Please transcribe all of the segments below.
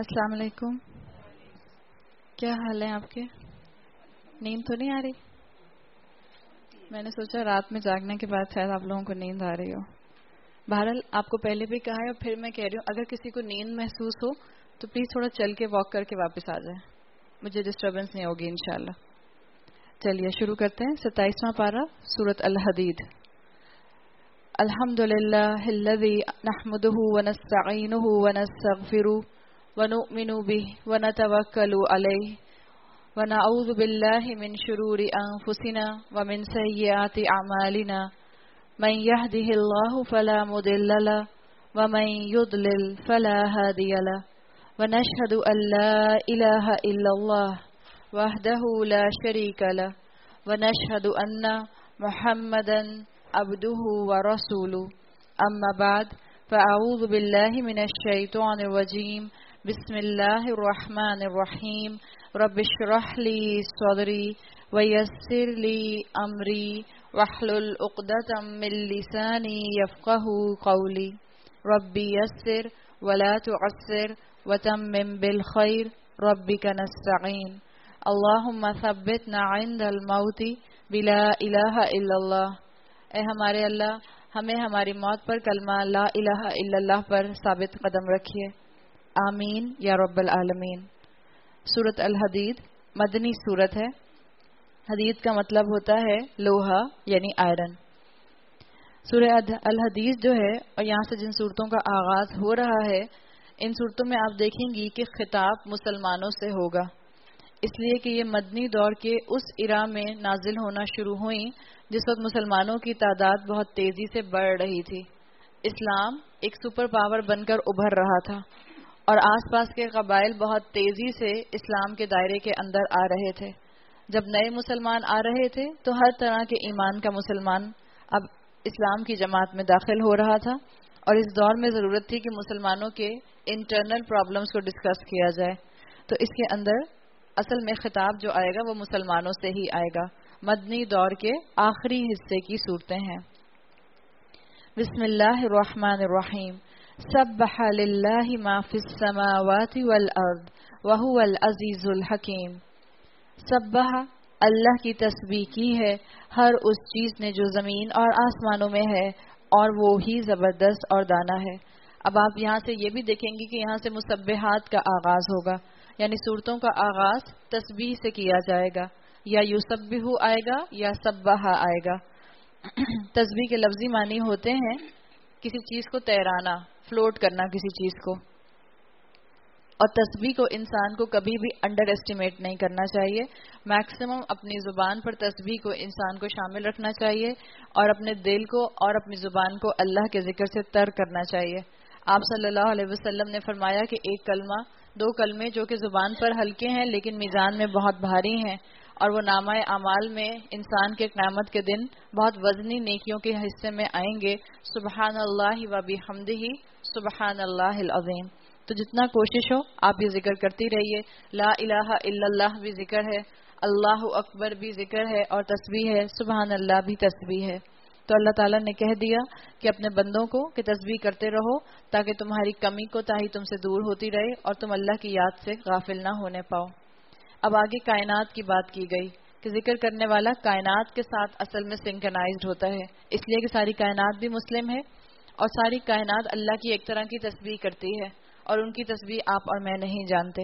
السلام علیکم. کیا حال ہے آپ کے؟ نیند تو نہیں آ رہی؟ میں نے سوچا رات میں جاگنے کے بعد شاید آپ لوگوں کو نیند آ رہی ہو. بہرحال آپ کو پہلے بھی کہا ہے اور پھر میں کہہ رہی ہوں، اگر کسی کو نیند محسوس ہو تو پلیز تھوڑا چل کے واک کر کے واپس آ جائیں، مجھے ڈسٹربنس نہیں ہوگی انشاءاللہ. چلیے شروع کرتے ہیں. 27واں پارہ سورۃ الحدید. الحمدللہ الذی نحمدہ ونستعینہ ونستغفرہ ونؤمن به ونتوکل علیہ ونعوذ باللہ من شرور انفسنا ومن سیئات اعمالنا من يهده الله فلا مضل له ومن يضلل فلا هادي له ونشهد ان لا اله الا الله وحده لا شريك له ونشهد ان محمدا عبده ورسوله. اما بعد فاعوذ بالله من الشیطان الرجیم. بسم اللہ الرحمن الرحیم. رب اشرح لی صدری ویسر لی امری واحلل عقدۃ من لسانی یفقهوا قولی. رب یسر ولا تعسر وتمم بالخیر ربک نستعین. اللہم ثبتنا عند الموت بلا الہ الا اللہ. اے ہمارے اللہ، ہمیں ہماری موت پر کلمہ لا الہ الا اللہ پر ثابت قدم رکھیے. آمین یا رب العالمین. سورۃ الحدید مدنی سورت ہے. حدید کا مطلب ہوتا ہے لوہا یعنی آئرن. سورہ الحدید جو ہے، اور یہاں سے جن صورتوں کا آغاز ہو رہا ہے، ان صورتوں میں آپ دیکھیں گی کہ خطاب مسلمانوں سے ہوگا، اس لیے کہ یہ مدنی دور کے اس ایرا میں نازل ہونا شروع ہوئیں جس وقت مسلمانوں کی تعداد بہت تیزی سے بڑھ رہی تھی. اسلام ایک سپر پاور بن کر ابھر رہا تھا اور آس پاس کے قبائل بہت تیزی سے اسلام کے دائرے کے اندر آ رہے تھے. جب نئے مسلمان آ رہے تھے تو ہر طرح کے ایمان کا مسلمان اب اسلام کی جماعت میں داخل ہو رہا تھا، اور اس دور میں ضرورت تھی کہ مسلمانوں کے انٹرنل پرابلمز کو ڈسکس کیا جائے. تو اس کے اندر اصل میں خطاب جو آئے گا وہ مسلمانوں سے ہی آئے گا. مدنی دور کے آخری حصے کی صورتیں ہیں. بسم اللہ الرحمن الرحیم. سبح للہ ما فی السماوات والارض وہو العزیز الحکیم. سبح اللہ کی تسبیح کی ہے ہر اس چیز نے جو زمین اور آسمانوں میں ہے، اور وہ ہی زبردست اور دانا ہے. اب آپ یہاں سے یہ بھی دیکھیں گی کہ یہاں سے مسبحات کا آغاز ہوگا، یعنی صورتوں کا آغاز تسبیح سے کیا جائے گا. یا یسبح آئے گا یا سبح آئے گا. تسبیح کے لفظی معنی ہوتے ہیں کسی چیز کو تیرانا، فلوٹ کرنا کسی چیز کو. اور تسبیح کو انسان کو کبھی بھی انڈر ایسٹیمیٹ نہیں کرنا چاہیے. میکسیمم اپنی زبان پر تسبیح کو انسان کو شامل رکھنا چاہیے اور اپنے دل کو اور اپنی زبان کو اللہ کے ذکر سے تر کرنا چاہیے. آپ صلی اللہ علیہ وسلم نے فرمایا کہ ایک کلمہ، دو کلمے جو کہ زبان پر ہلکے ہیں لیکن میزان میں بہت بھاری ہیں، اور وہ نامہ اعمال میں انسان کے قیامت کے دن بہت وزنی نیکیوں کے حصے میں آئیں گے. سبحان اللہ و بحمدہ سبحان اللہ العظیم. تو جتنا کوشش ہو آپ یہ ذکر کرتی رہیے. لا الہ الا اللہ بھی ذکر ہے، اللہ اکبر بھی ذکر ہے، اور تسبیح ہے، سبحان اللہ بھی تسبیح ہے. تو اللہ تعالیٰ نے کہہ دیا کہ اپنے بندوں کو کہ تسبیح کرتے رہو تاکہ تمہاری کمی کوتاہی تم سے دور ہوتی رہے اور تم اللہ کی یاد سے غافل نہ ہونے پاؤ. اب آگے کائنات کی بات کی گئی کہ ذکر کرنے والا کائنات کے ساتھ اصل میں سنکرنائزڈ ہوتا ہے، اس لیے کہ ساری کائنات بھی مسلم ہے اور ساری کائنات اللہ کی ایک طرح کی تسبیح کرتی ہے، اور ان کی تسبیح آپ اور میں نہیں جانتے.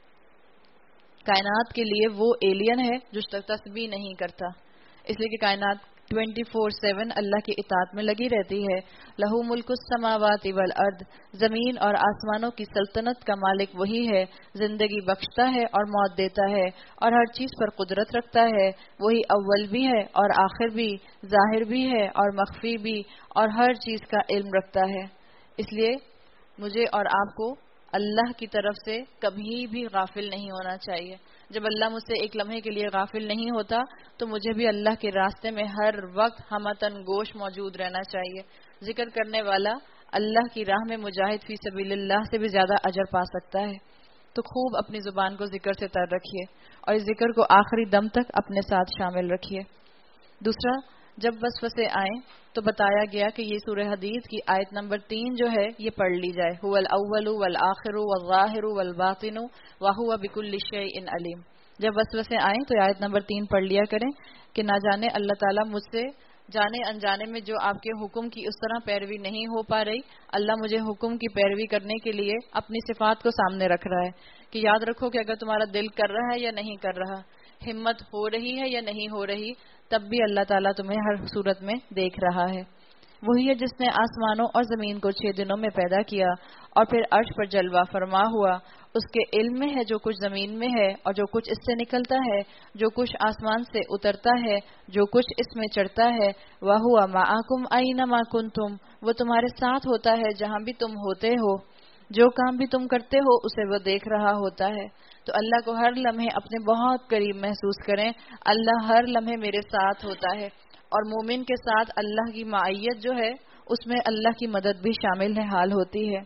کائنات کے لیے وہ ایلین ہے جو تسبیح نہیں کرتا، اس لیے کہ کائنات 24/7 اللہ کی اطاعت میں لگی رہتی ہے. لہو ملک السماوات والارض، زمین اور آسمانوں کی سلطنت کا مالک وہی ہے. زندگی بخشتا ہے اور موت دیتا ہے اور ہر چیز پر قدرت رکھتا ہے. وہی اول بھی ہے اور آخر بھی، ظاہر بھی ہے اور مخفی بھی، اور ہر چیز کا علم رکھتا ہے. اس لیے مجھے اور آپ کو اللہ کی طرف سے کبھی بھی غافل نہیں ہونا چاہیے. جب اللہ مجھ سے ایک لمحے کے لیے غافل نہیں ہوتا تو مجھے بھی اللہ کے راستے میں ہر وقت ہمتن گوش موجود رہنا چاہیے. ذکر کرنے والا اللہ کی راہ میں مجاہد فی سبیل اللہ سے بھی زیادہ اجر پا سکتا ہے. تو خوب اپنی زبان کو ذکر سے تر رکھیے اور اس ذکر کو آخری دم تک اپنے ساتھ شامل رکھیے. دوسرا، جب وسوسے آئیں تو بتایا گیا کہ یہ سورہ حدید کی آیت نمبر 3 جو ہے یہ پڑھ لی جائے، هو الاول والآخر والظاہر والباطن وهو بكل شيء علیم۔ جب وسوسے آئیں تو آیت نمبر 3 پڑھ لیا کریں کہ نہ جانے اللہ تعالیٰ مجھ سے جانے انجانے میں جو آپ کے حکم کی اس طرح پیروی نہیں ہو پا رہی، اللہ مجھے حکم کی پیروی کرنے کے لیے اپنی صفات کو سامنے رکھ رہا ہے کہ یاد رکھو کہ اگر تمہارا دل کر رہا ہے یا نہیں کر رہا، ہمت ہو رہی ہے یا نہیں ہو رہی، تب بھی اللہ تعالیٰ تمہیں ہر صورت میں دیکھ رہا ہے۔ وہی ہے جس نے آسمانوں اور زمین کو 6 دنوں میں پیدا کیا اور پھر عرش پر جلوہ فرما ہوا۔ اس کے علم میں ہے جو کچھ زمین میں ہے اور جو کچھ اس سے نکلتا ہے، جو کچھ آسمان سے اترتا ہے، جو کچھ اس میں چڑھتا ہے۔ وَهُوَ مَعَكُمْ أَيْنَمَا كُنْتُمْ، وہ تمہارے ساتھ ہوتا ہے جہاں بھی تم ہوتے ہو، جو کام بھی تم کرتے ہو اسے وہ دیکھ رہا ہوتا ہے۔ تو اللہ کو ہر لمحے اپنے بہت قریب محسوس کریں، اللہ ہر لمحے میرے ساتھ ہوتا ہے، اور مومن کے ساتھ اللہ کی معیت جو ہے اس میں اللہ کی مدد بھی شامل حال ہوتی ہے۔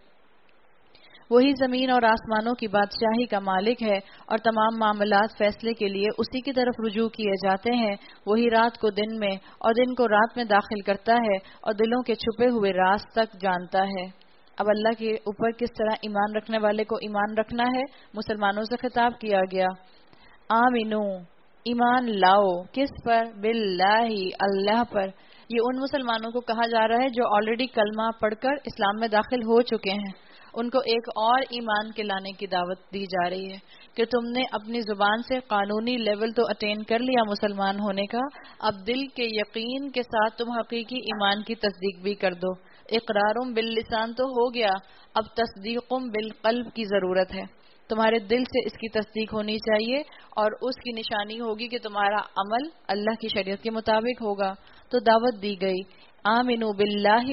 وہی زمین اور آسمانوں کی بادشاہی کا مالک ہے اور تمام معاملات فیصلے کے لیے اسی کی طرف رجوع کیے جاتے ہیں۔ وہی رات کو دن میں اور دن کو رات میں داخل کرتا ہے اور دلوں کے چھپے ہوئے راز تک جانتا ہے۔ اب اللہ کے اوپر کس طرح ایمان رکھنے والے کو ایمان رکھنا ہے، مسلمانوں سے خطاب کیا گیا۔ آمینو، ایمان لاؤ، کس پر؟ باللہ، اللہ پر۔ یہ ان مسلمانوں کو کہا جا رہا ہے جو آلریڈی کلمہ پڑھ کر اسلام میں داخل ہو چکے ہیں، ان کو ایک اور ایمان کے لانے کی دعوت دی جا رہی ہے کہ تم نے اپنی زبان سے قانونی لیول تو اٹین کر لیا مسلمان ہونے کا، اب دل کے یقین کے ساتھ تم حقیقی ایمان کی تصدیق بھی کر دو۔ اقرارم باللسان تو ہو گیا، اب تصدیقم بالقلب کی ضرورت ہے۔ تمہارے دل سے اس کی تصدیق ہونی چاہیے اور اس کی نشانی ہوگی کہ تمہارا عمل اللہ کی شریعت کے مطابق ہوگا۔ تو دعوت دی گئی، آمنو باللہ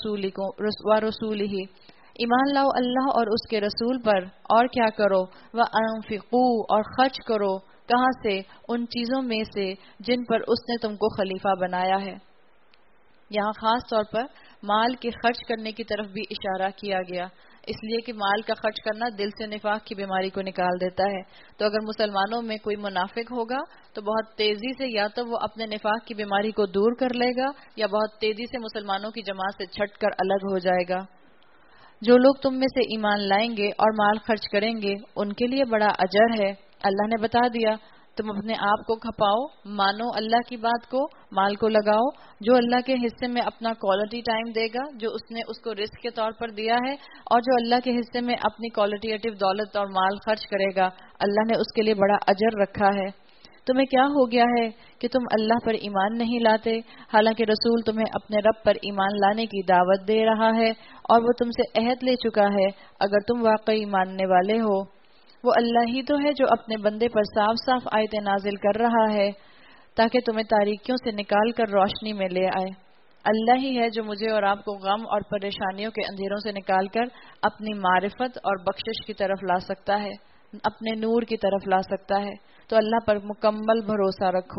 و رسولہ، ایمان لاؤ اللہ اور اس کے رسول پر، اور کیا کرو؟ وَأَنفِقُوا، اور خرچ کرو، کہاں سے؟ ان چیزوں میں سے جن پر اس نے تم کو خلیفہ بنایا ہے۔ یہاں خاص طور پر مال کے خرچ کرنے کی طرف بھی اشارہ کیا گیا، اس لیے کہ مال کا خرچ کرنا دل سے نفاق کی بیماری کو نکال دیتا ہے۔ تو اگر مسلمانوں میں کوئی منافق ہوگا تو بہت تیزی سے یا تو وہ اپنے نفاق کی بیماری کو دور کر لے گا یا بہت تیزی سے مسلمانوں کی جماعت سے چھٹ کر الگ ہو جائے گا۔ جو لوگ تم میں سے ایمان لائیں گے اور مال خرچ کریں گے ان کے لیے بڑا اجر ہے۔ اللہ نے بتا دیا، تم اپنے آپ کو کھپاؤ، مانو اللہ کی بات کو، مال کو لگاؤ، جو اللہ کے حصے میں اپنا کوالٹی ٹائم دے گا، جو اس نے اس کو رزق کے طور پر دیا ہے، اور جو اللہ کے حصے میں اپنی کوالٹیٹیو دولت اور مال خرچ کرے گا، اللہ نے اس کے لیے بڑا اجر رکھا ہے۔ تمہیں کیا ہو گیا ہے کہ تم اللہ پر ایمان نہیں لاتے، حالانکہ رسول تمہیں اپنے رب پر ایمان لانے کی دعوت دے رہا ہے اور وہ تم سے عہد لے چکا ہے اگر تم واقعی ماننے والے ہو۔ وہ اللہ ہی تو ہے جو اپنے بندے پر صاف صاف آیتیں نازل کر رہا ہے تاکہ تمہیں تاریکیوں سے نکال کر روشنی میں لے آئے۔ اللہ ہی ہے جو مجھے اور آپ کو غم اور پریشانیوں کے اندھیروں سے نکال کر اپنی معرفت اور بخشش کی طرف لا سکتا ہے، اپنے نور کی طرف لا سکتا ہے۔ تو اللہ پر مکمل بھروسہ رکھو۔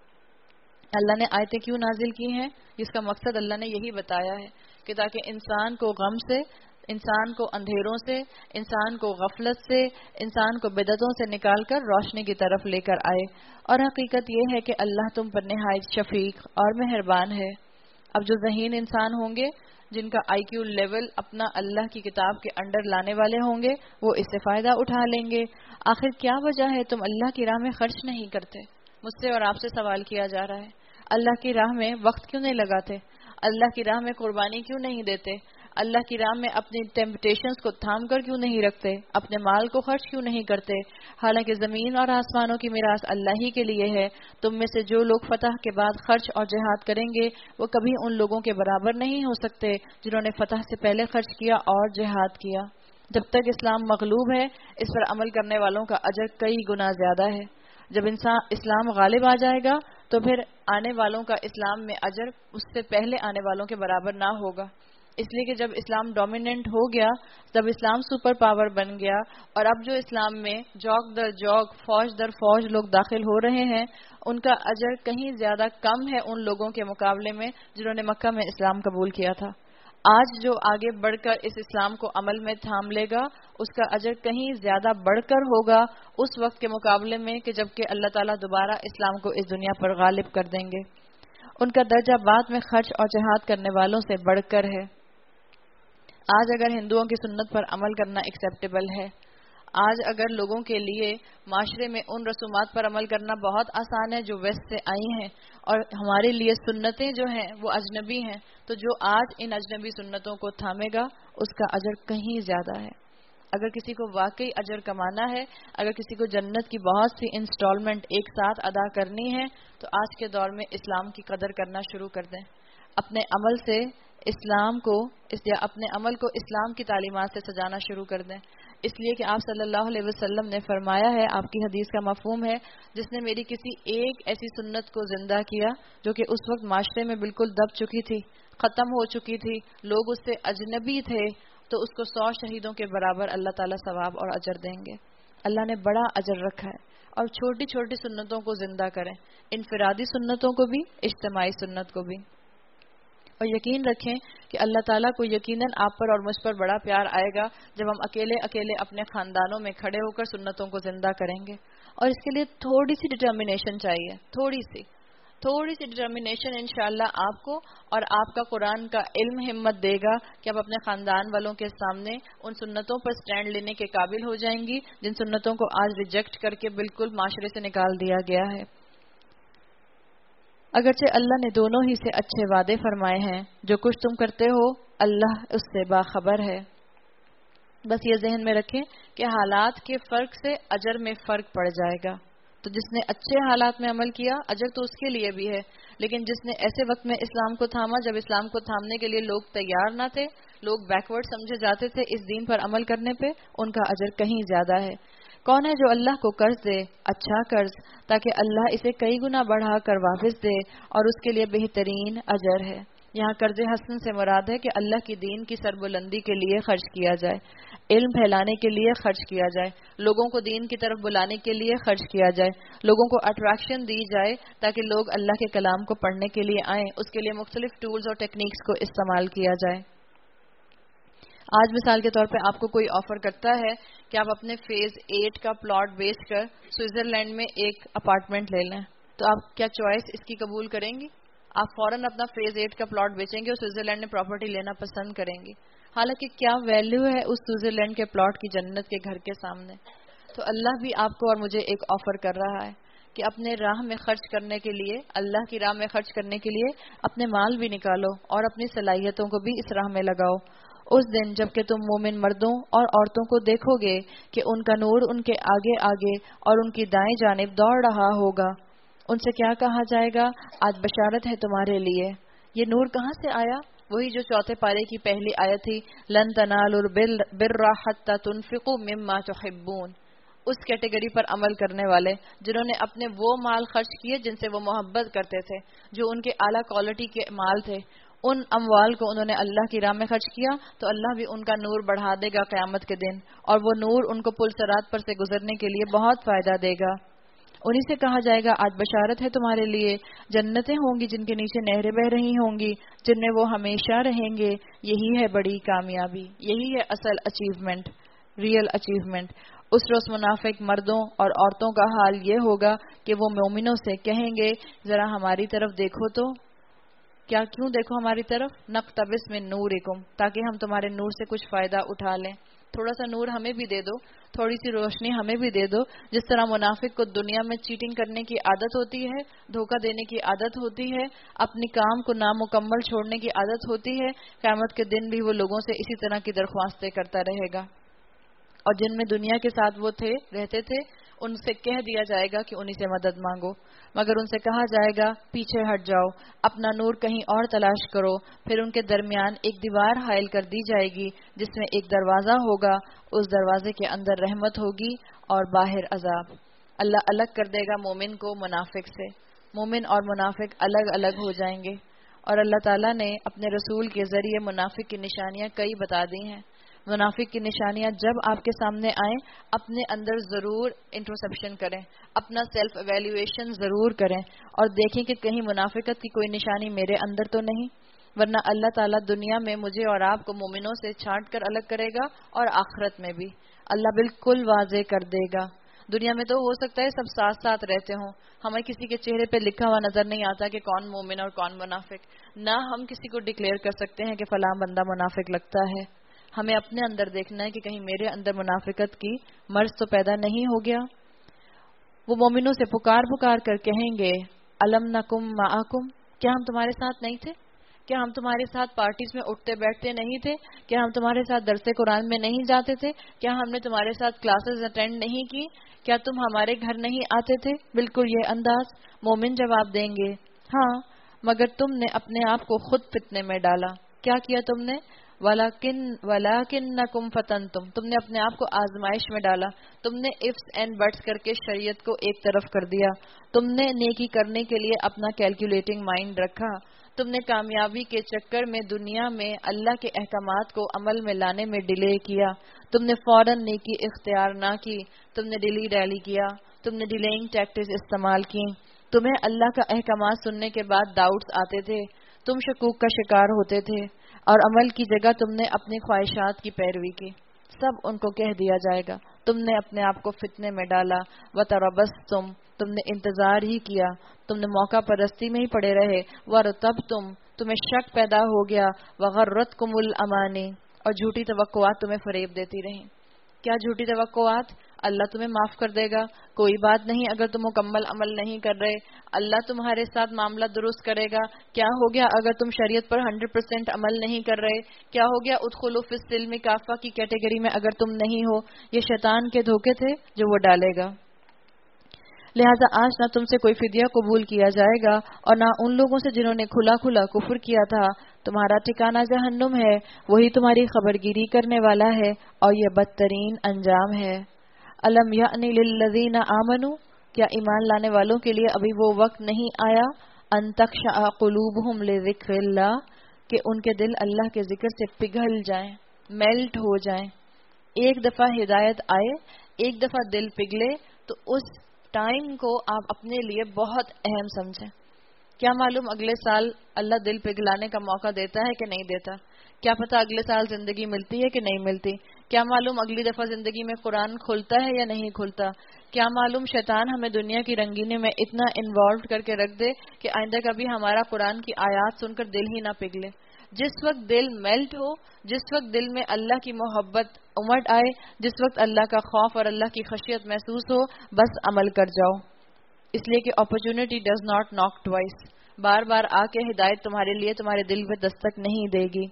اللہ نے آیتیں کیوں نازل کی ہیں؟ جس کا مقصد اللہ نے یہی بتایا ہے کہ تاکہ انسان کو غم سے، انسان کو اندھیروں سے، انسان کو غفلت سے، انسان کو بدعتوں سے نکال کر روشنی کی طرف لے کر آئے۔ اور حقیقت یہ ہے کہ اللہ تم پر نہایت شفیق اور مہربان ہے۔ اب جو ذہین انسان ہوں گے، جن کا آئی کیو لیول اپنا اللہ کی کتاب کے انڈر لانے والے ہوں گے، وہ اس سے فائدہ اٹھا لیں گے۔ آخر کیا وجہ ہے تم اللہ کی راہ میں خرچ نہیں کرتے؟ مجھ سے اور آپ سے سوال کیا جا رہا ہے۔ اللہ کی راہ میں وقت کیوں نہیں لگاتے؟ اللہ کی راہ میں قربانی کیوں نہیں دیتے؟ اللہ کی راہ میں اپنی ٹیمپٹیشنز کو تھام کر کیوں نہیں رکھتے؟ اپنے مال کو خرچ کیوں نہیں کرتے؟ حالانکہ زمین اور آسمانوں کی میراث اللہ ہی کے لیے ہے۔ تم میں سے جو لوگ فتح کے بعد خرچ اور جہاد کریں گے وہ کبھی ان لوگوں کے برابر نہیں ہو سکتے جنہوں نے فتح سے پہلے خرچ کیا اور جہاد کیا۔ جب تک اسلام مغلوب ہے، اس پر عمل کرنے والوں کا اجر کئی گنا زیادہ ہے۔ جب اسلام غالب آ جائے گا تو پھر آنے والوں کا اسلام میں اجر اس سے پہلے آنے والوں کے برابر نہ ہوگا، اس لیے کہ جب اسلام ڈومیننٹ ہو گیا، جب اسلام سپر پاور بن گیا، اور اب جو اسلام میں جوک در جوک، فوج در فوج لوگ داخل ہو رہے ہیں، ان کا اجر کہیں زیادہ کم ہے ان لوگوں کے مقابلے میں جنہوں نے مکہ میں اسلام قبول کیا تھا۔ آج جو آگے بڑھ کر اس اسلام کو عمل میں تھام لے گا، اس کا اجر کہیں زیادہ بڑھ کر ہوگا اس وقت کے مقابلے میں کہ جب کہ اللہ تعالیٰ دوبارہ اسلام کو اس دنیا پر غالب کر دیں گے۔ ان کا درجہ بعد میں خرچ اور جہاد کرنے والوں سے بڑھ کر ہے۔ آج اگر ہندوؤں کی سنت پر عمل کرنا ایکسیپٹیبل ہے، آج اگر لوگوں کے لیے معاشرے میں ان رسومات پر عمل کرنا بہت آسان ہے جو ویسٹ سے آئی ہیں، اور ہمارے لیے سنتیں جو ہیں وہ اجنبی ہیں، تو جو آج ان اجنبی سنتوں کو تھامے گا اس کا اجر کہیں زیادہ ہے۔ اگر کسی کو واقعی اجر کمانا ہے، اگر کسی کو جنت کی بہت سی انسٹالمنٹ ایک ساتھ ادا کرنی ہے، تو آج کے دور میں اسلام کی قدر کرنا شروع کر دیں، اپنے عمل سے اسلام کو اپنے عمل کو اسلام کی تعلیمات سے سجانا شروع کر دیں، اس لیے کہ آپ صلی اللہ علیہ وسلم نے فرمایا ہے، آپ کی حدیث کا مفہوم ہے، جس نے میری کسی ایک ایسی سنت کو زندہ کیا جو کہ اس وقت معاشرے میں بالکل دب چکی تھی، ختم ہو چکی تھی، لوگ اس سے اجنبی تھے، تو اس کو 100 شہیدوں کے برابر اللہ تعالیٰ ثواب اور اجر دیں گے۔ اللہ نے بڑا اجر رکھا ہے، اور چھوٹی چھوٹی سنتوں کو زندہ کریں، انفرادی سنتوں کو بھی، اجتماعی سنت کو بھی، اور یقین رکھیں کہ اللہ تعالیٰ کو یقیناً آپ پر اور مجھ پر بڑا پیار آئے گا جب ہم اکیلے اکیلے اپنے خاندانوں میں کھڑے ہو کر سنتوں کو زندہ کریں گے، اور اس کے لیے تھوڑی سی ڈٹرمنیشن چاہیے، تھوڑی سی ڈٹرمنیشن انشاءاللہ آپ کو اور آپ کا قرآن کا علم ہمت دے گا کہ آپ اپنے خاندان والوں کے سامنے ان سنتوں پر سٹینڈ لینے کے قابل ہو جائیں گی جن سنتوں کو آج ریجیکٹ کر کے بالکل معاشرے سے نکال دیا گیا ہے۔ اگرچہ اللہ نے دونوں ہی سے اچھے وعدے فرمائے ہیں، جو کچھ تم کرتے ہو اللہ اس سے باخبر ہے، بس یہ ذہن میں رکھیں کہ حالات کے فرق سے اجر میں فرق پڑ جائے گا، تو جس نے اچھے حالات میں عمل کیا اجر تو اس کے لیے بھی ہے، لیکن جس نے ایسے وقت میں اسلام کو تھاما جب اسلام کو تھامنے کے لیے لوگ تیار نہ تھے، لوگ بیکورڈ سمجھے جاتے تھے اس دین پر عمل کرنے پہ، ان کا اجر کہیں زیادہ ہے۔ کون ہے جو اللہ کو قرض دے، اچھا قرض، تاکہ اللہ اسے کئی گنا بڑھا کر واپس دے، اور اس کے لیے بہترین اجر ہے۔ یہاں قرض حسن سے مراد ہے کہ اللہ کی دین کی سربلندی کے لیے خرچ کیا جائے، علم پھیلانے کے لیے خرچ کیا جائے، لوگوں کو دین کی طرف بلانے کے لیے خرچ کیا جائے، لوگوں کو اٹریکشن دی جائے تاکہ لوگ اللہ کے کلام کو پڑھنے کے لیے آئیں، اس کے لیے مختلف ٹولز اور ٹیکنیکس کو استعمال کیا جائے۔ آج مثال کے طور پہ آپ کو کوئی آفر کرتا ہے کہ آپ اپنے فیز 8 کا پلاٹ بیچ کر سوئٹزرلینڈ میں ایک اپارٹمنٹ لے لیں، تو آپ کیا چوائس اس کی قبول کریں گی؟ آپ فوراً اپنا فیز 8 کا پلاٹ بیچیں گے اور سوئٹزرلینڈ میں پراپرٹی لینا پسند کریں گی، حالانکہ کیا ویلیو ہے اس سوئٹزرلینڈ کے پلاٹ کی جنت کے گھر کے سامنے۔ تو اللہ بھی آپ کو اور مجھے ایک آفر کر رہا ہے کہ اپنے راہ میں خرچ کرنے کے لیے، اللہ کی راہ میں خرچ کرنے کے لیے اپنے مال بھی نکالو اور اپنی صلاحیتوں کو بھی اس راہ میں لگاؤ۔ اس دن جب کہ تم مومن مردوں اور عورتوں کو دیکھو گے کہ ان کا نور ان کے آگے آگے اور ان کی دائیں جانب دوڑ رہا ہوگا، ان سے کیا کہا جائے گا؟ آج بشارت ہے تمہارے لیے۔ یہ نور کہاں سے آیا؟ وہی جو چوتھے پارے کی پہلی آیت تھی، لن تنالوا البر حتى تنفقوا مما تحبون۔ اس کیٹیگری پر عمل کرنے والے جنہوں نے اپنے وہ مال خرچ کیے جن سے وہ محبت کرتے تھے، جو ان کے اعلیٰ کوالٹی کے مال تھے، ان اموال کو انہوں نے اللہ کی راہ میں خرچ کیا تو اللہ بھی ان کا نور بڑھا دے گا قیامت کے دن، اور وہ نور ان کو پل صراط پر سے گزرنے کے لیے بہت فائدہ دے گا۔ انہی سے کہا جائے گا آج بشارت ہے تمہارے لیے، جنتیں ہوں گی جن کے نیچے نہریں بہ رہی ہوں گی، جن میں وہ ہمیشہ رہیں گے۔ یہی ہے بڑی کامیابی، یہی ہے اصل اچیومنٹ، ریئل اچیومنٹ۔ اس روز منافق مردوں اور عورتوں کا حال یہ ہوگا کہ وہ مومنوں سے کہیں گے ذرا ہماری طرف دیکھو تو۔ کیا کیوں دیکھو ہماری طرف؟ نقتبس من نورکم، تاکہ ہم تمہارے نور سے کچھ فائدہ اٹھا لیں، تھوڑا سا نور ہمیں بھی دے دو، تھوڑی سی روشنی ہمیں بھی دے دو۔ جس طرح منافق کو دنیا میں چیٹنگ کرنے کی عادت ہوتی ہے، دھوکہ دینے کی عادت ہوتی ہے، اپنی کام کو نامکمل چھوڑنے کی عادت ہوتی ہے، قیامت کے دن بھی وہ لوگوں سے اسی طرح کی درخواستیں کرتا رہے گا، اور جن میں دنیا کے ساتھ وہ رہتے تھے ان سے کہہ دیا جائے گا کہ انہی سے مدد مانگو، مگر ان سے کہا جائے گا پیچھے ہٹ جاؤ، اپنا نور کہیں اور تلاش کرو۔ پھر ان کے درمیان ایک دیوار حائل کر دی جائے گی جس میں ایک دروازہ ہوگا، اس دروازے کے اندر رحمت ہوگی اور باہر عذاب۔ اللہ الگ کر دے گا مومن کو منافق سے، مومن اور منافق الگ الگ ہو جائیں گے، اور اللہ تعالیٰ نے اپنے رسول کے ذریعے منافق کی نشانیاں کئی بتا دی ہیں۔ منافق کی نشانیاں جب آپ کے سامنے آئیں، اپنے اندر ضرور انٹروسپشن کریں، اپنا سیلف ایویلیویشن ضرور کریں اور دیکھیں کہ کہیں منافقت کی کوئی نشانی میرے اندر تو نہیں، ورنہ اللہ تعالیٰ دنیا میں مجھے اور آپ کو مومنوں سے چھانٹ کر الگ کرے گا، اور آخرت میں بھی اللہ بالکل واضح کر دے گا۔ دنیا میں تو ہو سکتا ہے سب ساتھ ساتھ رہتے ہوں، ہمیں کسی کے چہرے پہ لکھا ہوا نظر نہیں آتا کہ کون مومن اور کون منافق، نہ ہم کسی کو ڈکلیئر کر سکتے ہیں کہ فلاں بندہ منافق لگتا ہے. ہمیں اپنے اندر دیکھنا ہے کہ کہیں میرے اندر منافقت کی مرض تو پیدا نہیں ہو گیا. وہ مومنوں سے پکار کر کہیں گے الم نکم معکم، کیا ہم تمہارے ساتھ نہیں تھے؟ کیا ہم تمہارے ساتھ پارٹیز میں اٹھتے بیٹھتے نہیں تھے؟ کیا ہم تمہارے ساتھ درس قرآن میں نہیں جاتے تھے؟ کیا ہم نے تمہارے ساتھ کلاسز اٹینڈ نہیں کی؟ کیا تم ہمارے گھر نہیں آتے تھے؟ بالکل یہ انداز. مومن جواب دیں گے ہاں، مگر تم نے اپنے آپ کو خود فتنے میں ڈالا. کیا کیا تم نے؟ وَلَكِنَّكُمْ فَتَنْتُمْ، تم نے اپنے آپ کو آزمائش میں ڈالا. تم نے ifs اینڈ بٹس کر کے شریعت کو ایک طرف کر دیا. تم نے نیکی کرنے کے لیے اپنا کیلکولیٹنگ مائنڈ رکھا. تم نے کامیابی کے چکر میں دنیا میں اللہ کے احکامات کو عمل میں لانے میں ڈیلے کیا. تم نے فوراً نیکی اختیار نہ کی، تم نے ڈیلی ڈیلی کیا، تم نے ڈیلیئنگ ٹیکٹکس استعمال کی. تمہیں اللہ کا احکامات سننے کے بعد ڈاؤٹس آتے تھے، تم شکوک کا شکار ہوتے تھے، اور عمل کی جگہ تم نے اپنی خواہشات کی پیروی کی. سب ان کو کہہ دیا جائے گا تم نے اپنے آپ کو فتنے میں ڈالا. وَتَرَبَّصْتُمْ، تم نے انتظار ہی کیا، تم نے موقع پرستی میں ہی پڑے رہے. وَارْتَبْتُمْ، تمہیں شک پیدا ہو گیا. وَغَرَّتْكُمُ الْأَمَانِي، اور جھوٹی توقعات تمہیں فریب دیتی رہیں. کیا جھوٹی توقعات؟ اللہ تمہیں معاف کر دے گا، کوئی بات نہیں اگر تم مکمل عمل نہیں کر رہے، اللہ تمہارے ساتھ معاملہ درست کرے گا. کیا ہو گیا اگر تم شریعت پر 100% عمل نہیں کر رہے؟ کیا ہو گیا ادخلوا فی السلم کافہ کی کیٹیگری میں اگر تم نہیں ہو؟ یہ شیطان کے دھوکے تھے جو وہ ڈالے گا. لہٰذا آج نہ تم سے کوئی فدیہ قبول کیا جائے گا اور نہ ان لوگوں سے جنہوں نے کھلا کھلا کفر کیا تھا. تمہارا ٹھکانہ جہنم ہے، وہی تمہاری خبرگیری کرنے والا ہے، اور یہ بدترین انجام ہے. الم یأنی للذین آمنوا، کیا ایمان لانے والوں کے لیے ابھی وہ وقت نہیں آیا ان تخشع قلوبہم لذکر اللہ، کہ ان کے دل اللہ کے ذکر سے پگھل جائیں، میلٹ ہو جائیں. ایک دفعہ ہدایت آئے، ایک دفعہ دل پگھلے تو اس ٹائم کو آپ اپنے لیے بہت اہم سمجھیں. کیا معلوم اگلے سال اللہ دل پگھلانے کا موقع دیتا ہے کہ نہیں دیتا؟ کیا پتہ اگلے سال زندگی ملتی ہے کہ نہیں ملتی؟ کیا معلوم اگلی دفعہ زندگی میں قرآن کھلتا ہے یا نہیں کھلتا؟ کیا معلوم شیطان ہمیں دنیا کی رنگینی میں اتنا انوالو کر کے رکھ دے کہ آئندہ کبھی ہمارا قرآن کی آیات سن کر دل ہی نہ پگھلے. جس وقت دل میلٹ ہو، جس وقت دل میں اللہ کی محبت امٹ آئے، جس وقت اللہ کا خوف اور اللہ کی خشیت محسوس ہو، بس عمل کر جاؤ. اس لیے کہ اپرچونٹی ڈز ناٹ ناک ٹوائس، بار بار آ کے ہدایت تمہارے لیے تمہارے دل میں دستک نہیں دے گی.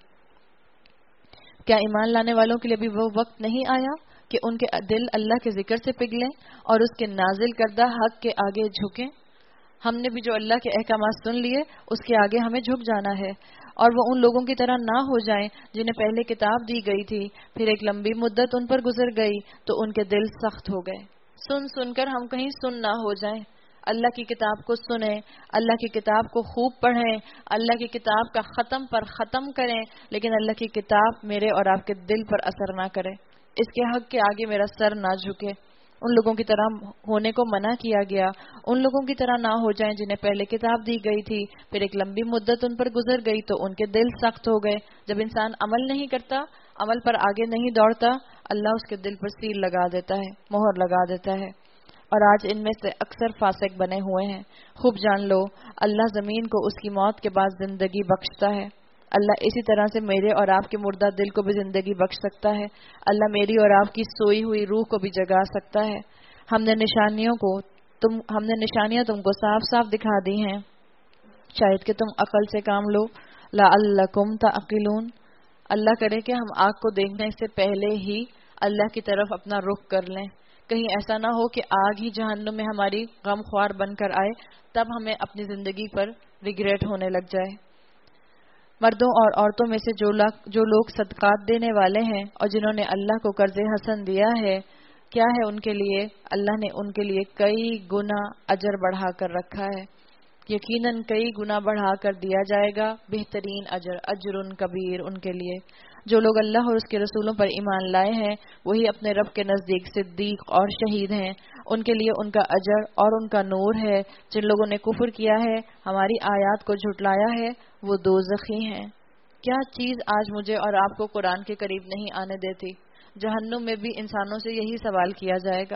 کیا ایمان لانے والوں کے لیے بھی وہ وقت نہیں آیا کہ ان کے دل اللہ کے ذکر سے پگھلیں اور اس کے نازل کردہ حق کے آگے جھکیں؟ ہم نے بھی جو اللہ کے احکامات سن لیے اس کے آگے ہمیں جھک جانا ہے، اور وہ ان لوگوں کی طرح نہ ہو جائیں جنہیں پہلے کتاب دی گئی تھی، پھر ایک لمبی مدت ان پر گزر گئی تو ان کے دل سخت ہو گئے. سن کر ہم کہیں سن نہ ہو جائیں. اللہ کی کتاب کو سنیں، اللہ کی کتاب کو خوب پڑھیں، اللہ کی کتاب کا ختم پر ختم کریں، لیکن اللہ کی کتاب میرے اور آپ کے دل پر اثر نہ کرے. اس کے حق کے آگے میرا سر نہ جھکے. ان لوگوں کی طرح ہونے کو منع کیا گیا. ان لوگوں کی طرح نہ ہو جائیں جنہیں پہلے کتاب دی گئی تھی، پھر ایک لمبی مدت ان پر گزر گئی تو ان کے دل سخت ہو گئے. جب انسان عمل نہیں کرتا، عمل پر آگے نہیں دوڑتا، اللہ اس کے دل پر سیل لگا دیتا ہے، مہر لگا دیتا ہے. اور آج ان میں سے اکثر فاسق بنے ہوئے ہیں. خوب جان لو اللہ زمین کو اس کی موت کے بعد زندگی بخشتا ہے. اللہ اسی طرح سے میرے اور آپ کے مردہ دل کو بھی زندگی بخش سکتا ہے. اللہ میری اور آپ کی سوئی ہوئی روح کو بھی جگا سکتا ہے. ہم نے نشانیاں تم کو صاف صاف دکھا دی ہیں، شاید کہ تم عقل سے کام لو. لعلکم تعقلون. اللہ کرے کہ ہم آگ کو دیکھنے سے پہلے ہی اللہ کی طرف اپنا رخ کر لیں. کہیں ایسا نہ ہو کہ آگ ہی جہنم میں ہماری غم خوار بن کر آئے، تب ہمیں اپنی زندگی پر ریگریٹ ہونے لگ جائے. مردوں اور عورتوں میں سے جو لوگ صدقات دینے والے ہیں اور جنہوں نے اللہ کو قرض حسن دیا ہے، کیا ہے ان کے لیے؟ اللہ نے ان کے لیے کئی گنا اجر بڑھا کر رکھا ہے. یقیناً کئی گنا بڑھا کر دیا جائے گا بہترین اجر، اجر کبیر ان کے لیے. جو لوگ اللہ اور اس کے رسولوں پر ایمان لائے ہیں وہی اپنے رب کے نزدیک صدیق اور شہید ہیں. ان کے لیے ان کا اجر اور ان کا نور ہے. جن لوگوں نے کفر کیا ہے، ہماری آیات کو جھٹلایا ہے، وہ دوزخی ہیں. کیا چیز آج مجھے اور آپ کو قرآن کے قریب نہیں آنے دیتی؟ جہنم میں بھی انسانوں سے یہی سوال کیا جائے گا.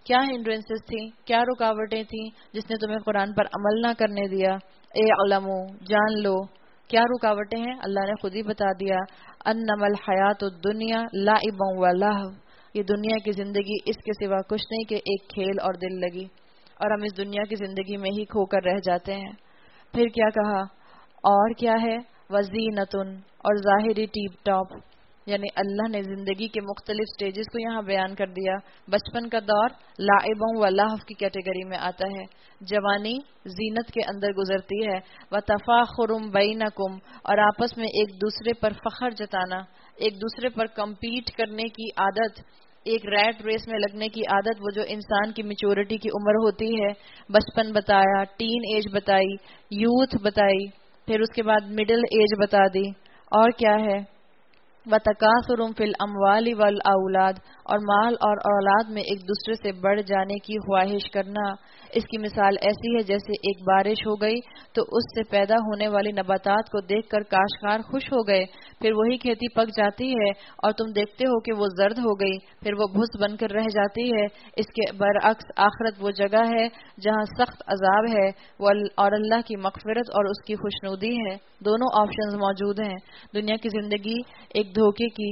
کیا ہنڈرنسز تھیں، کیا رکاوٹیں تھیں جس نے تمہیں قرآن پر عمل نہ کرنے دیا؟ اے علمو، جان لو کیا رکاوٹیں ہیں، اللہ نے خود ہی بتا دیا، انما الحیات الدنیا لعب و لہو، یہ دنیا کی زندگی اس کے سوا کچھ نہیں کہ ایک کھیل اور دل لگی، اور ہم اس دنیا کی زندگی میں ہی کھو کر رہ جاتے ہیں۔ پھر کیا کہا؟ اور کیا ہے؟ وزینتن، اور ظاہری ٹیپ ٹاپ، یعنی اللہ نے زندگی کے مختلف سٹیجز کو یہاں بیان کر دیا۔ بچپن کا دور لعب و لہو کی کیٹیگری میں آتا ہے، جوانی زینت کے اندر گزرتی ہے، وتفاخر بینکم، اور آپس میں ایک دوسرے پر فخر جتانا، ایک دوسرے پر کمپیٹ کرنے کی عادت، ایک ریٹ ریس میں لگنے کی عادت، وہ جو انسان کی میچورٹی کی عمر ہوتی ہے۔ بچپن بتایا، ٹین ایج بتائی، یوتھ بتائی، پھر اس کے بعد مڈل ایج بتا دی، اور کیا ہے؟ وَتَكَاثُرٌ فِي الْأَمْوَالِ وَالْأَوْلَادِ، اور مال اور اولاد میں ایک دوسرے سے بڑھ جانے کی خواہش کرنا۔ اس کی مثال ایسی ہے جیسے ایک بارش ہو گئی تو اس سے پیدا ہونے والی نباتات کو دیکھ کر کاشتکار خوش ہو گئے، پھر وہی کھیتی پک جاتی ہے اور تم دیکھتے ہو کہ وہ زرد ہو گئی، پھر وہ بھس بن کر رہ جاتی ہے۔ اس کے برعکس آخرت وہ جگہ ہے جہاں سخت عذاب ہے اور اللہ کی مغفرت اور اس کی خوشنودی ہے۔ دونوں آپشنز موجود ہیں۔ دنیا کی زندگی ایک دھوکے کی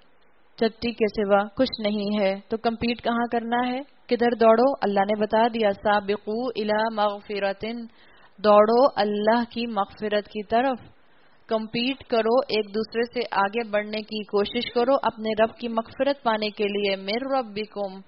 چٹی کے سوا کچھ نہیں ہے، تو کمپیٹ کہاں کرنا ہے؟ کدھر دوڑو؟ اللہ نے بتا دیا، سابقو الی مغفرتن، دوڑو اللہ کی مغفرت کی طرف، کمپیٹ کرو، ایک دوسرے سے آگے بڑھنے کی کوشش کرو اپنے رب کی مغفرت پانے کے لیے۔ من ربکم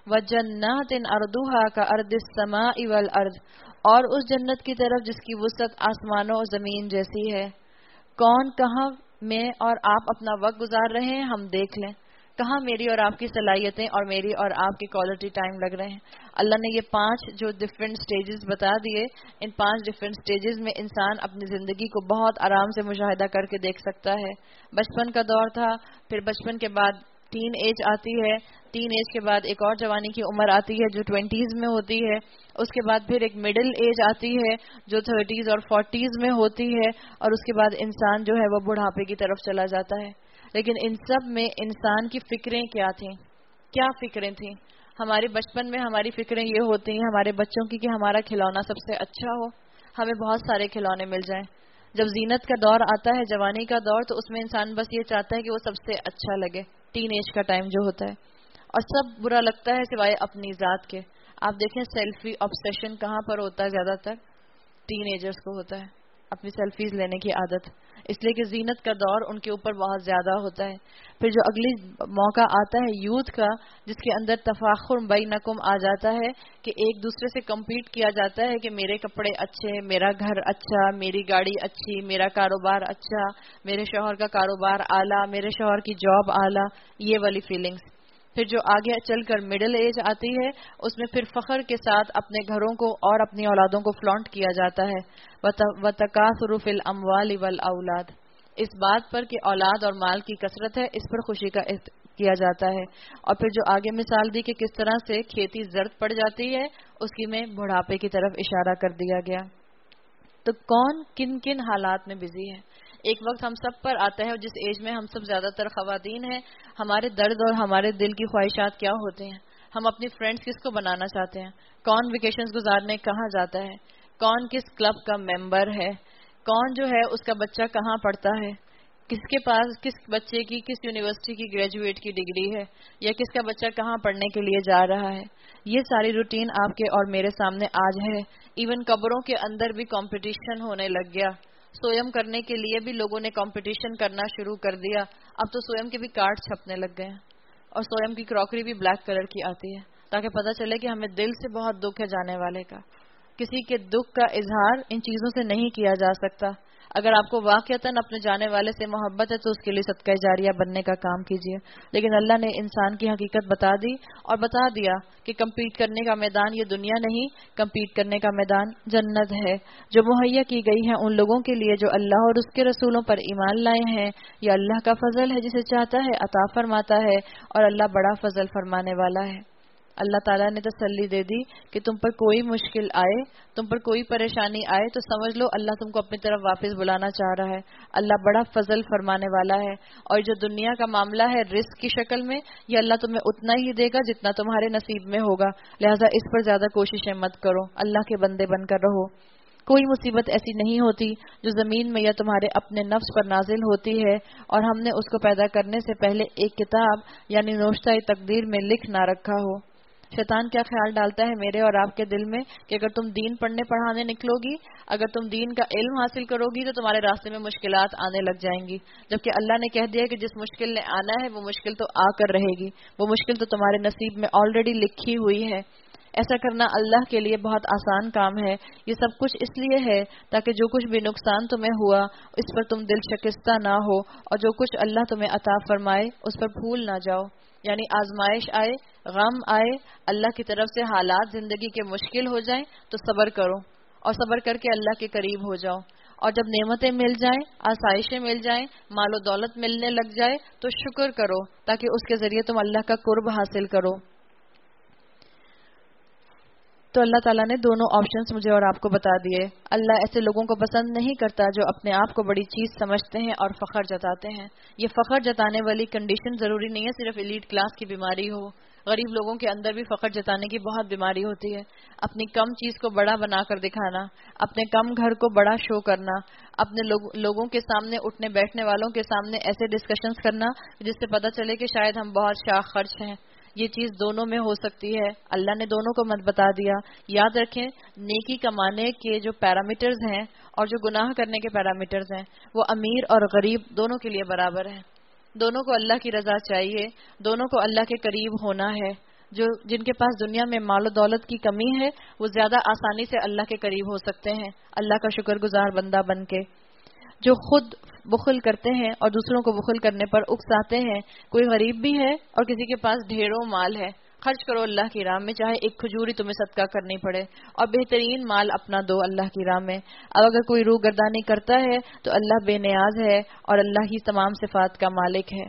وجنات ارضھا کارض السماء والارض، اور اس جنت کی طرف جس کی وسعت آسمانوں اور زمین جیسی ہے۔ کون کہاں میں اور آپ اپنا وقت گزار رہے ہیں، ہم دیکھ لیں کہاں میری اور آپ کی صلاحیتیں اور میری اور آپ کی کوالٹی ٹائم لگ رہے ہیں۔ اللہ نے یہ 5 جو ڈفرینٹ سٹیجز بتا دیے، ان 5 ڈفرینٹ سٹیجز میں انسان اپنی زندگی کو بہت آرام سے مشاہدہ کر کے دیکھ سکتا ہے۔ بچپن کا دور تھا، پھر بچپن کے بعد ٹین ایج آتی ہے، ٹین ایج کے بعد ایک اور جوانی کی عمر آتی ہے جو 20s میں ہوتی ہے، اس کے بعد پھر ایک مڈل ایج آتی ہے جو 30s اور 40s میں ہوتی ہے، اور اس کے بعد انسان جو ہے وہ بڑھاپے کی طرف چلا جاتا ہے۔ لیکن ان سب میں انسان کی فکریں کیا تھیں؟ کیا فکریں تھیں؟ ہماری بچپن میں ہماری فکریں یہ ہوتی ہیں ہمارے بچوں کی کہ ہمارا کھلونا سب سے اچھا ہو، ہمیں بہت سارے کھلونے مل جائیں۔ جب زینت کا دور آتا ہے، جوانی کا دور، تو اس میں انسان بس یہ چاہتا ہے کہ وہ سب سے اچھا لگے، ٹین ایج کا ٹائم جو ہوتا ہے، اور سب برا لگتا ہے سوائے اپنی ذات کے۔ آپ دیکھیں سیلفی آبسیشن کہاں پر ہوتا ہے؟ زیادہ تر ٹین ایجرز کو ہوتا ہے، اپنی سیلفیز لینے کی عادت، اس لیے کہ زینت کا دور ان کے اوپر بہت زیادہ ہوتا ہے۔ پھر جو اگلی موقع آتا ہے یوتھ کا، جس کے اندر تفاخر بینکم آ جاتا ہے کہ ایک دوسرے سے کمپیٹ کیا جاتا ہے کہ میرے کپڑے اچھے، میرا گھر اچھا، میری گاڑی اچھی، میرا کاروبار اچھا، میرے شوہر کا کاروبار اعلیٰ، میرے شوہر کی جاب اعلیٰ، یہ والی فیلنگز۔ پھر جو آگے چل کر مڈل ایج آتی ہے، اس میں پھر فخر کے ساتھ اپنے گھروں کو اور اپنی اولادوں کو فلانٹ کیا جاتا ہے۔ وَتَكَاثُرُ فِي الْأَمْوَالِ وَالْأَوْلَادِ، اس بات پر کہ اولاد اور مال کی کثرت ہے، اس پر خوشی کا کیا جاتا ہے۔ اور پھر جو آگے مثال دی کہ کس طرح سے کھیتی زرد پڑ جاتی ہے، اس کی میں بڑھاپے کی طرف اشارہ کر دیا گیا۔ تو کون کن کن حالات میں بزی ہے؟ ایک وقت ہم سب پر آتا ہے، جس ایج میں ہم سب زیادہ تر خواتین ہیں، ہمارے درد اور ہمارے دل کی خواہشات کیا ہوتے ہیں، ہم اپنی فرینڈز کس کو بنانا چاہتے ہیں، کون ویکیشنز گزارنے کہاں جاتا ہے، کون کس کلب کا ممبر ہے، کون جو ہے اس کا بچہ کہاں پڑھتا ہے، کس کے پاس کس بچے کی کس یونیورسٹی کی گریجویٹ کی ڈگری ہے، یا کس کا بچہ کہاں پڑھنے کے لیے جا رہا ہے۔ یہ ساری روٹین آپ کے اور میرے سامنے آج ہے۔ ایون قبروں کے اندر بھی کمپٹیشن ہونے لگ گیا، سویم کرنے کے لیے بھی لوگوں نے کمپٹیشن کرنا شروع کر دیا۔ اب تو سویم کے بھی کارڈ چھپنے لگ گئے ہیں، اور سویم کی کراکری بھی بلیک کلر کی آتی ہے، تاکہ پتہ چلے کہ ہمیں دل سے بہت دکھ ہے جانے والے کا۔ کسی کے دکھ کا اظہار ان چیزوں سے نہیں کیا جا سکتا۔ اگر آپ کو واقعتاً اپنے جانے والے سے محبت ہے تو اس کے لیے صدقہ جاریہ بننے کا کام کیجیے۔ لیکن اللہ نے انسان کی حقیقت بتا دی اور بتا دیا کہ کمپیٹ کرنے کا میدان یہ دنیا نہیں، کمپیٹ کرنے کا میدان جنت ہے، جو مہیا کی گئی ہے ان لوگوں کے لیے جو اللہ اور اس کے رسولوں پر ایمان لائے ہیں۔ یہ اللہ کا فضل ہے، جسے چاہتا ہے عطا فرماتا ہے، اور اللہ بڑا فضل فرمانے والا ہے۔ اللہ تعالیٰ نے تسلی دے دی کہ تم پر کوئی مشکل آئے، تم پر کوئی پریشانی آئے تو سمجھ لو اللہ تم کو اپنی طرف واپس بلانا چاہ رہا ہے. اللہ بڑا فضل فرمانے والا ہے. اور جو دنیا کا معاملہ ہے رزق کی شکل میں، یہ اللہ تمہیں اتنا ہی دے گا جتنا تمہارے نصیب میں ہوگا. لہٰذا اس پر زیادہ کوششیں مت کرو، اللہ کے بندے بن کر رہو. کوئی مصیبت ایسی نہیں ہوتی جو زمین میں یا تمہارے اپنے نفس پر نازل ہوتی ہے اور ہم نے اس کو پیدا کرنے سے پہلے ایک کتاب یعنی نوشتہ تقدیر میں لکھ نہ رکھا ہو. شیطان کیا خیال ڈالتا ہے میرے اور آپ کے دل میں کہ اگر تم دین پڑھنے پڑھانے نکلو گی، اگر تم دین کا علم حاصل کرو گی تو تمہارے راستے میں مشکلات آنے لگ جائیں گی، جبکہ اللہ نے کہہ دیا کہ جس مشکل نے آنا ہے وہ مشکل تو آ کر رہے گی، وہ مشکل تو تمہارے نصیب میں آلریڈی لکھی ہوئی ہے. ایسا کرنا اللہ کے لیے بہت آسان کام ہے. یہ سب کچھ اس لیے ہے تاکہ جو کچھ بھی نقصان تمہیں ہوا اس پر تم دل شکستہ نہ ہو، اور جو کچھ اللہ تمہیں عطا فرمائے اس پر بھول نہ جاؤ. یعنی آزمائش آئے، غم آئے، اللہ کی طرف سے حالات زندگی کے مشکل ہو جائیں تو صبر کرو، اور صبر کر کے اللہ کے قریب ہو جاؤ. اور جب نعمتیں مل جائیں، آسائشیں مل جائیں، مال و دولت ملنے لگ جائے تو شکر کرو تاکہ اس کے ذریعے تم اللہ کا قرب حاصل کرو. تو اللہ تعالیٰ نے دونوں آپشنز مجھے اور آپ کو بتا دیے. اللہ ایسے لوگوں کو پسند نہیں کرتا جو اپنے آپ کو بڑی چیز سمجھتے ہیں اور فخر جتاتے ہیں. یہ فخر جتانے والی کنڈیشن ضروری نہیں ہے صرف ایلیٹ کلاس کی بیماری ہو. غریب لوگوں کے اندر بھی فخر جتانے کی بہت بیماری ہوتی ہے. اپنی کم چیز کو بڑا بنا کر دکھانا، اپنے کم گھر کو بڑا شو کرنا، اپنے لوگوں کے سامنے، اٹھنے بیٹھنے والوں کے سامنے ایسے ڈسکشنز کرنا جس سے پتہ چلے کہ شاید ہم بہت شاخ خرچ ہیں. یہ چیز دونوں میں ہو سکتی ہے. اللہ نے دونوں کو مت بتا دیا. یاد رکھیں نیکی کمانے کے جو پیرامیٹرز ہیں اور جو گناہ کرنے کے پیرامیٹرز ہیں وہ امیر اور غریب دونوں کے لیے برابر ہیں. دونوں کو اللہ کی رضا چاہیے، دونوں کو اللہ کے قریب ہونا ہے. جن کے پاس دنیا میں مال و دولت کی کمی ہے وہ زیادہ آسانی سے اللہ کے قریب ہو سکتے ہیں اللہ کا شکر گزار بندہ بن کے. جو خود بخل کرتے ہیں اور دوسروں کو بخل کرنے پر اکساتے ہیں، کوئی غریب بھی ہے اور کسی کے پاس ڈھیروں مال ہے، خرچ کرو اللہ کی راہ میں، چاہے ایک کھجوری تمہیں صدقہ کرنی پڑے، اور بہترین مال اپنا دو اللہ کی راہ میں. اب اگر کوئی روح گردانی کرتا ہے تو اللہ بے نیاز ہے اور اللہ ہی تمام صفات کا مالک ہے.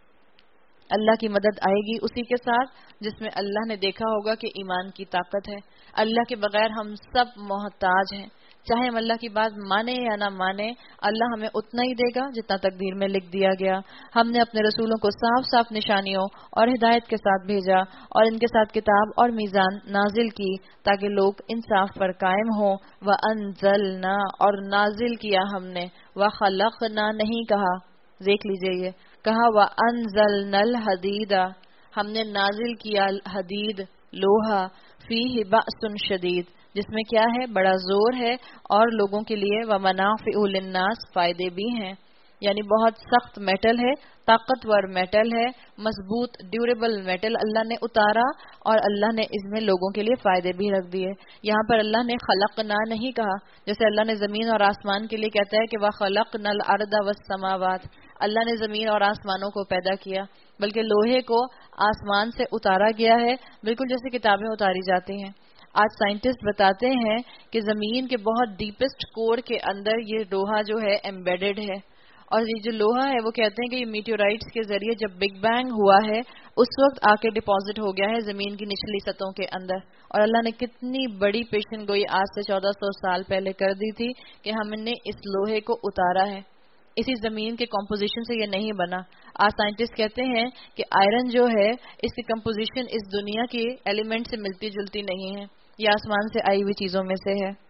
اللہ کی مدد آئے گی اسی کے ساتھ جس میں اللہ نے دیکھا ہوگا کہ ایمان کی طاقت ہے. اللہ کے بغیر ہم سب محتاج ہیں. چاہے ہم اللہ کی بات مانے یا نہ مانے، اللہ ہمیں اتنا ہی دے گا جتنا تقدیر میں لکھ دیا گیا. ہم نے اپنے رسولوں کو صاف صاف نشانیوں اور ہدایت کے ساتھ بھیجا اور ان کے ساتھ کتاب اور میزان نازل کی تاکہ لوگ انصاف پر قائم ہوں. وَأَنزَلْنَا اور نازل کیا ہم نے، وَخَلَقْنَا نہیں کہا، دیکھ لیجئے یہ کہا وَأَنزَلْنَا الْحَدِيدَ، ہم نے نازل کیا حدید لوہا، فِيهِ بَأْسٌ شَدِيد، جس میں کیا ہے بڑا زور ہے اور لوگوں کے لیے وَمَنَافِعُ لِلنَّاسِ فائدے بھی ہیں. یعنی بہت سخت میٹل ہے، طاقتور میٹل ہے، مضبوط ڈیوریبل میٹل اللہ نے اتارا اور اللہ نے اس میں لوگوں کے لیے فائدے بھی رکھ دیے. یہاں پر اللہ نے خلقنا نہیں کہا جیسے اللہ نے زمین اور آسمان کے لیے کہتا ہے کہ وَخَلَقْنَا الْأَرْضَ وَالسَّمَاوَاتِ، اللہ نے زمین اور آسمانوں کو پیدا کیا، بلکہ لوہے کو آسمان سے اتارا گیا ہے، بالکل جیسے کتابیں اتاری جاتی ہیں. آج سائنٹسٹ بتاتے ہیں کہ زمین کے بہت ڈیپسٹ کور کے اندر یہ لوہا جو ہے ایمبیڈڈ ہے، اور یہ جو لوہا ہے وہ کہتے ہیں کہ یہ میٹیورائٹس کے ذریعے جب بگ بینگ ہوا ہے اس وقت آ کے ڈپازٹ ہو گیا ہے زمین کی نچلی سطحوں کے اندر. اور اللہ نے کتنی بڑی پیشن گوئی آج سے 1400 سال پہلے کر دی تھی کہ ہم نے اس لوہے کو اتارا ہے. اسی زمین کے کمپوزیشن سے یہ نہیں بنا. آج سائنٹسٹ کہتے ہیں کہ آئرن جو ہے اس کی کمپوزیشن اس دنیا کے ایلیمنٹ سے ملتی جلتی نہیں ہے، یہ آسمان سے آئی ہوئی چیزوں میں سے ہے.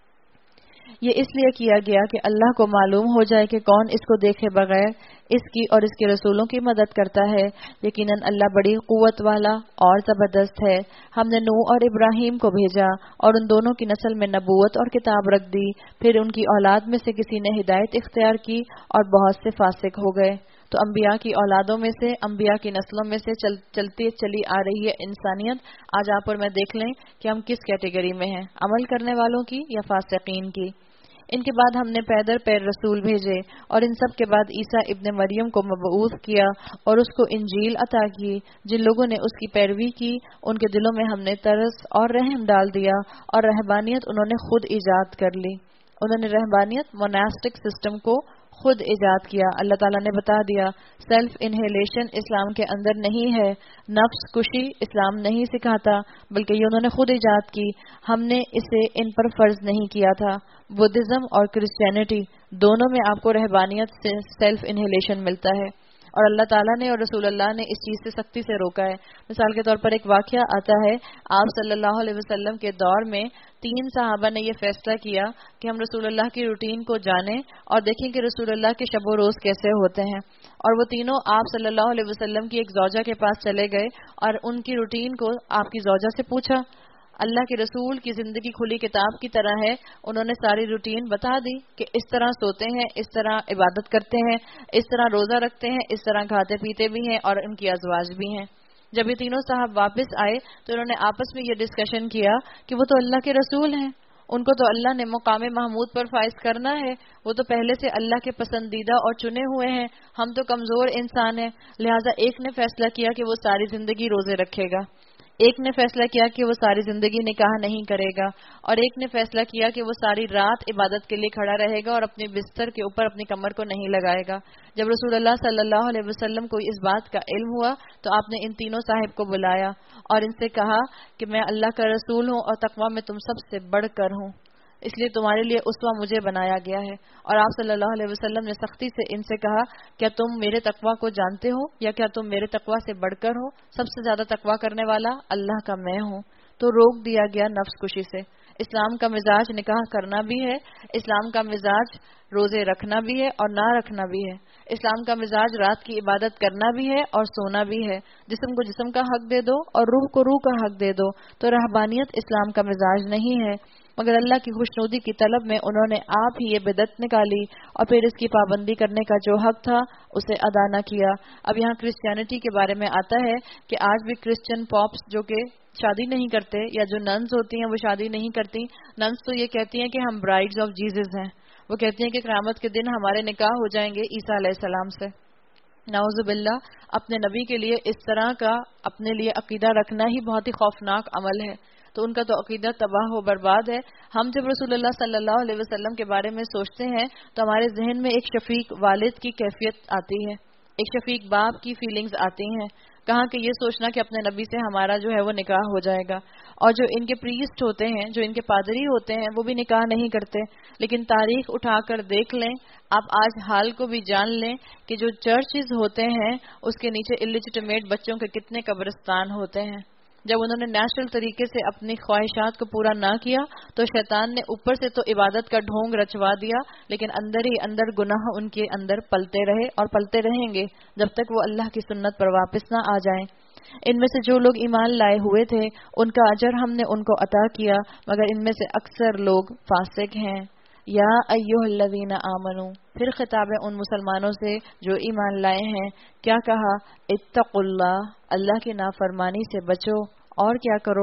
یہ اس لیے کیا گیا کہ اللہ کو معلوم ہو جائے کہ کون اس کو دیکھے بغیر اس کی اور اس کے رسولوں کی مدد کرتا ہے. یقیناً اللہ بڑی قوت والا اور زبردست ہے. ہم نے نوح اور ابراہیم کو بھیجا اور ان دونوں کی نسل میں نبوت اور کتاب رکھ دی، پھر ان کی اولاد میں سے کسی نے ہدایت اختیار کی اور بہت سے فاسق ہو گئے. تو انبیاء کی اولادوں میں سے، انبیاء کی نسلوں میں سے چلتی چلی آ رہی ہے انسانیت. آج آپ اور میں دیکھ لیں کہ ہم کس کیٹیگری میں ہیں، عمل کرنے والوں کی یا فاسقین کی. ان کے بعد ہم نے پیدر پیر رسول بھیجے اور ان سب کے بعد عیسیٰ ابن مریم کو مبعوث کیا اور اس کو انجیل عطا کی. جن لوگوں نے اس کی پیروی کی ان کے دلوں میں ہم نے ترس اور رحم ڈال دیا، اور رہبانیت انہوں نے خود ایجاد کر لی. انہوں نے رہبانیت موناسٹک سسٹم کو خود ایجاد کیا. اللہ تعالیٰ نے بتا دیا سیلف انہیلیشن اسلام کے اندر نہیں ہے، نفس کشی اسلام نہیں سکھاتا، بلکہ یہ انہوں نے خود ایجاد کی. ہم نے اسے ان پر فرض نہیں کیا تھا. بدھزم اور کرسچینٹی دونوں میں آپ کو رہبانیت سے سیلف انہیلیشن ملتا ہے، اور اللہ تعالیٰ نے اور رسول اللہ نے اس چیز سے سختی سے روکا ہے. مثال کے طور پر ایک واقعہ آتا ہے، آپ صلی اللہ علیہ وسلم کے دور میں 3 صحابہ نے یہ فیصلہ کیا کہ ہم رسول اللہ کی روٹین کو جانیں اور دیکھیں کہ رسول اللہ کے شب و روز کیسے ہوتے ہیں. اور وہ تینوں آپ صلی اللہ علیہ وسلم کی ایک زوجہ کے پاس چلے گئے اور ان کی روٹین کو آپ کی زوجہ سے پوچھا. اللہ کے رسول کی زندگی کھلی کتاب کی طرح ہے، انہوں نے ساری روٹین بتا دی کہ اس طرح سوتے ہیں، اس طرح عبادت کرتے ہیں، اس طرح روزہ رکھتے ہیں، اس طرح کھاتے پیتے بھی ہیں اور ان کی ازواج بھی ہیں. جب یہ تینوں صاحب واپس آئے تو انہوں نے آپس میں یہ ڈسکشن کیا کہ وہ تو اللہ کے رسول ہیں، ان کو تو اللہ نے مقام محمود پر فائز کرنا ہے، وہ تو پہلے سے اللہ کے پسندیدہ اور چنے ہوئے ہیں، ہم تو کمزور انسان ہیں. لہٰذا ایک نے فیصلہ کیا کہ وہ ساری زندگی روزے رکھے گا، ایک نے فیصلہ کیا کہ وہ ساری زندگی نکاح نہیں کرے گا، اور ایک نے فیصلہ کیا کہ وہ ساری رات عبادت کے لیے کھڑا رہے گا اور اپنے بستر کے اوپر اپنی کمر کو نہیں لگائے گا. جب رسول اللہ صلی اللہ علیہ وسلم کو اس بات کا علم ہوا تو آپ نے ان تینوں صاحب کو بلایا اور ان سے کہا کہ میں اللہ کا رسول ہوں اور تقویٰ میں تم سب سے بڑھ کر ہوں، اس لیے تمہارے لیے اسوہ مجھے بنایا گیا ہے. اور آپ صلی اللہ علیہ وسلم نے سختی سے ان سے کہا کیا تم میرے تقویٰ کو جانتے ہو یا کیا تم میرے تقویٰ سے بڑھ کر ہو؟ سب سے زیادہ تقویٰ کرنے والا اللہ کا میں ہوں. تو روک دیا گیا نفس کشی سے. اسلام کا مزاج نکاح کرنا بھی ہے، اسلام کا مزاج روزے رکھنا بھی ہے اور نہ رکھنا بھی ہے، اسلام کا مزاج رات کی عبادت کرنا بھی ہے اور سونا بھی ہے. جسم کو جسم کا حق دے دو اور روح کو روح کا حق دے دو. تو رہبانیت اسلام کا مزاج نہیں ہے، مگر اللہ کی خوشنودی کی طلب میں انہوں نے آپ ہی یہ بدعت نکالی اور پھر اس کی پابندی کرنے کا جو حق تھا اسے ادا نہ کیا. اب یہاں کرسچینٹی کے بارے میں آتا ہے کہ آج بھی کرسچن پاپس جو کہ شادی نہیں کرتے، یا جو ننز ہوتی ہیں وہ شادی نہیں کرتی. ننز تو یہ کہتی ہیں کہ ہم برائڈز آف جیزس ہیں، وہ کہتی ہیں کہ قیامت کے دن ہمارے نکاح ہو جائیں گے عیسیٰ علیہ السلام سے. نعوذ باللہ، اپنے نبی کے لیے اس طرح کا اپنے لیے عقیدہ رکھنا ہی بہت ہی خوفناک عمل ہے. تو ان کا تو عقیدہ تباہ و برباد ہے. ہم جب رسول اللہ صلی اللہ علیہ وسلم کے بارے میں سوچتے ہیں تو ہمارے ذہن میں ایک شفیق والد کی کیفیت آتی ہے، ایک شفیق باپ کی فیلنگز آتی ہیں. کہاں کہ یہ سوچنا کہ اپنے نبی سے ہمارا جو ہے وہ نکاح ہو جائے گا. اور جو ان کے پریسٹ ہوتے ہیں، جو ان کے پادری ہوتے ہیں، وہ بھی نکاح نہیں کرتے. لیکن تاریخ اٹھا کر دیکھ لیں، آپ آج حال کو بھی جان لیں کہ جو چرچز ہوتے ہیں اس کے نیچے اللیجیٹمیٹ بچوں کے کتنے قبرستان ہوتے ہیں. جب انہوں نے نیچرل طریقے سے اپنی خواہشات کو پورا نہ کیا تو شیطان نے اوپر سے تو عبادت کا ڈھونگ رچوا دیا، لیکن اندر ہی اندر گناہ ان کے اندر پلتے رہے اور پلتے رہیں گے جب تک وہ اللہ کی سنت پر واپس نہ آ جائیں. ان میں سے جو لوگ ایمان لائے ہوئے تھے ان کا اجر ہم نے ان کو عطا کیا، مگر ان میں سے اکثر لوگ فاسق ہیں. یا ایھا الذین آمنو، پھر خطاب ہے ان مسلمانوں سے جو ایمان لائے ہیں. کیا کہا؟ اتقوا اللہ، اللہ کی نافرمانی سے بچو. اور کیا کرو؟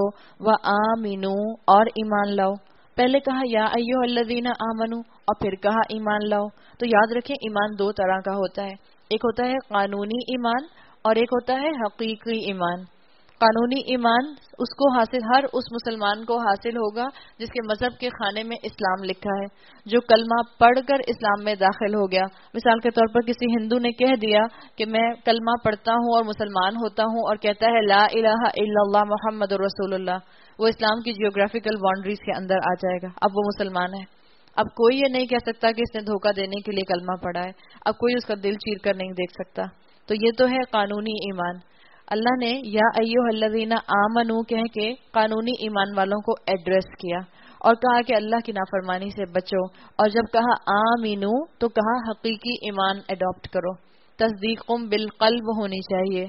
وآمنو، اور ایمان لاؤ. پہلے کہا یا ایھا الذین آمنو اور پھر کہا ایمان لاؤ. تو یاد رکھیں ایمان 2 طرح کا ہوتا ہے، ایک ہوتا ہے قانونی ایمان اور ایک ہوتا ہے حقیقی ایمان. قانونی ایمان اس کو حاصل ہر اس مسلمان کو حاصل ہوگا جس کے مذہب کے خانے میں اسلام لکھا ہے، جو کلمہ پڑھ کر اسلام میں داخل ہو گیا. مثال کے طور پر کسی ہندو نے کہہ دیا کہ میں کلمہ پڑھتا ہوں اور مسلمان ہوتا ہوں، اور کہتا ہے لا الہ الا اللہ محمد رسول اللہ، وہ اسلام کی جیوگرافیکل باؤنڈریز کے اندر آ جائے گا. اب وہ مسلمان ہے. اب کوئی یہ نہیں کہہ سکتا کہ اس نے دھوکہ دینے کے لیے کلمہ پڑھا ہے. اب کوئی اس کا دل چیر کر نہیں دیکھ سکتا. تو یہ تو ہے قانونی ایمان. اللہ نے یا ایھا الذین آمنو کہہ کے قانونی ایمان والوں کو ایڈریس کیا اور کہا کہ اللہ کی نافرمانی سے بچو. اور جب کہا آمینو تو کہا حقیقی ایمان اڈاپٹ کرو. تصدیقم بالقلب ہونی چاہیے،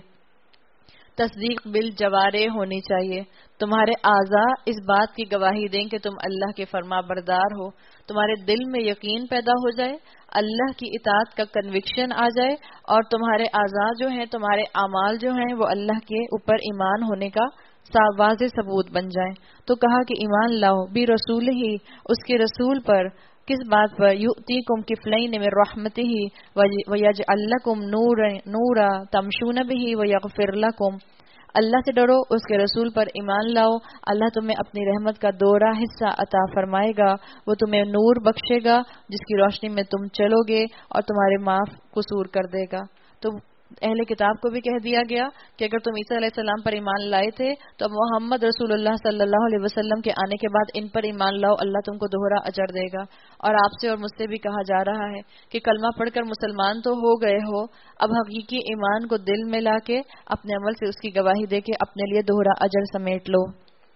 تصدیق بالجوارح ہونی چاہیے. تمہارے اعضاء اس بات کی گواہی دیں کہ تم اللہ کے فرما بردار ہو. تمہارے دل میں یقین پیدا ہو جائے، اللہ کی اطاعت کا کنوکشن آ جائے، اور تمہارے اعضاء جو ہیں، تمہارے اعمال جو ہیں وہ اللہ کے اوپر ایمان ہونے کا واضح ثبوت بن جائیں. تو کہا کہ ایمان لاؤ بھی رسول ہی، اس کے رسول پر. کس بات پر؟ یؤتیکم کفلین من رحمتہ ویجعل لکم نورا تمشون بہ ویغفر لکم. اللہ سے ڈرو، اس کے رسول پر ایمان لاؤ، اللہ تمہیں اپنی رحمت کا دوہرا حصہ عطا فرمائے گا، وہ تمہیں نور بخشے گا جس کی روشنی میں تم چلو گے اور تمہارے معاف قصور کر دے گا۔ تو اہل کتاب کو بھی کہہ دیا گیا کہ اگر تم عیسیٰ علیہ السلام پر ایمان لائے تھے تو اب محمد رسول اللہ صلی اللہ علیہ وسلم کے آنے کے بعد ان پر ایمان لاؤ، اللہ تم کو دوہرا اجر دے گا۔ اور آپ سے اور مجھ سے بھی کہا جا رہا ہے کہ کلمہ پڑھ کر مسلمان تو ہو گئے ہو، اب حقیقی ایمان کو دل میں لا کے اپنے عمل سے اس کی گواہی دے کے اپنے لیے دوہرا اجر سمیٹ لو۔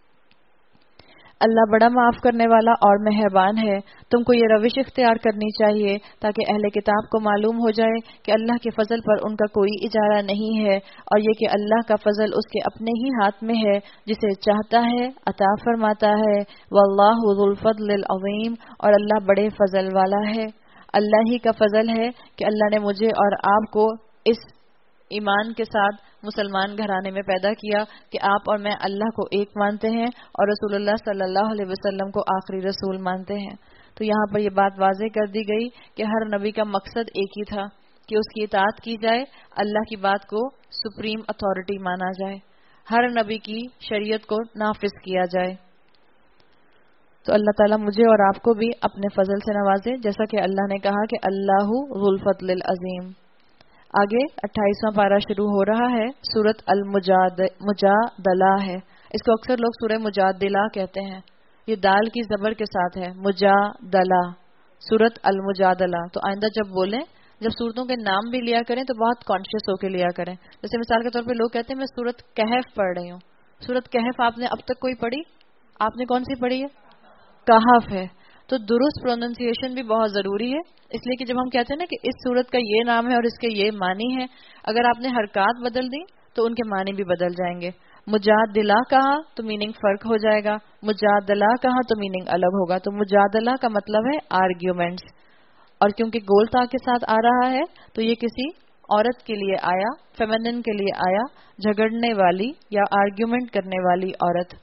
اللہ بڑا معاف کرنے والا اور مہربان ہے۔ تم کو یہ روش اختیار کرنی چاہیے تاکہ اہل کتاب کو معلوم ہو جائے کہ اللہ کے فضل پر ان کا کوئی اجارہ نہیں ہے، اور یہ کہ اللہ کا فضل اس کے اپنے ہی ہاتھ میں ہے، جسے چاہتا ہے عطا فرماتا ہے۔ واللہ ذو الفضل العظیم، اور اللہ بڑے فضل والا ہے۔ اللہ ہی کا فضل ہے کہ اللہ نے مجھے اور آپ کو اس ایمان کے ساتھ مسلمان گھرانے میں پیدا کیا کہ آپ اور میں اللہ کو ایک مانتے ہیں اور رسول اللہ صلی اللہ علیہ وسلم کو آخری رسول مانتے ہیں۔ تو یہاں پر یہ بات واضح کر دی گئی کہ ہر نبی کا مقصد ایک ہی تھا کہ اس کی اطاعت کی جائے، اللہ کی بات کو سپریم اتھارٹی مانا جائے، ہر نبی کی شریعت کو نافذ کیا جائے۔ تو اللہ تعالیٰ مجھے اور آپ کو بھی اپنے فضل سے نوازے، جیسا کہ اللہ نے کہا کہ اللہ ذو الفضل العظیم۔ آگے 28واں پارہ شروع ہو رہا ہے، سورۃ المجادلہ ہے۔ اس کو اکثر لوگ سورہ مجادلہ کہتے ہیں، یہ دال کی زبر کے ساتھ ہے، مجادلہ، سورۃ المجادلہ۔ تو آئندہ جب بولیں، جب سورتوں کے نام بھی لیا کریں تو بہت کانشیس ہو کے لیا کریں۔ جیسے مثال کے طور پہ لوگ کہتے ہیں میں سورۃ کہف پڑھ رہی ہوں۔ سورۃ کہف آپ نے اب تک کوئی پڑھی؟ آپ نے کون سی پڑھی ہے؟ کہف ہے۔ تو درست پروننسیشن بھی بہت ضروری ہے، اس لیے کہ جب ہم کہتے ہیں نا کہ اس سورت کا یہ نام ہے اور اس کے یہ معنی ہے، اگر آپ نے حرکات بدل دی تو ان کے معنی بھی بدل جائیں گے۔ مجادلہ کہا تو میننگ فرق ہو جائے گا، مجادلہ کہا تو میننگ الگ ہوگا۔ تو مجادلہ کا مطلب ہے آرگیومنٹس، اور کیونکہ گول تا کے ساتھ آ رہا ہے تو یہ کسی عورت کے لیے آیا، فیمنن کے لیے آیا، جھگڑنے والی یا آرگیومنٹ کرنے والی عورت۔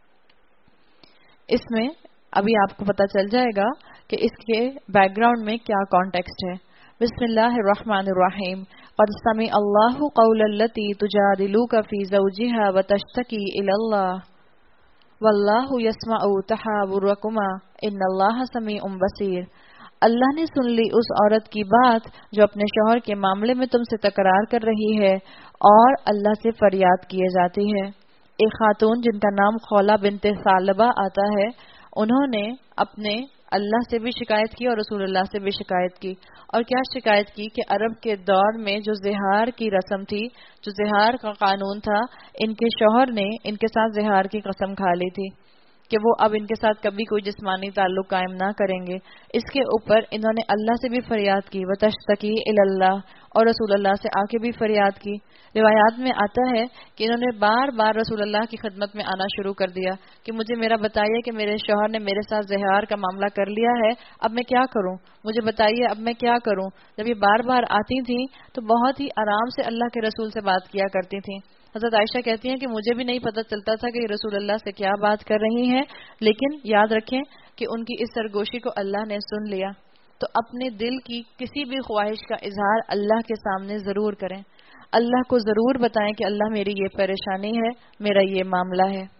اس میں ابھی آپ کو پتا چل جائے گا کہ اس کے بیک گراؤنڈ میں کیا کانٹیکسٹ ہے۔ بسم اللہ الرحمن الرحیم۔ قد سمع اللہ قول التی تجادلک فی زوجها وتشتکی الی اللہ واللہ یسمع تحاورکما ان اللہ سمیع بصیر۔ اللہ نے سن لی اس عورت کی بات جو اپنے شوہر کے معاملے میں تم سے تکرار کر رہی ہے اور اللہ سے فریاد کیے جاتی ہے۔ ایک خاتون جن کا نام خولہ بنت ثعلبہ آتا ہے، انہوں نے اپنے اللہ سے بھی شکایت کی اور رسول اللہ سے بھی شکایت کی۔ اور کیا شکایت کی کہ عرب کے دور میں جو زہار کی رسم تھی، جو زہار کا قانون تھا، ان کے شوہر نے ان کے ساتھ زہار کی قسم کھا لی تھی کہ وہ اب ان کے ساتھ کبھی کوئی جسمانی تعلق قائم نہ کریں گے۔ اس کے اوپر انہوں نے اللہ سے بھی فریاد کی، وتشتکی الی اللہ، اور رسول اللہ سے آ کے بھی فریاد کی۔ روایات میں آتا ہے کہ انہوں نے بار بار رسول اللہ کی خدمت میں آنا شروع کر دیا کہ مجھے میرا بتائیے کہ میرے شوہر نے میرے ساتھ زہار کا معاملہ کر لیا ہے، اب میں کیا کروں، مجھے بتائیے اب میں کیا کروں۔ جب یہ بار بار آتی تھیں تو بہت ہی آرام سے اللہ کے رسول سے بات کیا کرتی تھیں۔ حضرت عائشہ کہتی ہیں کہ مجھے بھی نہیں پتہ چلتا تھا کہ یہ رسول اللہ سے کیا بات کر رہی ہیں، لیکن یاد رکھیں کہ ان کی اس سرگوشی کو اللہ نے سن لیا۔ تو اپنے دل کی کسی بھی خواہش کا اظہار اللہ کے سامنے ضرور کریں، اللہ کو ضرور بتائیں کہ اللہ میری یہ پریشانی ہے، میرا یہ معاملہ ہے۔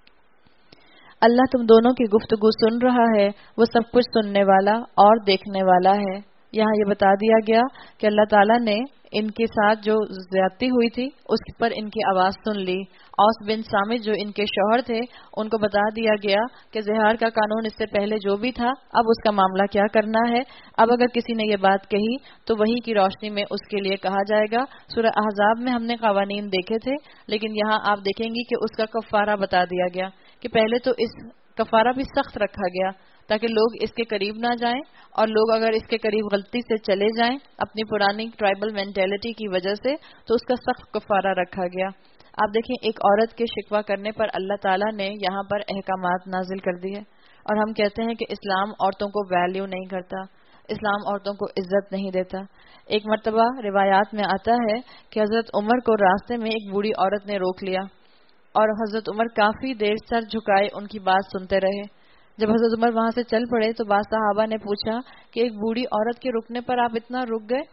اللہ تم دونوں کی گفتگو سن رہا ہے، وہ سب کچھ سننے والا اور دیکھنے والا ہے۔ یہاں یہ بتا دیا گیا کہ اللہ تعالیٰ نے ان کے ساتھ جو زیادتی ہوئی تھی اس پر ان کی آواز سن لی۔ اوس بن صامت جو ان کے شوہر تھے، ان کو بتا دیا گیا کہ زہار کا قانون اس سے پہلے جو بھی تھا اب اس کا معاملہ کیا کرنا ہے۔ اب اگر کسی نے یہ بات کہی تو وہی کی روشنی میں اس کے لیے کہا جائے گا۔ سورہ احزاب میں ہم نے قوانین دیکھے تھے، لیکن یہاں آپ دیکھیں گی کہ اس کا کفارہ بتا دیا گیا کہ پہلے تو اس کفارہ بھی سخت رکھا گیا تاکہ لوگ اس کے قریب نہ جائیں، اور لوگ اگر اس کے قریب غلطی سے چلے جائیں اپنی پرانی ٹرائبل مینٹیلٹی کی وجہ سے تو اس کا سخت کفارہ رکھا گیا۔ آپ دیکھیں ایک عورت کے شکوہ کرنے پر اللہ تعالیٰ نے یہاں پر احکامات نازل کر دیے، اور ہم کہتے ہیں کہ اسلام عورتوں کو ویلیو نہیں کرتا، اسلام عورتوں کو عزت نہیں دیتا۔ ایک مرتبہ روایات میں آتا ہے کہ حضرت عمر کو راستے میں ایک بوڑھی عورت نے روک لیا، اور حضرت عمر کافی دیر سر جھکائے ان کی بات سنتے رہے۔ جب حضرت عمر وہاں سے چل پڑے تو بعض صحابہ نے پوچھا کہ ایک بوڑھی عورت کے رکنے پر آپ اتنا رک گئے؟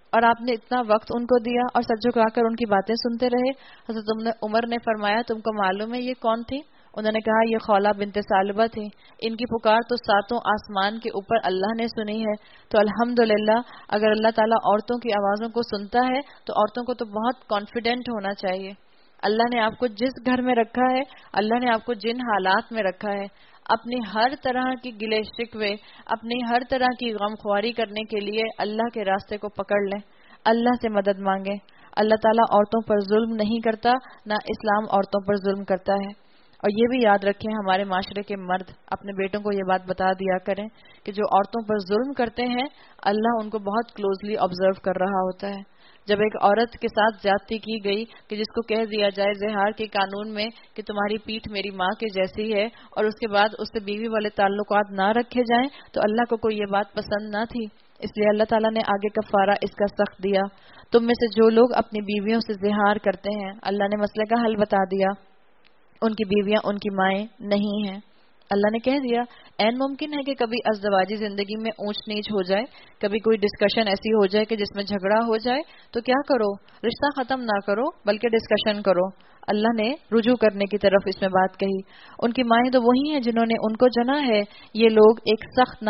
اور آپ نے اتنا وقت ان کو دیا اور سر جھکا کر ان کی باتیں سنتے رہے. حضرت عمر نے فرمایا تم کو معلوم ہے یہ کون تھی؟ انہوں نے کہا یہ خولہ بنت ثعلبہ تھی. ان کی پکار تو ساتوں آسمان کے اوپر اللہ نے سنی ہے. تو الحمدللہ اگر اللہ تعالیٰ عورتوں کی آوازوں کو سنتا ہے تو عورتوں کو تو بہت کانفیڈنٹ ہونا چاہیے. اللہ نے آپ کو جس گھر میں رکھا ہے، اللہ نے آپ کو جن حالات میں رکھا ہے، اپنی ہر طرح کی گلے شکوے، اپنی ہر طرح کی غمخواری کرنے کے لیے اللہ کے راستے کو پکڑ لیں، اللہ سے مدد مانگیں. اللہ تعالیٰ عورتوں پر ظلم نہیں کرتا، نہ اسلام عورتوں پر ظلم کرتا ہے. اور یہ بھی یاد رکھیں ہمارے معاشرے کے مرد اپنے بیٹوں کو یہ بات بتا دیا کریں کہ جو عورتوں پر ظلم کرتے ہیں اللہ ان کو بہت کلوزلی آبزرو کر رہا ہوتا ہے. جب ایک عورت کے ساتھ زیادتی کی گئی کہ جس کو کہہ دیا جائے زہار کے قانون میں کہ تمہاری پیٹھ میری ماں کے جیسی ہے، اور اس کے بعد اس سے بیوی والے تعلقات نہ رکھے جائیں، تو اللہ کو کوئی یہ بات پسند نہ تھی. اس لیے اللہ تعالیٰ نے آگے کفارہ اس کا سخت دیا. تم میں سے جو لوگ اپنی بیویوں سے زہار کرتے ہیں، اللہ نے مسئلے کا حل بتا دیا، ان کی بیویاں ان کی مائیں نہیں ہیں. اللہ نے کہہ دیا این ممکن ہے کہ کبھی ازدواجی زندگی میں اونچ نیچ ہو جائے، کبھی کوئی ڈسکشن ایسی ہو جائے کہ جس میں جھگڑا ہو جائے، تو کیا کرو، رشتہ ختم نہ کرو بلکہ ڈسکشن کرو. اللہ نے رجوع کرنے کی طرف اس میں بات کہی. ان کی مائیں تو وہی ہیں جنہوں نے ان کو جنا ہے. یہ لوگ ایک سخت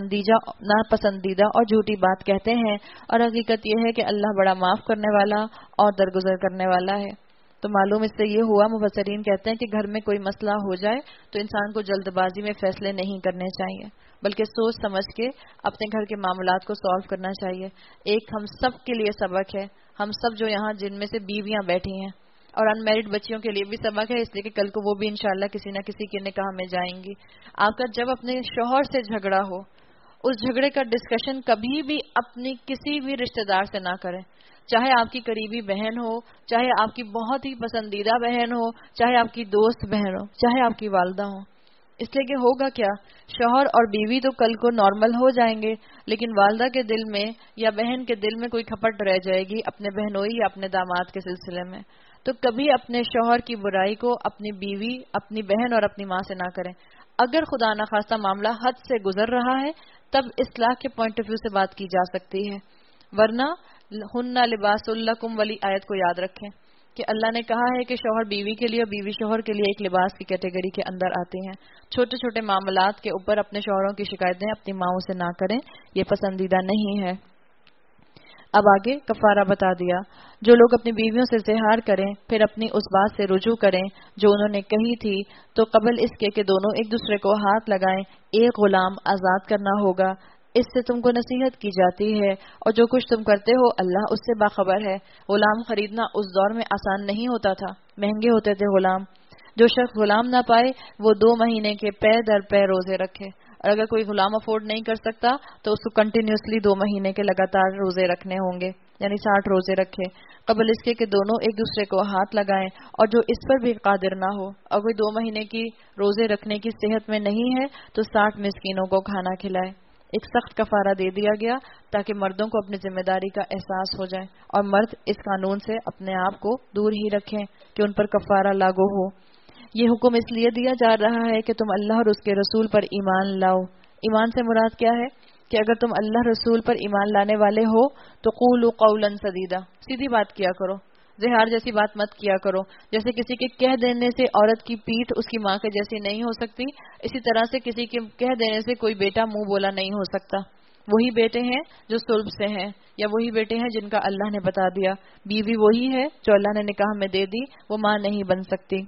ناپسندیدہ اور جھوٹی بات کہتے ہیں، اور حقیقت یہ ہے کہ اللہ بڑا معاف کرنے والا اور درگزر کرنے والا ہے. تو معلوم اس سے یہ ہوا، مفسرین کہتے ہیں کہ گھر میں کوئی مسئلہ ہو جائے تو انسان کو جلد بازی میں فیصلے نہیں کرنے چاہیے، بلکہ سوچ سمجھ کے اپنے گھر کے معاملات کو سالو کرنا چاہیے. ایک ہم سب کے لیے سبق ہے، ہم سب جو یہاں جن میں سے بیویاں بیٹھی ہیں، اور ان میرڈ بچیوں کے لیے بھی سبق ہے، اس لیے کہ کل کو وہ بھی انشاءاللہ کسی نہ کسی کے نکاح میں جائیں گی. آپ کا جب اپنے شوہر سے جھگڑا ہو، اس جھگڑے کا ڈسکشن کبھی بھی اپنی کسی بھی رشتہ دار سے نہ کریں، چاہے آپ کی قریبی بہن ہو، چاہے آپ کی بہت ہی پسندیدہ بہن ہو، چاہے آپ کی دوست بہن ہو، چاہے آپ کی والدہ ہو. اس لیے کہ ہوگا کیا، شوہر اور بیوی تو کل کو نارمل ہو جائیں گے، لیکن والدہ کے دل میں یا بہن کے دل میں کوئی کھپٹ رہ جائے گی اپنے بہنوئی یا اپنے داماد کے سلسلے میں. تو کبھی اپنے شوہر کی برائی کو اپنی بیوی، اپنی بہن اور اپنی ماں سے نہ کریں. اگر خدا نخواستہ معاملہ حد سے گزر رہا ہے تب اصلاح کے پوائنٹ آف ویو سے بات کی جا سکتی ہے، ورنہ ہن لباس لکم والی آیت کو یاد رکھیں کہ اللہ نے کہا ہے کہ شوہر بیوی کے لیے اور بیوی شوہر کے لیے ایک لباس کی کیٹیگری کے اندر آتی ہیں. چھوٹے چھوٹے معاملات کے اوپر اپنے شوہروں کی شکایتیں اپنی ماؤں سے نہ کریں، یہ پسندیدہ نہیں ہے. اب آگے کفارہ بتا دیا. جو لوگ اپنی بیویوں سے زہار کریں پھر اپنی اس بات سے رجوع کریں جو انہوں نے کہی تھی، تو قبل اس کے کہ دونوں ایک دوسرے کو ہاتھ لگائیں ایک غلام آزاد کرنا ہوگا. اس سے تم کو نصیحت کی جاتی ہے، اور جو کچھ تم کرتے ہو اللہ اس سے باخبر ہے. غلام خریدنا اس دور میں آسان نہیں ہوتا تھا، مہنگے ہوتے تھے غلام. جو شخص غلام نہ پائے وہ 2 مہینے کے پے در پے روزے رکھے، اور اگر کوئی غلام افورڈ نہیں کر سکتا تو اس کو کنٹینیوسلی 2 مہینے کے لگاتار روزے رکھنے ہوں گے، یعنی 60 روزے رکھے قبل اس کے کہ دونوں ایک دوسرے کو ہاتھ لگائیں. اور جو اس پر بھی قادر نہ ہو اور کوئی 2 مہینے کی روزے رکھنے کی صحت میں نہیں ہے تو 60 مسکینوں کو کھانا کھلائے. ایک سخت کفارہ دے دیا گیا تاکہ مردوں کو اپنی ذمہ داری کا احساس ہو جائے، اور مرد اس قانون سے اپنے آپ کو دور ہی رکھیں کہ ان پر کفارہ لاگو ہو. یہ حکم اس لیے دیا جا رہا ہے کہ تم اللہ اور اس کے رسول پر ایمان لاؤ. ایمان سے مراد کیا ہے کہ اگر تم اللہ رسول پر ایمان لانے والے ہو تو قولوا قولا سدیدا، سیدھی بات کیا کرو، زہار جیسی بات مت کیا کرو. جیسے کسی کے کہہ دینے سے عورت کی پیٹھ اس کی ماں کے جیسی نہیں ہو سکتی، اسی طرح سے کسی کے کہہ دینے سے کوئی بیٹا منہ بولا نہیں ہو سکتا. وہی بیٹے ہیں جو صلب سے ہیں، یا وہی بیٹے ہیں جن کا اللہ نے بتا دیا. بیوی وہی ہے جو اللہ نے نکاح میں دے دی، وہ ماں نہیں بن سکتی.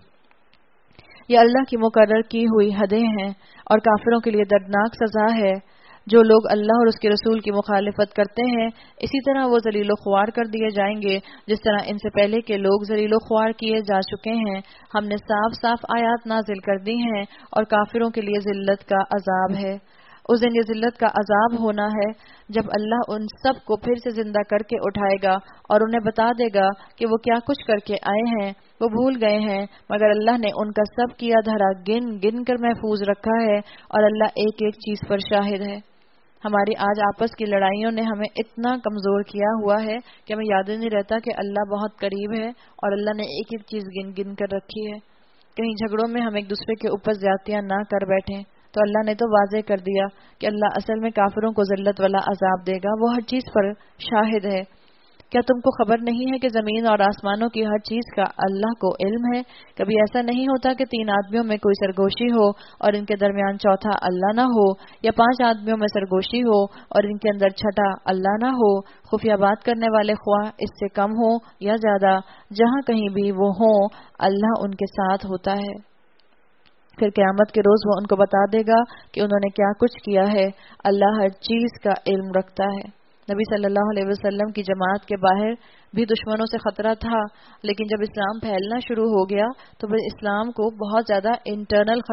یہ اللہ کی مقرر کی ہوئی حدیں ہیں اور کافروں کے لیے دردناک سزا ہے. جو لوگ اللہ اور اس کے رسول کی مخالفت کرتے ہیں اسی طرح وہ ذلیل و خوار کر دیے جائیں گے جس طرح ان سے پہلے کے لوگ ذلیل و خوار کیے جا چکے ہیں. ہم نے صاف صاف آیات نازل کر دی ہیں اور کافروں کے لیے ذلت کا عذاب ہے. اس دن یہ ذلت کا عذاب ہونا ہے جب اللہ ان سب کو پھر سے زندہ کر کے اٹھائے گا اور انہیں بتا دے گا کہ وہ کیا کچھ کر کے آئے ہیں. وہ بھول گئے ہیں مگر اللہ نے ان کا سب کیا دھرا گن گن کر محفوظ رکھا ہے، اور اللہ ایک ایک چیز پر شاہد ہے. ہماری آج آپس کی لڑائیوں نے ہمیں اتنا کمزور کیا ہوا ہے کہ ہمیں یاد نہیں رہتا کہ اللہ بہت قریب ہے اور اللہ نے ایک ایک چیز گن گن کر رکھی ہے. کہیں جھگڑوں میں ہم ایک دوسرے کے اوپر زیادتیاں نہ کر بیٹھیں. تو اللہ نے تو واضح کر دیا کہ اللہ اصل میں کافروں کو ذلت والا عذاب دے گا، وہ ہر چیز پر شاہد ہے. کیا تم کو خبر نہیں ہے کہ زمین اور آسمانوں کی ہر چیز کا اللہ کو علم ہے؟ کبھی ایسا نہیں ہوتا کہ 3 آدمیوں میں کوئی سرگوشی ہو اور ان کے درمیان چوتھا اللہ نہ ہو، یا 5 آدمیوں میں سرگوشی ہو اور ان کے اندر چھٹا اللہ نہ ہو۔ خفیہ بات کرنے والے خواہ اس سے کم ہو یا زیادہ، جہاں کہیں بھی وہ ہوں اللہ ان کے ساتھ ہوتا ہے۔ پھر قیامت کے روز وہ ان کو بتا دے گا کہ انہوں نے کیا کچھ کیا ہے۔ اللہ ہر چیز کا علم رکھتا ہے۔ نبی صلی اللہ علیہ وسلم کی جماعت کے باہر بھی دشمنوں سے خطرہ تھا، لیکن جب اسلام پھیلنا شروع ہو گیا تو پھر اسلام کو بہت زیادہ انٹرنل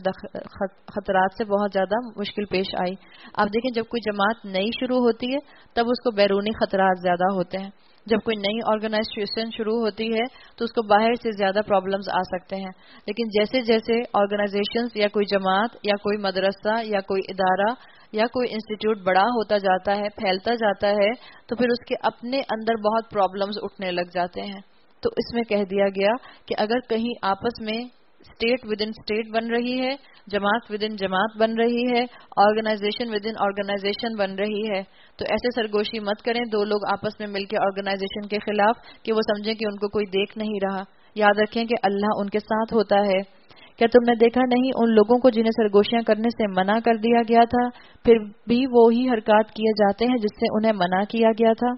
خطرات سے بہت زیادہ مشکل پیش آئی۔ آپ دیکھیں جب کوئی جماعت نئی شروع ہوتی ہے تب اس کو بیرونی خطرات زیادہ ہوتے ہیں، جب کوئی نئی آرگنائزیشن شروع ہوتی ہے تو اس کو باہر سے زیادہ پرابلمز آ سکتے ہیں، لیکن جیسے جیسے آرگنائزیشنز یا کوئی جماعت یا کوئی مدرسہ یا کوئی ادارہ یا کوئی انسٹیٹیوٹ بڑا ہوتا جاتا ہے، پھیلتا جاتا ہے، تو پھر اس کے اپنے اندر بہت پرابلمز اٹھنے لگ جاتے ہیں۔ تو اس میں کہہ دیا گیا کہ اگر کہیں آپس میں اسٹیٹ ود ان اسٹیٹ بن رہی ہے، جماعت ود ان جماعت بن رہی ہے، آرگنائزیشن ود ان آرگنائزیشن بن رہی ہے، تو ایسے سرگوشی مت کریں 2 لوگ آپس میں مل کے آرگنائزیشن کے خلاف کہ وہ سمجھیں کہ ان کو کوئی دیکھ نہیں رہا۔ یاد رکھیں کہ اللہ ان کے ساتھ ہوتا ہے۔ کیا تم نے دیکھا نہیں ان لوگوں کو جنہیں سرگوشیاں کرنے سے منع کر دیا گیا تھا، پھر بھی وہی حرکات کیے جاتے ہیں جس سے انہیں منع کیا گیا تھا؟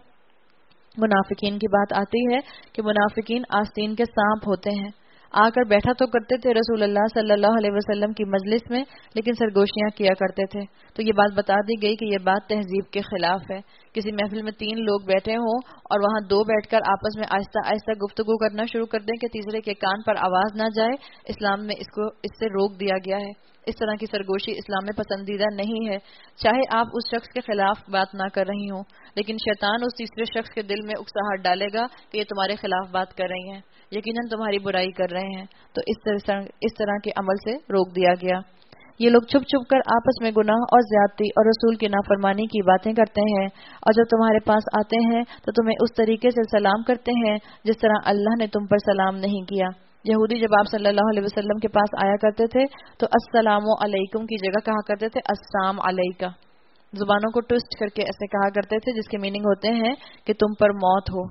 منافقین کی بات آتی ہے کہ منافقین آستین کے سانپ ہوتے ہیں، آ کر بیٹھا تو کرتے تھے رسول اللہ صلی اللہ علیہ وسلم کی مجلس میں، لیکن سرگوشیاں کیا کرتے تھے۔ تو یہ بات بتا دی گئی کہ یہ بات تہذیب کے خلاف ہے۔ کسی محفل میں 3 لوگ بیٹھے ہوں اور وہاں 2 بیٹھ کر آپس میں آہستہ آہستہ گفتگو کرنا شروع کر دیں کہ تیسرے کے کان پر آواز نہ جائے، اسلام میں اس سے روک دیا گیا ہے۔ اس طرح کی سرگوشی اسلام میں پسندیدہ نہیں ہے، چاہے آپ اس شخص کے خلاف بات نہ کر رہی ہوں، لیکن شیطان اس تیسرے شخص کے دل میں اکساہٹ ڈالے گا کہ یہ تمہارے خلاف بات کر رہی ہیں، یقیناً تمہاری برائی کر رہے ہیں، تو اس طرح کے عمل سے روک دیا گیا۔ یہ لوگ چھپ چھپ کر آپس میں گناہ اور زیادتی اور رسول کی نافرمانی کی باتیں کرتے ہیں، اور جب تمہارے پاس آتے ہیں تو تمہیں اس طریقے سے سلام کرتے ہیں جس طرح اللہ نے تم پر سلام نہیں کیا۔ یہودی جب آپ صلی اللہ علیہ وسلم کے پاس آیا کرتے تھے تو السلام علیکم کی جگہ کہا کرتے تھے السلام علیکہ، زبانوں کو ٹوسٹ کر کے ایسے کہا کرتے تھے جس کے میننگ ہوتے ہیں کہ تم پر موت ہو۔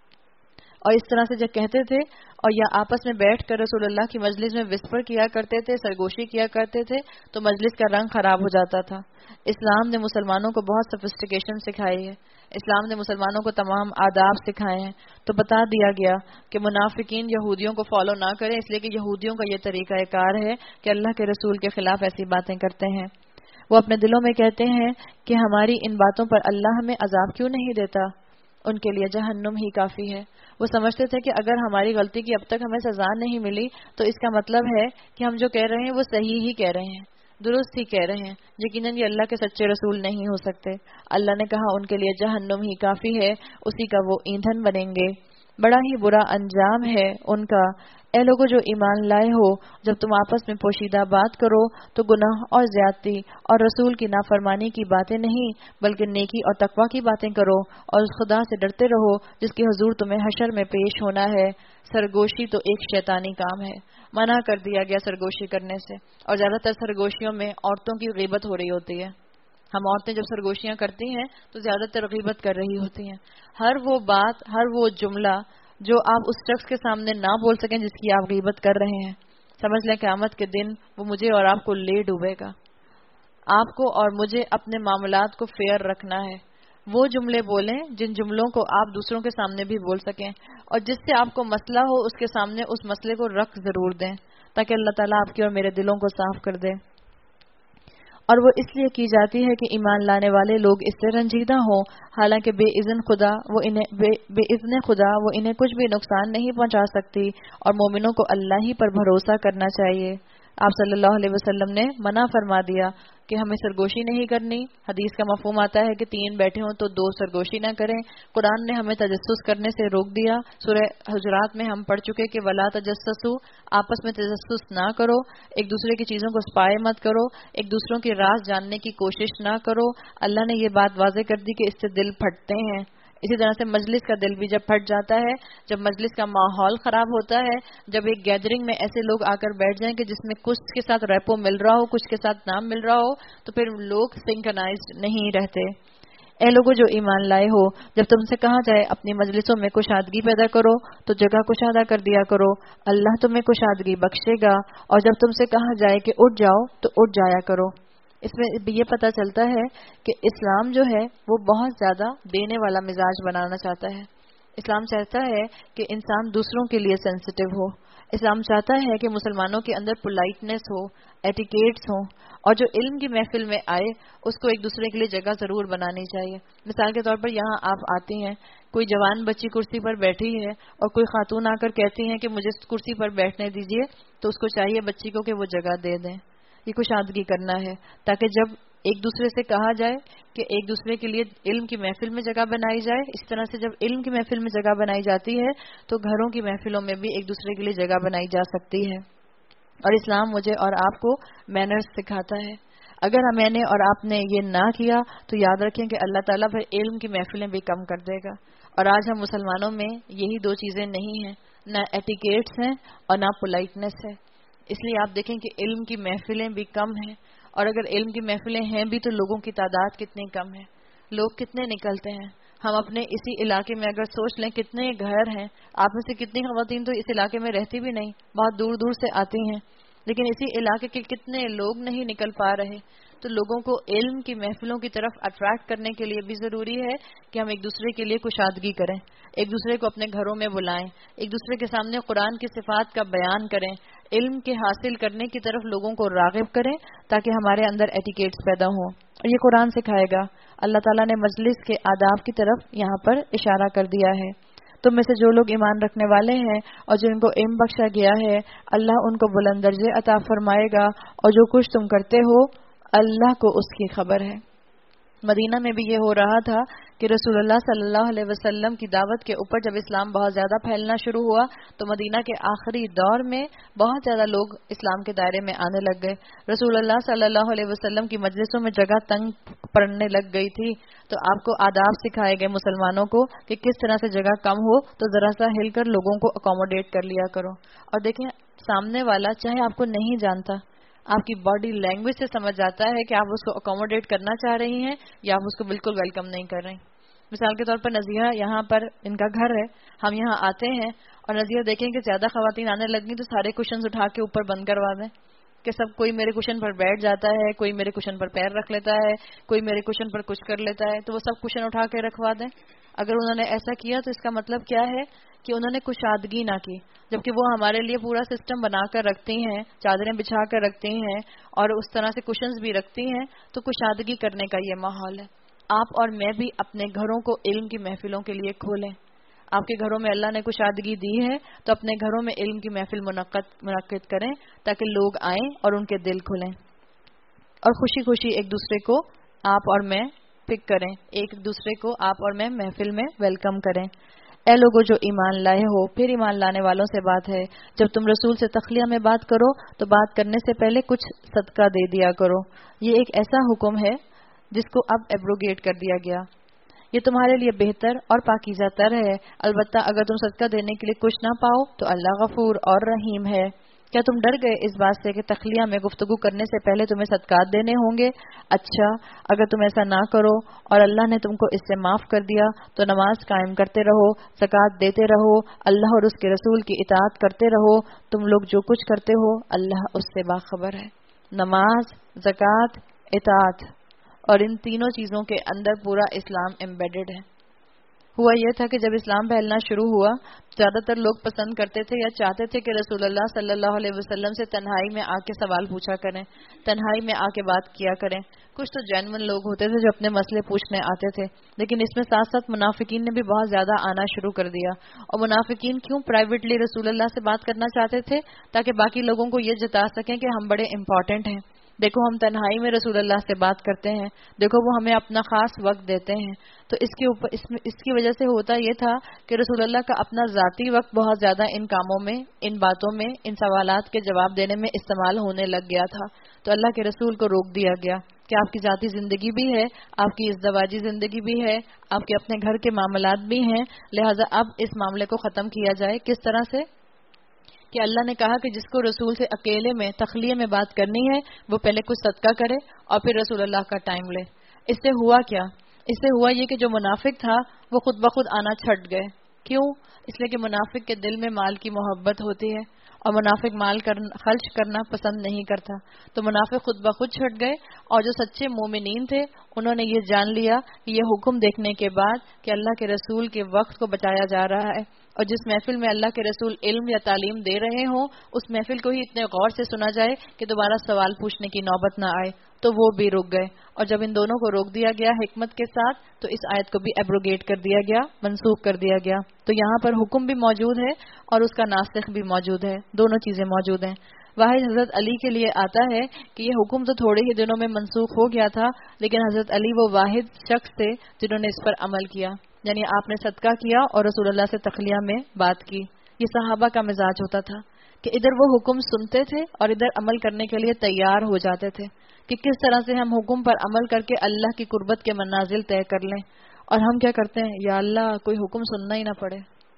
اور اس طرح سے جب کہتے تھے اور یا آپس میں بیٹھ کر رسول اللہ کی مجلس میں وسپر کیا کرتے تھے، سرگوشی کیا کرتے تھے، تو مجلس کا رنگ خراب ہو جاتا تھا۔ اسلام نے مسلمانوں کو بہت سفسٹیکیشن سکھائی ہے، اسلام نے مسلمانوں کو تمام آداب سکھائے ہیں۔ تو بتا دیا گیا کہ منافقین یہودیوں کو فالو نہ کریں، اس لیے کہ یہودیوں کا یہ طریقہ کار ہے کہ اللہ کے رسول کے خلاف ایسی باتیں کرتے ہیں۔ وہ اپنے دلوں میں کہتے ہیں کہ ہماری ان باتوں پر اللہ ہمیں عذاب کیوں نہیں دیتا، ان کے لیے جہنم ہی کافی ہے۔ وہ سمجھتے تھے کہ اگر ہماری غلطی کی اب تک ہمیں سزا نہیں ملی تو اس کا مطلب ہے کہ ہم جو کہہ رہے ہیں وہ صحیح ہی کہہ رہے ہیں، درست ہی کہہ رہے ہیں، یقیناً یہ اللہ کے سچے رسول نہیں ہو سکتے۔ اللہ نے کہا ان کے لیے جہنم ہی کافی ہے، اسی کا وہ ایندھن بنیں گے، بڑا ہی برا انجام ہے ان کا۔ اے لوگوں جو ایمان لائے ہو، جب تم آپس میں پوشیدہ بات کرو تو گناہ اور زیادتی اور رسول کی نافرمانی کی باتیں نہیں بلکہ نیکی اور تقوی کی باتیں کرو، اور اس خدا سے ڈرتے رہو جس کے حضور تمہیں حشر میں پیش ہونا ہے۔ سرگوشی تو ایک شیطانی کام ہے، منع کر دیا گیا سرگوشی کرنے سے، اور زیادہ تر سرگوشیوں میں عورتوں کی غیبت ہو رہی ہوتی ہے۔ ہم عورتیں جب سرگوشیاں کرتی ہیں تو زیادہ تر غیبت کر رہی ہوتی ہیں۔ ہر وہ بات، ہر وہ جملہ جو آپ اس شخص کے سامنے نہ بول سکیں جس کی آپ غیبت کر رہے ہیں، سمجھ لیں قیامت کے دن وہ مجھے اور آپ کو لے ڈوبے گا۔ آپ کو اور مجھے اپنے معاملات کو فیئر رکھنا ہے، وہ جملے بولیں جن جملوں کو آپ دوسروں کے سامنے بھی بول سکیں، اور جس سے آپ کو مسئلہ ہو اس کے سامنے اس مسئلے کو رکھ ضرور دیں، تاکہ اللہ تعالیٰ آپ کی اور میرے دلوں کو صاف کر دے۔ اور وہ اس لیے کی جاتی ہے کہ ایمان لانے والے لوگ اس سے رنجیدہ ہوں، حالانکہ بے اذن خدا وہ انہیں کچھ بھی نقصان نہیں پہنچا سکتی، اور مومنوں کو اللہ ہی پر بھروسہ کرنا چاہیے۔ آپ صلی اللہ علیہ وسلم نے منع فرما دیا کہ ہمیں سرگوشی نہیں کرنی۔ حدیث کا مفہوم آتا ہے کہ 3 بیٹھے ہوں تو 2 سرگوشی نہ کریں۔ قرآن نے ہمیں تجسس کرنے سے روک دیا۔ سورہ حجرات میں ہم پڑھ چکے کہ ولا تجسسوا، آپس میں تجسس نہ کرو، ایک دوسرے کی چیزوں کو سپائے مت کرو، ایک دوسروں کی راز جاننے کی کوشش نہ کرو۔ اللہ نے یہ بات واضح کر دی کہ اس سے دل پھٹتے ہیں۔ اسی طرح سے مجلس کا دل بھی جب پھٹ جاتا ہے، جب مجلس کا ماحول خراب ہوتا ہے، جب ایک گیدرنگ میں ایسے لوگ آ کر بیٹھ جائیں کہ جس میں کچھ کے ساتھ ریپو مل رہا ہو، کچھ کے ساتھ نام مل رہا ہو، تو پھر لوگ سنکرنائزڈ نہیں رہتے۔ اے لوگوں جو ایمان لائے ہو، جب تم سے کہا جائے اپنی مجلسوں میں کشادگی پیدا کرو تو جگہ کشادہ کر دیا کرو، اللہ تمہیں کشادگی بخشے گا، اور جب تم سے کہا جائے کہ اٹھ جاؤ تو اٹھ جایا کرو۔ اس میں یہ پتہ چلتا ہے کہ اسلام جو ہے وہ بہت زیادہ دینے والا مزاج بنانا چاہتا ہے۔ اسلام چاہتا ہے کہ انسان دوسروں کے لیے سینسٹیو ہو۔ اسلام چاہتا ہے کہ مسلمانوں کے اندر پولائٹنس ہو، ایٹیکیٹس ہوں، اور جو علم کی محفل میں آئے اس کو ایک دوسرے کے لیے جگہ ضرور بنانی چاہیے۔ مثال کے طور پر یہاں آپ آتے ہیں، کوئی جوان بچی کرسی پر بیٹھی ہے اور کوئی خاتون آ کر کہتی ہیں کہ مجھے کرسی پر بیٹھنے دیجیے، تو اس کو چاہیے بچی کو کہ وہ جگہ دے دیں۔ یہ کشادگی کرنا ہے، تاکہ جب ایک دوسرے سے کہا جائے کہ ایک دوسرے کے لیے علم کی محفل میں جگہ بنائی جائے، اس طرح سے جب علم کی محفل میں جگہ بنائی جاتی ہے تو گھروں کی محفلوں میں بھی ایک دوسرے کے لیے جگہ بنائی جا سکتی ہے۔ اور اسلام مجھے اور آپ کو مینرز سکھاتا ہے۔ اگر میں نے اور آپ نے یہ نہ کیا تو یاد رکھیں کہ اللہ تعالیٰ پھر علم کی محفلیں بھی کم کر دے گا۔ اور آج ہم مسلمانوں میں یہی دو چیزیں نہیں ہیں، نہ ایٹیکیٹس ہیں اور نہ پولائٹنس ہے۔ اس لیے آپ دیکھیں کہ علم کی محفلیں بھی کم ہیں، اور اگر علم کی محفلیں ہیں بھی تو لوگوں کی تعداد کتنی کم ہے، لوگ کتنے نکلتے ہیں۔ ہم اپنے اسی علاقے میں اگر سوچ لیں کتنے گھر ہیں، آپ میں سے کتنی خواتین تو اس علاقے میں رہتی بھی نہیں، بہت دور دور سے آتی ہیں، لیکن اسی علاقے کے کتنے لوگ نہیں نکل پا رہے۔ تو لوگوں کو علم کی محفلوں کی طرف اٹریکٹ کرنے کے لیے بھی ضروری ہے کہ ہم ایک دوسرے کے لیے کشادگی کریں، ایک دوسرے کو اپنے گھروں میں بلائیں، ایک دوسرے کے سامنے قرآن کی صفات کا بیان کریں، علم کے حاصل کرنے کی طرف لوگوں کو راغب کریں، تاکہ ہمارے اندر ایٹیکیٹس پیدا ہوں۔ اور یہ قرآن سکھائے گا۔ اللہ تعالیٰ نے مجلس کے آداب کی طرف یہاں پر اشارہ کر دیا ہے۔ تم میں سے جو لوگ ایمان رکھنے والے ہیں اور جن کو علم بخشا گیا ہے، اللہ ان کو بلند درجے عطا فرمائے گا، اور جو کچھ تم کرتے ہو اللہ کو اس کی خبر ہے۔ مدینہ میں بھی یہ ہو رہا تھا کہ رسول اللہ صلی اللہ علیہ وسلم کی دعوت کے اوپر جب اسلام بہت زیادہ پھیلنا شروع ہوا تو مدینہ کے آخری دور میں بہت زیادہ لوگ اسلام کے دائرے میں آنے لگ گئے۔ رسول اللہ صلی اللہ علیہ وسلم کی مجلسوں میں جگہ تنگ پڑنے لگ گئی تھی، تو آپ کو آداب سکھائے گئے مسلمانوں کو کہ کس طرح سے جگہ کم ہو تو ذرا سا ہل کر لوگوں کو اکوموڈیٹ کر لیا کرو۔ اور دیکھیں سامنے والا چاہے آپ کو نہیں جانتا، آپ کی باڈی لینگویج سے سمجھ جاتا ہے کہ آپ اس کو اکوموڈیٹ کرنا چاہ رہی ہیں یا آپ اس کو بالکل ویلکم نہیں کر رہے ہیں۔ مثال کے طور پر نزیہ یہاں پر ان کا گھر ہے، ہم یہاں آتے ہیں اور نزیہ دیکھیں کہ زیادہ خواتین آنے لگیں تو سارے کشنز اٹھا کے اوپر بند کروا دیں کہ سب کوئی میرے کشن پر بیٹھ جاتا ہے، کوئی میرے کشن پر پیر رکھ لیتا ہے، کوئی میرے کشن پر کچھ کر لیتا ہے، تو وہ سب کشن اٹھا کے رکھوا دیں۔ اگر انہوں نے ایسا کیا تو اس کا مطلب کیا ہے کہ انہوں نے کشادگی نہ کی، جبکہ وہ ہمارے لیے پورا سسٹم بنا کر رکھتی ہیں، چادریں بچھا کر رکھتی ہیں اور اس طرح سے کشنز بھی رکھتی ہیں، تو کشادگی کرنے کا یہ ماحول ہے۔ آپ اور میں بھی اپنے گھروں کو علم کی محفلوں کے لیے کھولیں۔ آپ کے گھروں میں اللہ نے کشادگی دی ہے تو اپنے گھروں میں علم کی محفل منعقد کریں تاکہ لوگ آئیں اور ان کے دل کھلیں، اور خوشی خوشی ایک دوسرے کو آپ اور میں پک کریں، ایک دوسرے کو آپ اور میں محفل میں ویلکم کریں۔ اے لوگوں جو ایمان لائے ہو، پھر ایمان لانے والوں سے بات ہے، جب تم رسول سے تخلیہ میں بات کرو تو بات کرنے سے پہلے کچھ صدقہ دے دیا کرو۔ یہ ایک ایسا حکم ہے جس کو اب ایبروگیٹ کر دیا گیا۔ یہ تمہارے لیے بہتر اور پاکیزہ تر ہے، البتہ اگر تم صدقہ دینے کے لیے کچھ نہ پاؤ تو اللہ غفور اور رحیم ہے۔ کیا تم ڈر گئے اس بات سے کہ تخلیہ میں گفتگو کرنے سے پہلے تمہیں صدقات دینے ہوں گے؟ اچھا، اگر تم ایسا نہ کرو اور اللہ نے تم کو اس سے معاف کر دیا تو نماز قائم کرتے رہو، زکوٰۃ دیتے رہو، اللہ اور اس کے رسول کی اطاعت کرتے رہو، تم لوگ جو کچھ کرتے ہو اللہ اس سے باخبر ہے۔ نماز، زکوٰۃ، اطاعت، اور ان تینوں چیزوں کے اندر پورا اسلام ایمبیڈڈ ہے۔ ہوا یہ تھا کہ جب اسلام پھیلنا شروع ہوا زیادہ تر لوگ پسند کرتے تھے یا چاہتے تھے کہ رسول اللہ صلی اللہ علیہ وسلم سے تنہائی میں آ کے سوال پوچھا کریں، تنہائی میں آ کے بات کیا کریں۔ کچھ تو جینون لوگ ہوتے تھے جو اپنے مسئلے پوچھنے آتے تھے، لیکن اس میں ساتھ ساتھ منافقین نے بھی بہت زیادہ آنا شروع کر دیا۔ اور منافقین کیوں پرائیویٹلی رسول اللہ سے بات کرنا چاہتے تھے؟ تاکہ باقی لوگوں کو یہ جتا سکیں کہ ہم بڑے امپورٹنٹ ہیں، دیکھو ہم تنہائی میں رسول اللہ سے بات کرتے ہیں، دیکھو وہ ہمیں اپنا خاص وقت دیتے ہیں۔ تو اس کی وجہ سے ہوتا یہ تھا کہ رسول اللہ کا اپنا ذاتی وقت بہت زیادہ ان کاموں میں، ان باتوں میں، ان سوالات کے جواب دینے میں استعمال ہونے لگ گیا تھا۔ تو اللہ کے رسول کو روک دیا گیا کہ آپ کی ذاتی زندگی بھی ہے، آپ کی ازدواجی زندگی بھی ہے، آپ کے اپنے گھر کے معاملات بھی ہیں، لہٰذا اب اس معاملے کو ختم کیا جائے۔ کس طرح سے؟ کہ اللہ نے کہا کہ جس کو رسول سے اکیلے میں تخلیہ میں بات کرنی ہے وہ پہلے کچھ صدقہ کرے اور پھر رسول اللہ کا ٹائم لے۔ اس سے ہوا کیا اس سے ہوا یہ کہ جو منافق تھا وہ خود بخود آنا چھٹ گئے. کیوں؟ اس لیے کہ منافق کے دل میں مال کی محبت ہوتی ہے اور منافق مال خرچ کرنا پسند نہیں کرتا. تو منافق خود بخود چھٹ گئے اور جو سچے مومنین تھے انہوں نے یہ جان لیا کہ یہ حکم دیکھنے کے بعد کہ اللہ کے رسول کے وقت کو بچایا جا رہا ہے اور جس محفل میں اللہ کے رسول علم یا تعلیم دے رہے ہوں اس محفل کو ہی اتنے غور سے سنا جائے کہ دوبارہ سوال پوچھنے کی نوبت نہ آئے. تو وہ بھی رک گئے اور جب ان دونوں کو روک دیا گیا حکمت کے ساتھ تو اس آیت کو بھی ایبروگیٹ کر دیا گیا، منسوخ کر دیا گیا. تو یہاں پر حکم بھی موجود ہے اور اس کا ناسخ بھی موجود ہے، دونوں چیزیں موجود ہیں. واحد حضرت علی کے لیے آتا ہے کہ یہ حکم تو تھوڑے ہی دنوں میں منسوخ ہو گیا تھا، لیکن حضرت علی وہ واحد شخص تھے جنہوں نے اس پر عمل کیا. یعنی آپ نے صدقہ کیا اور رسول اللہ سے تخلیہ میں بات کی. یہ صحابہ کا مزاج ہوتا تھا کہ ادھر وہ حکم سنتے تھے اور ادھر عمل کرنے کے لیے تیار ہو جاتے تھے کہ کس طرح سے ہم حکم پر عمل کر کے اللہ کی قربت کے منازل طے کر لیں. اور ہم کیا کرتے ہیں، یا اللہ کوئی حکم سننا ہی نہ پڑے،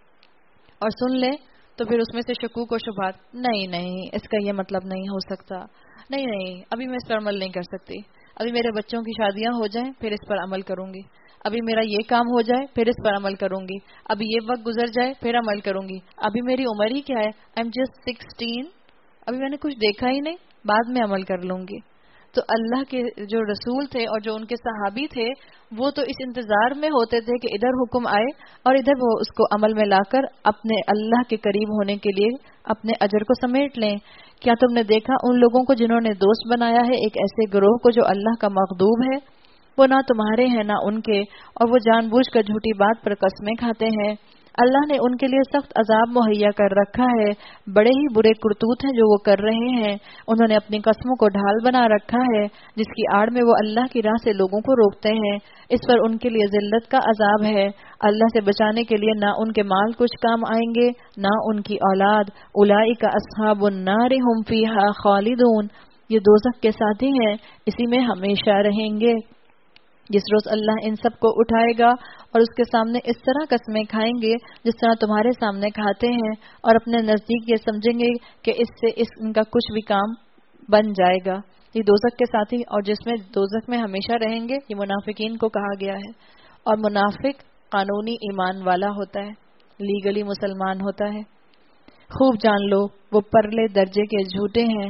اور سن لیں تو پھر اس میں سے شکوک و شبہات، نہیں اس کا یہ مطلب نہیں ہو سکتا، نہیں ابھی میں اس پر عمل نہیں کر سکتی، ابھی میرے بچوں کی شادیاں ہو جائیں پھر اس پر عمل کروں گی، ابھی میرا یہ کام ہو جائے پھر اس پر عمل کروں گی، ابھی یہ وقت گزر جائے پھر عمل کروں گی، ابھی میری عمر ہی کیا ہے، آئی ایم جسٹ 16، ابھی میں نے کچھ دیکھا ہی نہیں، بعد میں عمل کر لوں گی. تو اللہ کے جو رسول تھے اور جو ان کے صحابی تھے وہ تو اس انتظار میں ہوتے تھے کہ ادھر حکم آئے اور ادھر وہ اس کو عمل میں لا کر اپنے اللہ کے قریب ہونے کے لیے اپنے اجر کو سمیٹ لیں. کیا تم نے دیکھا ان لوگوں کو جنہوں نے دوست بنایا ہے ایک ایسے گروہ کو جو اللہ کا مغضوب ہے؟ وہ نہ تمہارے ہیں نہ ان کے، اور وہ جان بوجھ کر جھوٹی بات پر قسمیں کھاتے ہیں. اللہ نے ان کے لیے سخت عذاب مہیا کر رکھا ہے، بڑے ہی برے کرتوت ہیں جو وہ کر رہے ہیں. انہوں نے اپنی قسموں کو ڈھال بنا رکھا ہے جس کی آڑ میں وہ اللہ کی راہ سے لوگوں کو روکتے ہیں. اس پر ان کے لیے ذلت کا عذاب ہے. اللہ سے بچانے کے لیے نہ ان کے مال کچھ کام آئیں گے نہ ان کی اولاد. اولئک اصحاب النار هم فیہا خالدون، یہ دوزخ کے ساتھی ہیں، اسی میں ہمیشہ رہیں گے. جس روز اللہ ان سب کو اٹھائے گا اور اس کے سامنے اس طرح قسمیں کھائیں گے جس طرح تمہارے سامنے کھاتے ہیں، اور اپنے نزدیک یہ سمجھیں گے کہ اس سے ان کا کچھ بھی کام بن جائے گا. یہ دوزخ کے ساتھی اور جس میں دوزخ میں ہمیشہ رہیں گے، یہ منافقین کو کہا گیا ہے. اور منافق قانونی ایمان والا ہوتا ہے، لیگلی مسلمان ہوتا ہے. خوب جان لو وہ پرلے درجے کے جھوٹے ہیں.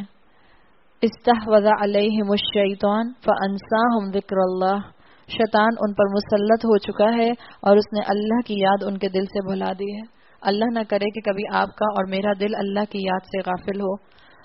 استحوذ علیہم الشیطان فانساہم ذکر اللہ، شیطان ان پر مسلط ہو چکا ہے اور اس نے اللہ کی یاد ان کے دل سے بھلا دی ہے. اللہ نہ کرے کہ کبھی آپ کا اور میرا دل اللہ کی یاد سے غافل ہو.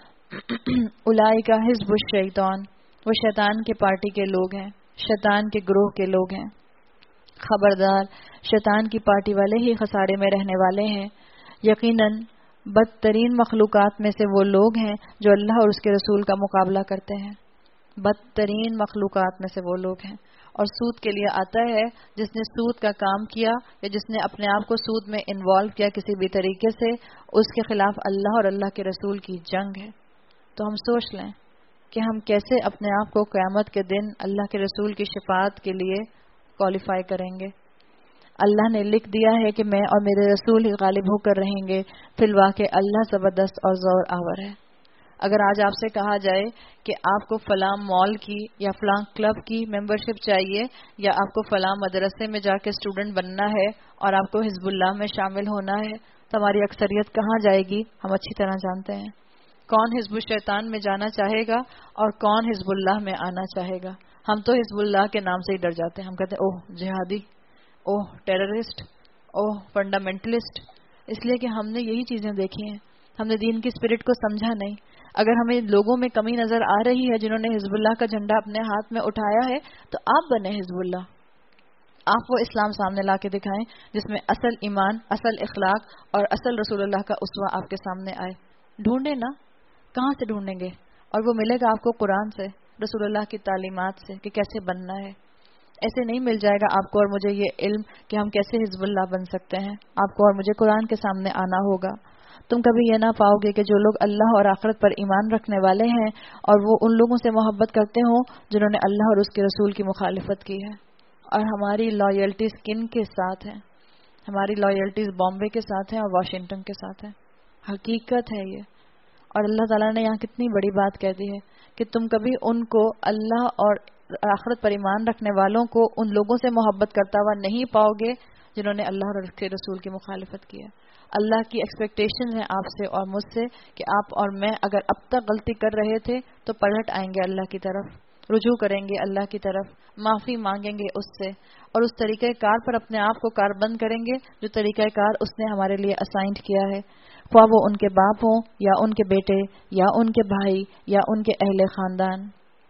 اولئک حزب الشیطان، وہ شیطان کے پارٹی کے لوگ ہیں، شیطان کے گروہ کے لوگ ہیں. خبردار، شیطان کی پارٹی والے ہی خسارے میں رہنے والے ہیں. یقیناً بدترین مخلوقات میں سے وہ لوگ ہیں جو اللہ اور اس کے رسول کا مقابلہ کرتے ہیں. بدترین مخلوقات میں سے وہ لوگ ہیں. اور سود کے لیے آتا ہے جس نے سود کا کام کیا یا جس نے اپنے آپ کو سود میں انوالو کیا کسی بھی طریقے سے، اس کے خلاف اللہ اور اللہ کے رسول کی جنگ ہے. تو ہم سوچ لیں کہ ہم کیسے اپنے آپ کو قیامت کے دن اللہ کے رسول کی شفاعت کے لیے کوالیفائی کریں گے. اللہ نے لکھ دیا ہے کہ میں اور میرے رسول ہی غالب ہو کر رہیں گے. فی الواقع اللہ زبردست اور زور آور ہے. اگر آج آپ سے کہا جائے کہ آپ کو فلاں مال کی یا فلاں کلب کی ممبرشپ چاہیے یا آپ کو فلاں مدرسے میں جا کے اسٹوڈنٹ بننا ہے اور آپ کو حزب اللہ میں شامل ہونا ہے، تو ہماری اکثریت کہاں جائے گی؟ ہم اچھی طرح جانتے ہیں کون حزب الشیطان میں جانا چاہے گا اور کون حزب اللہ میں آنا چاہے گا. ہم تو حزب اللہ کے نام سے ہی ڈر جاتے ہیں. ہم کہتے ہیں اوہ جہادی، اوہ ٹیررسٹ، اوہ فنڈامنٹلسٹ، اس لیے کہ ہم نے یہی چیزیں دیکھی ہیں. ہم نے دین کی اسپرٹ کو سمجھا نہیں. اگر ہمیں لوگوں میں کمی نظر آ رہی ہے جنہوں نے حزب اللہ کا جھنڈا اپنے ہاتھ میں اٹھایا ہے، تو آپ بنے حزب اللہ. آپ وہ اسلام سامنے لا کے دکھائیں جس میں اصل ایمان، اصل اخلاق اور اصل رسول اللہ کا اسوہ آپ کے سامنے آئے. ڈھونڈیں نا، کہاں سے ڈھونڈیں گے؟ اور وہ ملے گا آپ کو قرآن سے، رسول اللہ کی تعلیمات سے کہ کیسے بننا ہے. ایسے نہیں مل جائے گا آپ کو اور مجھے یہ علم کہ ہم کیسے حزب اللہ بن سکتے ہیں. آپ کو اور مجھے قرآن کے سامنے آنا ہوگا. تم کبھی یہ نہ پاؤ گے کہ جو لوگ اللہ اور آخرت پر ایمان رکھنے والے ہیں اور وہ ان لوگوں سے محبت کرتے ہوں جنہوں نے اللہ اور اس کے رسول کی مخالفت کی ہے. اور ہماری لائلٹیز کن کے ساتھ ہیں؟ ہماری لائلٹیز بامبے کے ساتھ ہیں اور واشنگٹن کے ساتھ ہیں. حقیقت ہے یہ. اور اللہ تعالیٰ نے یہاں کتنی بڑی بات کہہ دی ہے کہ تم کبھی ان کو اللہ اور آخرت پر ایمان رکھنے والوں کو ان لوگوں سے محبت کرتا ہوا نہیں پاؤ گے جنہوں نے اللہ اور اس کے رسول کی مخالفت کی ہے۔ اللہ کی ایکسپیکٹیشن ہے آپ سے اور مجھ سے کہ آپ اور میں اگر اب تک غلطی کر رہے تھے تو پلٹ آئیں گے اللہ کی طرف، رجوع کریں گے اللہ کی طرف، معافی مانگیں گے اس سے، اور اس طریقہ کار پر اپنے آپ کو کاربند کریں گے جو طریقہ کار اس نے ہمارے لیے اسائنڈ کیا ہے، خواہ وہ ان کے باپ ہوں یا ان کے بیٹے یا ان کے بھائی یا ان کے اہل خاندان۔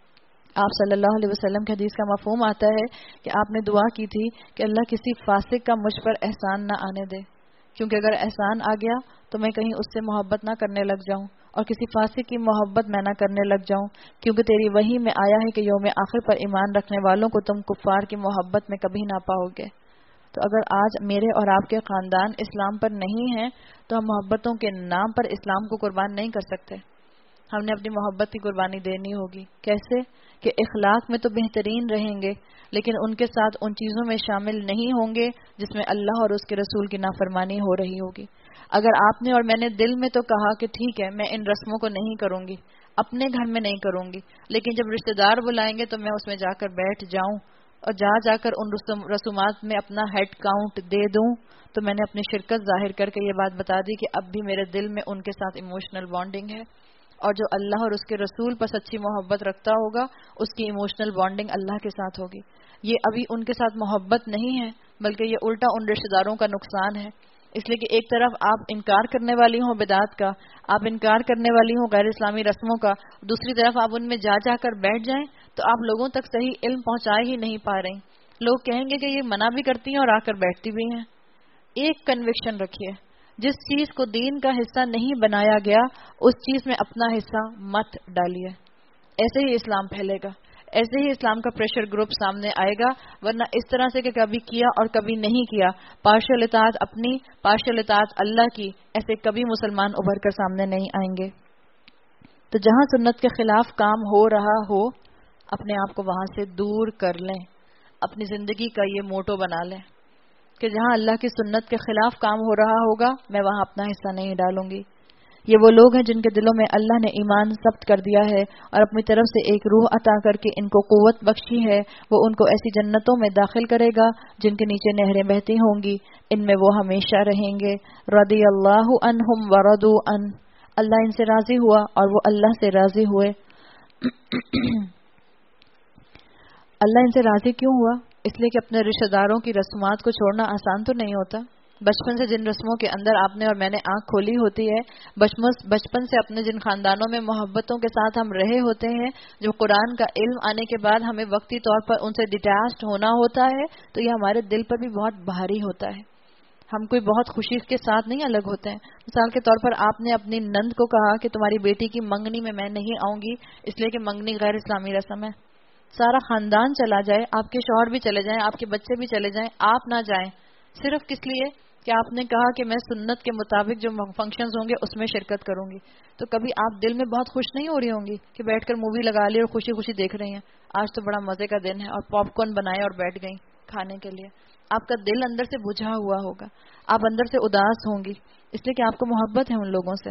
آپ صلی اللہ علیہ وسلم کی حدیث کا مفہوم آتا ہے کہ آپ نے دعا کی تھی کہ اللہ کسی فاسق کا مجھ پر احسان نہ آنے دے، کیونکہ اگر احسان آ گیا تو میں کہیں اس سے محبت نہ کرنے لگ جاؤں، اور کسی فاسق کی محبت میں نہ کرنے لگ جاؤں، کیونکہ تیری وحی میں آیا ہے کہ یوم آخر پر ایمان رکھنے والوں کو تم کفار کی محبت میں کبھی نہ پاؤ گے۔ تو اگر آج میرے اور آپ کے خاندان اسلام پر نہیں ہیں تو ہم محبتوں کے نام پر اسلام کو قربان نہیں کر سکتے۔ ہم نے اپنی محبت کی قربانی دینی ہوگی۔ کیسے؟ کہ اخلاق میں تو بہترین رہیں گے لیکن ان کے ساتھ ان چیزوں میں شامل نہیں ہوں گے جس میں اللہ اور اس کے رسول کی نافرمانی ہو رہی ہوگی۔ اگر آپ نے اور میں نے دل میں تو کہا کہ ٹھیک ہے میں ان رسموں کو نہیں کروں گی، اپنے گھر میں نہیں کروں گی، لیکن جب رشتہ دار بلائیں گے تو میں اس میں جا کر بیٹھ جاؤں اور جا کر ان رسومات میں اپنا ہیڈ کاؤنٹ دے دوں، تو میں نے اپنی شرکت ظاہر کر کے یہ بات بتا دی کہ اب بھی میرے دل میں ان کے ساتھ ایموشنل بانڈنگ ہے، اور جو اللہ اور اس کے رسول پر سچی محبت رکھتا ہوگا اس کی ایموشنل بانڈنگ اللہ کے ساتھ ہوگی۔ یہ ابھی ان کے ساتھ محبت نہیں ہے بلکہ یہ الٹا ان رشتہ داروں کا نقصان ہے، اس لیے کہ ایک طرف آپ انکار کرنے والی ہوں بدعات کا، آپ انکار کرنے والی ہوں غیر اسلامی رسموں کا، دوسری طرف آپ ان میں جا کر بیٹھ جائیں تو آپ لوگوں تک صحیح علم پہنچا ہی نہیں پا رہی۔ لوگ کہیں گے کہ یہ منع بھی کرتی ہیں اور آ کر بیٹھتی بھی ہیں۔ ایک کنوکشن رکھیے، جس چیز کو دین کا حصہ نہیں بنایا گیا اس چیز میں اپنا حصہ مت ڈالیے، ایسے ہی اسلام پھیلے گا، ایسے ہی اسلام کا پریشر گروپ سامنے آئے گا، ورنہ اس طرح سے کہ کبھی کیا اور کبھی نہیں کیا، پارشل اطاعت اپنی پارشل اطاعت اللہ کی، ایسے کبھی مسلمان ابھر کر سامنے نہیں آئیں گے۔ تو جہاں سنت کے خلاف کام ہو رہا ہو اپنے آپ کو وہاں سے دور کر لیں، اپنی زندگی کا یہ موٹو بنا لیں کہ جہاں اللہ کی سنت کے خلاف کام ہو رہا ہوگا میں وہاں اپنا حصہ نہیں ڈالوں گی۔ یہ وہ لوگ ہیں جن کے دلوں میں اللہ نے ایمان ثبت کر دیا ہے اور اپنی طرف سے ایک روح عطا کر کے ان کو قوت بخشی ہے، وہ ان کو ایسی جنتوں میں داخل کرے گا جن کے نیچے نہریں بہتی ہوں گی، ان میں وہ ہمیشہ رہیں گے۔ رضی اللہ عنہم ورضوا عنہ، اللہ ان سے راضی ہوا اور وہ اللہ سے راضی ہوئے۔ اللہ ان سے راضی کیوں ہوا؟ اس لیے کہ اپنے رشتہ داروں کی رسومات کو چھوڑنا آسان تو نہیں ہوتا۔ بچپن سے جن رسموں کے اندر آپ نے اور میں نے آنکھ کھولی ہوتی ہے، بچپن سے اپنے جن خاندانوں میں محبتوں کے ساتھ ہم رہے ہوتے ہیں، جو قرآن کا علم آنے کے بعد ہمیں وقتی طور پر ان سے ڈیٹیچڈ ہونا ہوتا ہے، تو یہ ہمارے دل پر بھی بہت بھاری ہوتا ہے۔ ہم کوئی بہت خوشی کے ساتھ نہیں الگ ہوتے ہیں۔ مثال کے طور پر آپ نے اپنی نند کو کہا کہ تمہاری بیٹی کی منگنی میں نہیں آؤں گی، اس لیے کہ منگنی غیر اسلامی رسم ہے۔ سارا خاندان چلا جائے، آپ کے شوہر بھی چلے جائیں، آپ کے بچے بھی چلے جائیں، آپ نہ جائیں، صرف کس لیے کہ آپ نے کہا کہ میں سنت کے مطابق جو فنکشنز ہوں گے اس میں شرکت کروں گی۔ تو کبھی آپ دل میں بہت خوش نہیں ہو رہی ہوں گی کہ بیٹھ کر مووی لگا لی اور خوشی خوشی دیکھ رہی ہیں، آج تو بڑا مزے کا دن ہے، اور پاپ کارن بنائے اور بیٹھ گئیں کھانے کے لیے۔ آپ کا دل اندر سے بجھا ہوا ہوگا، آپ اندر سے اداس ہوں گی، اس لیے کہ آپ کو محبت ہے ان لوگوں سے۔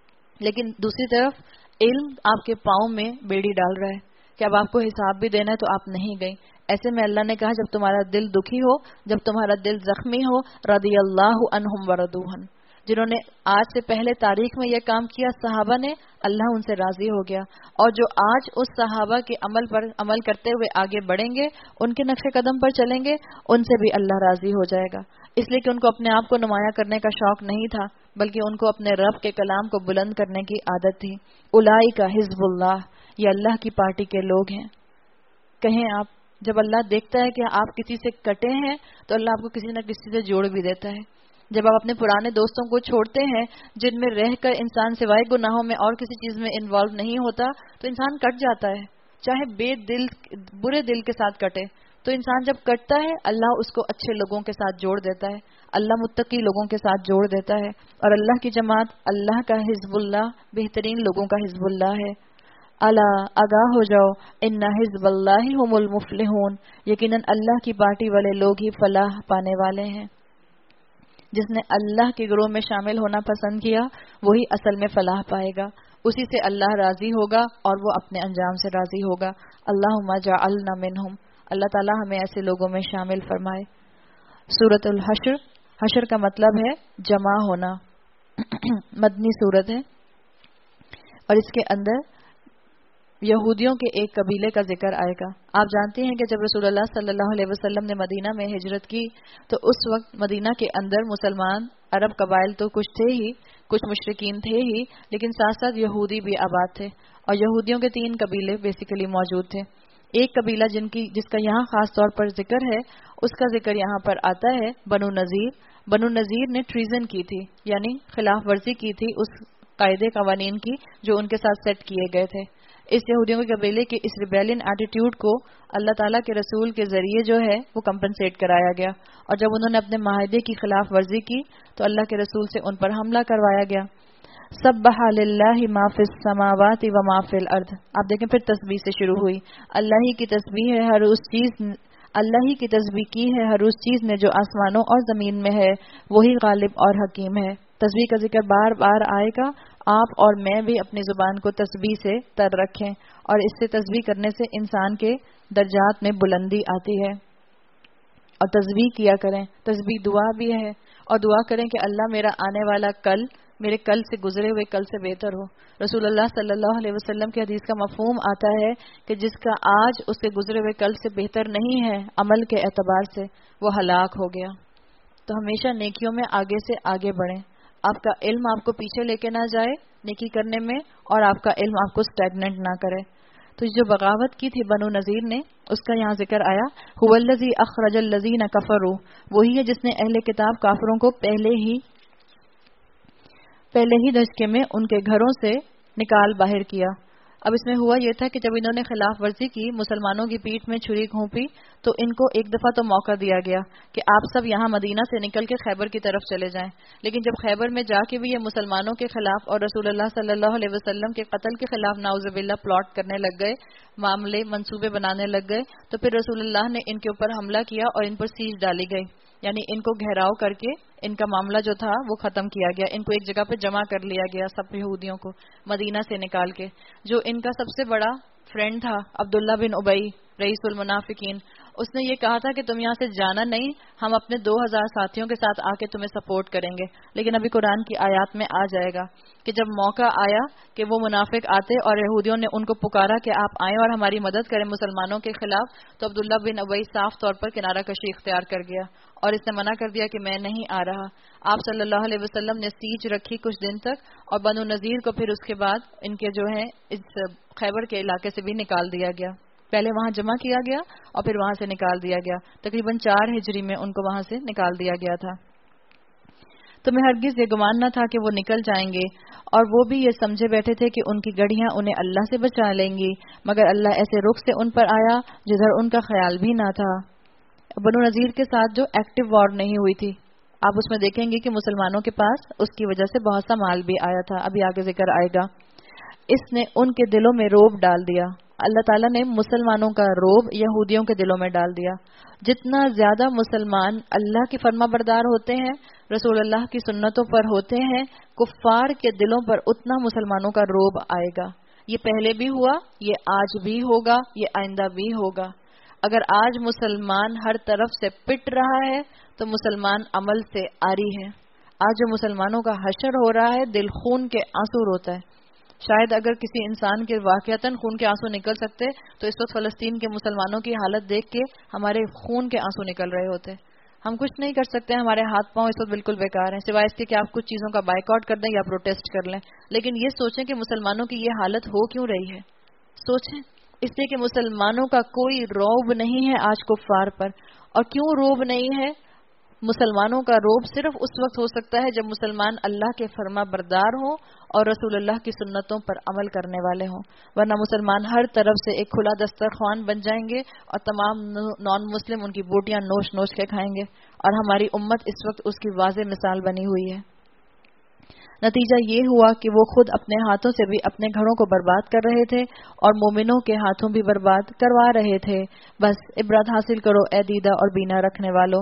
لیکن دوسری طرف علم آپ کے پاؤں میں بیڑی ڈال رہا ہے کہ اب آپ کو حساب بھی دینا ہے تو آپ نہیں گئی۔ ایسے میں اللہ نے کہا جب تمہارا دل دکھی ہو، جب تمہارا دل زخمی ہو، رضی اللہ عنہم ورضوا عنہ، جنہوں نے آج سے پہلے تاریخ میں یہ کام کیا صحابہ نے، اللہ ان سے راضی ہو گیا، اور جو آج اس صحابہ کے عمل پر عمل کرتے ہوئے آگے بڑھیں گے، ان کے نقش قدم پر چلیں گے، ان سے بھی اللہ راضی ہو جائے گا، اس لیے کہ ان کو اپنے آپ کو نمایاں کرنے کا شوق نہیں تھا، بلکہ ان کو اپنے رب کے کلام کو بلند کرنے کی عادت تھی۔ اولئک حزب اللہ، یہ اللہ کی پارٹی کے لوگ ہیں۔ کہیں آپ جب اللہ دیکھتا ہے کہ آپ کسی سے کٹے ہیں تو اللہ آپ کو کسی نہ کسی سے جوڑ بھی دیتا ہے۔ جب آپ اپنے پرانے دوستوں کو چھوڑتے ہیں جن میں رہ کر انسان سوائے گناہوں میں اور کسی چیز میں انوالو نہیں ہوتا تو انسان کٹ جاتا ہے، چاہے برے دل کے ساتھ کٹے، تو انسان جب کٹتا ہے اللہ اس کو اچھے لوگوں کے ساتھ جوڑ دیتا ہے، اللہ متقی لوگوں کے ساتھ جوڑ دیتا ہے، اور اللہ کی جماعت اللہ کا حزب اللہ بہترین لوگوں کا حزب اللہ ہے۔ الا آگاہ ہو جاؤ، ان حزب اللہ هم المفلحون، یقیناً اللہ کی پارٹی والے لوگ ہی فلاح پانے والے ہیں۔ جس نے اللہ کے گروہ میں شامل ہونا پسند کیا وہی اصل میں فلاح پائے گا، اسی سے اللہ راضی ہوگا اور وہ اپنے انجام سے راضی ہوگا. اللہم اجعلنا منہم. اللہ تعالیٰ ہمیں ایسے لوگوں میں شامل فرمائے. سورۃ الحشر، حشر کا مطلب ہے جمع ہونا. مدنی سورت ہے اور اس کے اندر یہودیوں کے ایک قبیلے کا ذکر آئے گا. آپ جانتے ہیں کہ جب رسول اللہ صلی اللہ علیہ وسلم نے مدینہ میں ہجرت کی تو اس وقت مدینہ کے اندر مسلمان عرب قبائل تو کچھ تھے ہی، کچھ مشرکین تھے ہی، لیکن ساتھ ساتھ یہودی بھی آباد تھے. اور یہودیوں کے 3 قبیلے بیسیکلی موجود تھے. ایک قبیلہ جس کا یہاں خاص طور پر ذکر ہے، اس کا ذکر یہاں پر آتا ہے بنو نذیر. بنو نذیر نے ٹریزن کی تھی، یعنی خلاف ورزی کی تھی اس قاعدے قوانین کی جو ان کے ساتھ سیٹ کیے گئے تھے. اس یہودیوں کے قبیلے کے اس ریبیلین ایٹیٹیوڈ کو اللہ تعالیٰ کے رسول کے ذریعے جو ہے وہ کمپنسیٹ کرایا گیا. اور جب انہوں نے اپنے معاہدے کی خلاف ورزی کی تو اللہ کے رسول سے ان پر حملہ کروایا گیا. سبح للہ ما فی السماوات و ما فی الارض. آپ دیکھیں پھر تسبیح سے شروع ہوئی. اللہ ہی کی تسبیح ہے ہر اس چیز، اللہ ہی کی تسبیح کی ہے ہر اس چیز نے جو آسمانوں اور زمین میں ہے، وہی غالب اور حکیم ہے. تسبیح کا ذکر بار بار آئے گا. آپ اور میں بھی اپنی زبان کو تسبیح سے تر رکھیں اور اس سے تسبیح کرنے سے انسان کے درجات میں بلندی آتی ہے. اور تسبیح کیا کریں. تسبیح دعا بھی ہے اور دعا کریں کہ اللہ میرا آنے والا کل میرے کل سے گزرے ہوئے کل سے بہتر ہو. رسول اللہ صلی اللہ علیہ وسلم کی حدیث کا مفہوم آتا ہے کہ جس کا آج اس کے گزرے ہوئے کل سے بہتر نہیں ہے عمل کے اعتبار سے، وہ ہلاک ہو گیا. تو ہمیشہ نیکیوں میں آگے سے آگے بڑھیں. آپ کا علم آپ کو پیچھے لے کے نہ جائے نیکی کرنے میں، اور آپ کا علم آپ کو اسٹیگننٹ نہ کرے. تو جو بغاوت کی تھی بنو نذیر نے، اس کا یہاں ذکر آیا. هو الذی اخرج الذین کفروا. وہی ہے جس نے اہل کتاب کافروں کو پہلے ہی دھچکے میں ان کے گھروں سے نکال باہر کیا. اب اس میں ہوا یہ تھا کہ جب انہوں نے خلاف ورزی کی، مسلمانوں کی پیٹھ میں چھری گھونپی، تو ان کو ایک دفعہ تو موقع دیا گیا کہ آپ سب یہاں مدینہ سے نکل کے خیبر کی طرف چلے جائیں. لیکن جب خیبر میں جا کے بھی یہ مسلمانوں کے خلاف اور رسول اللہ صلی اللہ علیہ وسلم کے قتل کے خلاف نعوذ باللہ پلاٹ کرنے لگ گئے، معاملے منصوبے بنانے لگ گئے، تو پھر رسول اللہ نے ان کے اوپر حملہ کیا اور ان پر سیج ڈالی گئی. یعنی ان کو گھیراؤ کر کے ان کا معاملہ جو تھا وہ ختم کیا گیا. ان کو ایک جگہ پہ جمع کر لیا گیا، سب یہودیوں کو مدینہ سے نکال کے. جو ان کا سب سے بڑا فرینڈ تھا عبداللہ بن ابی، رئیس المنافقین، اس نے یہ کہا تھا کہ تم یہاں سے جانا نہیں، ہم اپنے 2000 ساتھیوں کے ساتھ آ کے تمہیں سپورٹ کریں گے. لیکن ابھی قرآن کی آیات میں آ جائے گا کہ جب موقع آیا کہ وہ منافق آتے اور یہودیوں نے ان کو پکارا کہ آپ آئیں اور ہماری مدد کریں مسلمانوں کے خلاف، تو عبداللہ بن ابی صاف طور پر کنارہ کشی اختیار کر گیا اور اس نے منع کر دیا کہ میں نہیں آ رہا. آپ صلی اللہ علیہ وسلم نے سیج رکھی کچھ دن تک، اور بنو نذیر کو پھر اس کے بعد ان کے جو ہے اس خیبر کے علاقے سے بھی نکال دیا گیا. پہلے وہاں جمع کیا گیا اور پھر وہاں سے نکال دیا گیا. تقریباً 4 ہجری میں ان کو وہاں سے نکال دیا گیا تھا. تمہیں ہرگز یہ گمان نہ تھا کہ وہ نکل جائیں گے، اور وہ بھی یہ سمجھے بیٹھے تھے کہ ان کی گڑھیاں انہیں اللہ سے بچا لیں گی، مگر اللہ ایسے رخ سے ان پر آیا جدھر ان کا خیال بھی نہ تھا. بنو نذیر کے ساتھ جو ایکٹیو وار نہیں ہوئی تھی، آپ اس میں دیکھیں گے کہ مسلمانوں کے پاس اس کی وجہ سے بہت سا مال بھی آیا تھا. ابھی آگے ذکر آئے گا. اس نے ان کے دلوں میں روب ڈال دیا. اللہ تعالیٰ نے مسلمانوں کا روب یہودیوں کے دلوں میں ڈال دیا. جتنا زیادہ مسلمان اللہ کی فرما بردار ہوتے ہیں، رسول اللہ کی سنتوں پر ہوتے ہیں، کفار کے دلوں پر اتنا مسلمانوں کا روب آئے گا. یہ پہلے بھی ہوا، یہ آج بھی ہوگا، یہ آئندہ بھی ہوگا. اگر آج مسلمان ہر طرف سے پٹ رہا ہے تو مسلمان عمل سے آری ہے. آج جو مسلمانوں کا حشر ہو رہا ہے دل خون کے آنسو روتا ہے. شاید اگر کسی انسان کے واقعتاً خون کے آنسو نکل سکتے تو اس وقت فلسطین کے مسلمانوں کی حالت دیکھ کے ہمارے خون کے آنسو نکل رہے ہوتے. ہم کچھ نہیں کر سکتے، ہمارے ہاتھ پاؤں اس وقت بالکل بیکار ہیں، سوائے اس کے کہ آپ کچھ چیزوں کا بائیکاٹ کر دیں یا پروٹیسٹ کر لیں. لیکن یہ سوچیں کہ مسلمانوں کی یہ حالت ہو کیوں رہی ہے. سوچیں، اس لیے کہ مسلمانوں کا کوئی روب نہیں ہے آج کفار پر. اور کیوں روب نہیں ہے؟ مسلمانوں کا روب صرف اس وقت ہو سکتا ہے جب مسلمان اللہ کے فرما بردار ہوں اور رسول اللہ کی سنتوں پر عمل کرنے والے ہوں. ورنہ مسلمان ہر طرف سے ایک کھلا دسترخوان بن جائیں گے اور تمام نان مسلم ان کی بوٹیاں نوش نوش کے کھائیں گے. اور ہماری امت اس وقت اس کی واضح مثال بنی ہوئی ہے. نتیجہ یہ ہوا کہ وہ خود اپنے ہاتھوں سے بھی اپنے گھروں کو برباد کر رہے تھے اور مومنوں کے ہاتھوں بھی برباد کروا رہے تھے. بس عبرت حاصل کرو اے دیدہ اور بینا رکھنے والو.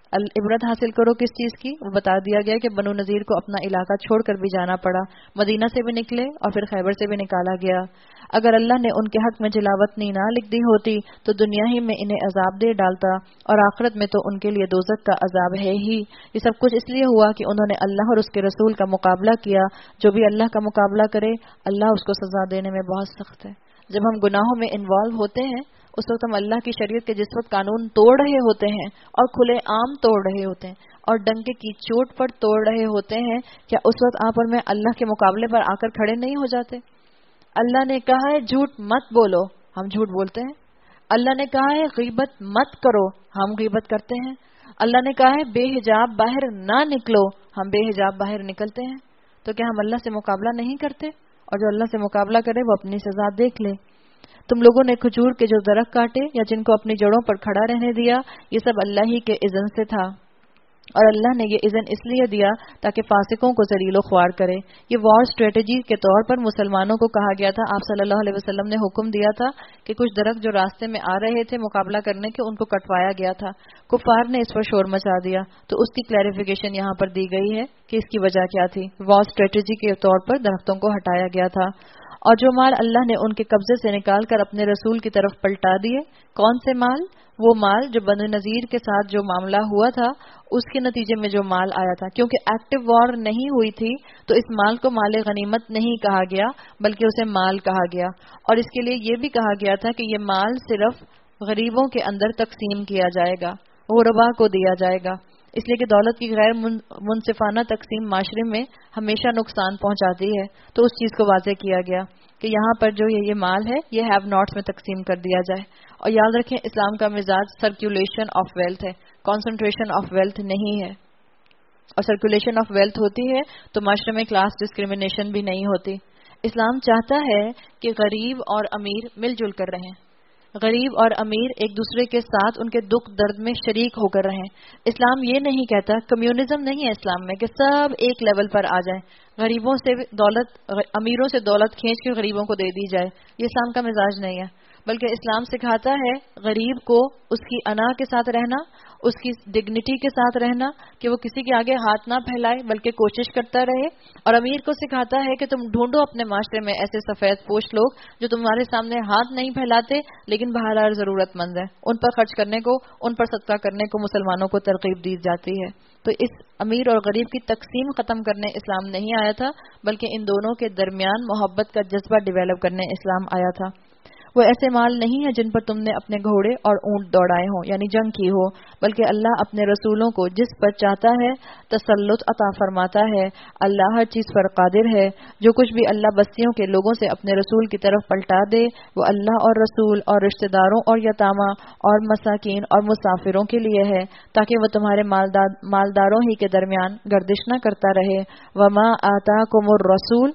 عبرت حاصل کرو کس چیز کی؟ وہ بتا دیا گیا کہ بنو نذیر کو اپنا علاقہ چھوڑ کر بھی جانا پڑا، مدینہ سے بھی نکلے اور پھر خیبر سے بھی نکالا گیا۔ اگر اللہ نے ان کے حق میں جلاوطنی نہ لکھ دی ہوتی تو دنیا ہی میں انہیں عذاب دے ڈالتا، اور آخرت میں تو ان کے لیے دوزخ کا عذاب ہے ہی۔ یہ سب کچھ اس لیے ہوا کہ انہوں نے اللہ اور اس کے رسول کا مقابلہ کیا۔ جو بھی اللہ کا مقابلہ کرے اللہ اس کو سزا دینے میں بہت سخت ہے۔ جب ہم گناہوں میں انوالو ہوتے ہیں اس وقت ہم اللہ کی شریعت کے جس وقت قانون توڑ رہے ہوتے ہیں اور کھلے عام توڑ رہے ہوتے ہیں اور ڈنکے کی چوٹ پر توڑ رہے ہوتے ہیں، کیا اس وقت آپ اور میں اللہ کے مقابلے پر آ کر کھڑے نہیں ہو جاتے؟ اللہ نے کہا ہے جھوٹ مت بولو، ہم جھوٹ بولتے ہیں۔ اللہ نے کہا ہے غیبت مت کرو، ہم غیبت کرتے ہیں۔ اللہ نے کہا ہے بے حجاب باہر نہ نکلو، ہم بے حجاب باہر نکلتے ہیں۔ تو کیا ہم اللہ سے مقابلہ نہیں کرتے؟ اور جو اللہ سے مقابلہ کرے وہ اپنی سزا دیکھ لے۔ تم لوگوں نے کھجور کے جو درخت کاٹے یا جن کو اپنی جڑوں پر کھڑا رہنے دیا، یہ سب اللہ ہی کے اذن سے تھا، اور اللہ نے یہ اذن اس لیے دیا تاکہ فاسقوں کو ذلیل و خوار کرے۔ یہ وار اسٹریٹجی کے طور پر مسلمانوں کو کہا گیا تھا۔ آپ صلی اللہ علیہ وسلم نے حکم دیا تھا کہ کچھ درخت جو راستے میں آ رہے تھے مقابلہ کرنے کے، ان کو کٹوایا گیا تھا۔ کفار نے اس پر شور مچا دیا، تو اس کی کلیریفیکیشن یہاں پر دی گئی ہے کہ اس کی وجہ کیا تھی۔ وار اسٹریٹجی کے طور پر درختوں کو ہٹایا گیا تھا۔ اور جو مال اللہ نے ان کے قبضے سے نکال کر اپنے رسول کی طرف پلٹا دیے، کون سے مال؟ وہ مال جو بنو نذیر کے ساتھ جو معاملہ ہوا تھا اس کے نتیجے میں جو مال آیا تھا، کیونکہ ایکٹیو وار نہیں ہوئی تھی تو اس مال کو مال غنیمت نہیں کہا گیا بلکہ اسے مال کہا گیا، اور اس کے لیے یہ بھی کہا گیا تھا کہ یہ مال صرف غریبوں کے اندر تقسیم کیا جائے گا، غربا کو دیا جائے گا، اس لیے کہ دولت کی غیر منصفانہ تقسیم معاشرے میں ہمیشہ نقصان پہنچاتی ہے۔ تو اس چیز کو واضح کیا گیا کہ یہاں پر جو یہ مال ہے یہ ہیو ناٹس میں تقسیم کر دیا جائے۔ اور یاد رکھیں اسلام کا مزاج سرکولیشن آف ویلتھ ہے، کانسنٹریشن آف ویلتھ نہیں ہے، اور سرکولیشن آف ویلتھ ہوتی ہے تو معاشرے میں کلاس ڈسکریمنیشن بھی نہیں ہوتی۔ اسلام چاہتا ہے کہ غریب اور امیر مل جل کر رہیں، غریب اور امیر ایک دوسرے کے ساتھ ان کے دکھ درد میں شریک ہو کر رہیں۔ اسلام یہ نہیں کہتا، کمیونزم نہیں ہے اسلام میں کہ سب ایک لیول پر آ جائیں، غریبوں سے دولت، امیروں سے دولت کھینچ کے غریبوں کو دے دی جائے، یہ اسلام کا مزاج نہیں ہے۔ بلکہ اسلام سکھاتا ہے غریب کو اس کی انا کے ساتھ رہنا، اس کی ڈگنیٹی کے ساتھ رہنا، کہ وہ کسی کے آگے ہاتھ نہ پھیلائے بلکہ کوشش کرتا رہے، اور امیر کو سکھاتا ہے کہ تم ڈھونڈو اپنے معاشرے میں ایسے سفید پوش لوگ جو تمہارے سامنے ہاتھ نہیں پھیلاتے لیکن بہرحال ضرورت مند ہیں، ان پر خرچ کرنے کو، ان پر صدقہ کرنے کو مسلمانوں کو ترغیب دی جاتی ہے۔ تو اس امیر اور غریب کی تقسیم ختم کرنے اسلام نہیں آیا تھا بلکہ ان دونوں کے درمیان محبت کا جذبہ ڈیولپ کرنے اسلام آیا تھا۔ وہ ایسے مال نہیں ہے جن پر تم نے اپنے گھوڑے اور اونٹ دوڑائے ہوں یعنی جنگ کی ہو، بلکہ اللہ اپنے رسولوں کو جس پر چاہتا ہے تسلط عطا فرماتا ہے۔ اللہ ہر چیز پر قادر ہے۔ جو کچھ بھی اللہ بستیوں کے لوگوں سے اپنے رسول کی طرف پلٹا دے وہ اللہ اور رسول اور رشتہ داروں اور یتامہ اور مساکین اور مسافروں کے لیے ہے، تاکہ وہ تمہارے مالداروں ہی کے درمیان گردش نہ کرتا رہے۔ وما آتاکم الرسول،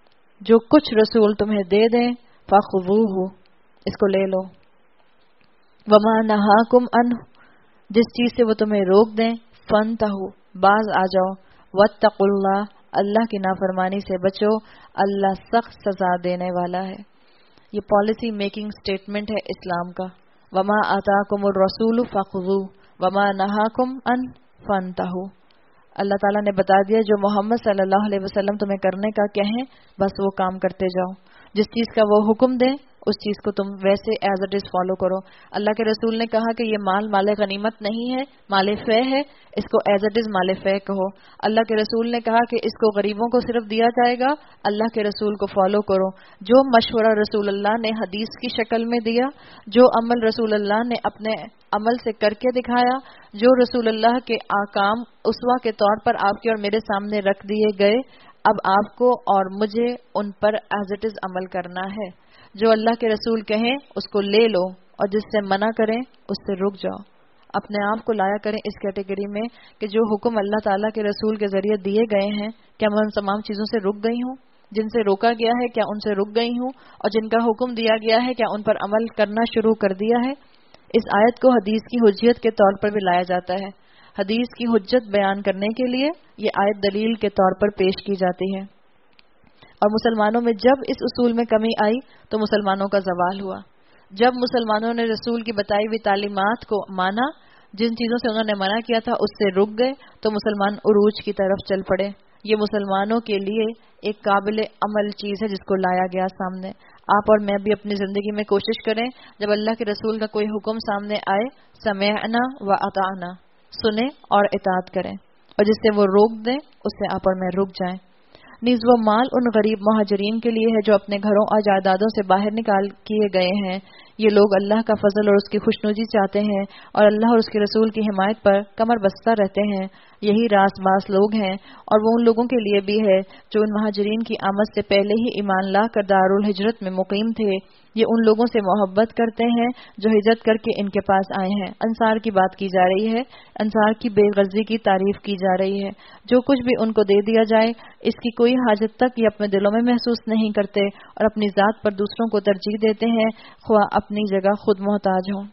جو کچھ رسول تمہیں دے دیں، فخذوہ، اس کو لے لو۔ وما نہاکم عنہ، جس چیز سے وہ تمہیں روک دیں، فانتہوا، باز آ جاؤ۔ واتقوا اللہ، اللہ کی نافرمانی سے بچو، اللہ سخت سزا دینے والا ہے۔ یہ پالیسی میکنگ سٹیٹمنٹ ہے اسلام کا۔ وما آتاکم الرسول فخذوہ وما نہاکم عنہ فانتہوا۔ اللہ تعالیٰ نے بتا دیا جو محمد صلی اللہ علیہ وسلم تمہیں کرنے کا کہیں بس وہ کام کرتے جاؤ، جس چیز کا وہ حکم دیں اس چیز کو تم ویسے ایز اٹ از فالو کرو۔ اللہ کے رسول نے کہا کہ یہ مال غنیمت نہیں ہے، مال فے ہے، اس کو ایز اٹ از مال فے کہو۔ اللہ کے رسول نے کہا کہ اس کو غریبوں کو صرف دیا جائے گا، اللہ کے رسول کو فالو کرو۔ جو مشورہ رسول اللہ نے حدیث کی شکل میں دیا، جو عمل رسول اللہ نے اپنے عمل سے کر کے دکھایا، جو رسول اللہ کے احکام اسوہ کے طور پر آپ کے اور میرے سامنے رکھ دیے گئے، اب آپ کو اور مجھے ان پر ایز اٹ از عمل کرنا ہے۔ جو اللہ کے رسول کہیں اس کو لے لو، اور جس سے منع کریں اس سے رک جاؤ۔ اپنے آپ کو لایا کریں اس کیٹیگری میں کہ جو حکم اللہ تعالیٰ کے رسول کے ذریعے دیے گئے ہیں کیا میں ان تمام چیزوں سے رک گئی ہوں، جن سے روکا گیا ہے کیا ان سے رک گئی ہوں، اور جن کا حکم دیا گیا ہے کیا ان پر عمل کرنا شروع کر دیا ہے۔ اس آیت کو حدیث کی حجت کے طور پر بھی لایا جاتا ہے۔ حدیث کی حجت بیان کرنے کے لیے یہ آیت دلیل کے طور پر پیش کی جاتی ہے، اور مسلمانوں میں جب اس اصول میں کمی آئی تو مسلمانوں کا زوال ہوا۔ جب مسلمانوں نے رسول کی بتائی ہوئی تعلیمات کو مانا، جن چیزوں سے انہوں نے منع کیا تھا اس سے رک گئے تو مسلمان عروج کی طرف چل پڑے. یہ مسلمانوں کے لیے ایک قابل عمل چیز ہے جس کو لایا گیا سامنے. آپ اور میں بھی اپنی زندگی میں کوشش کریں جب اللہ کے رسول کا کوئی حکم سامنے آئے سمعنا و اطعنا، سنیں اور اطاعت کریں، اور جس سے وہ روک دیں اس سے آپ اور میں رک جائیں. نیز وہ مال ان غریب مہاجرین کے لیے ہے جو اپنے گھروں اور جائیدادوں سے باہر نکال کیے گئے ہیں. یہ لوگ اللہ کا فضل اور اس کی خوشنودی چاہتے ہیں اور اللہ اور اس کے رسول کی حمایت پر کمر بستہ رہتے ہیں. یہی راست باز لوگ ہیں. اور وہ ان لوگوں کے لیے بھی ہے جو ان مہاجرین کی آمد سے پہلے ہی ایمان لا کر دارالہجرت میں مقیم تھے. یہ ان لوگوں سے محبت کرتے ہیں جو ہجرت کر کے ان کے پاس آئے ہیں. انصار کی بات کی جا رہی ہے، انصار کی بے غرضی کی تعریف کی جا رہی ہے. جو کچھ بھی ان کو دے دیا جائے اس کی کوئی حاجت تک یہ اپنے دلوں میں محسوس نہیں کرتے اور اپنی ذات پر دوسروں کو ترجیح دیتے ہیں خواہ اپنی جگہ خود محتاج ہوں.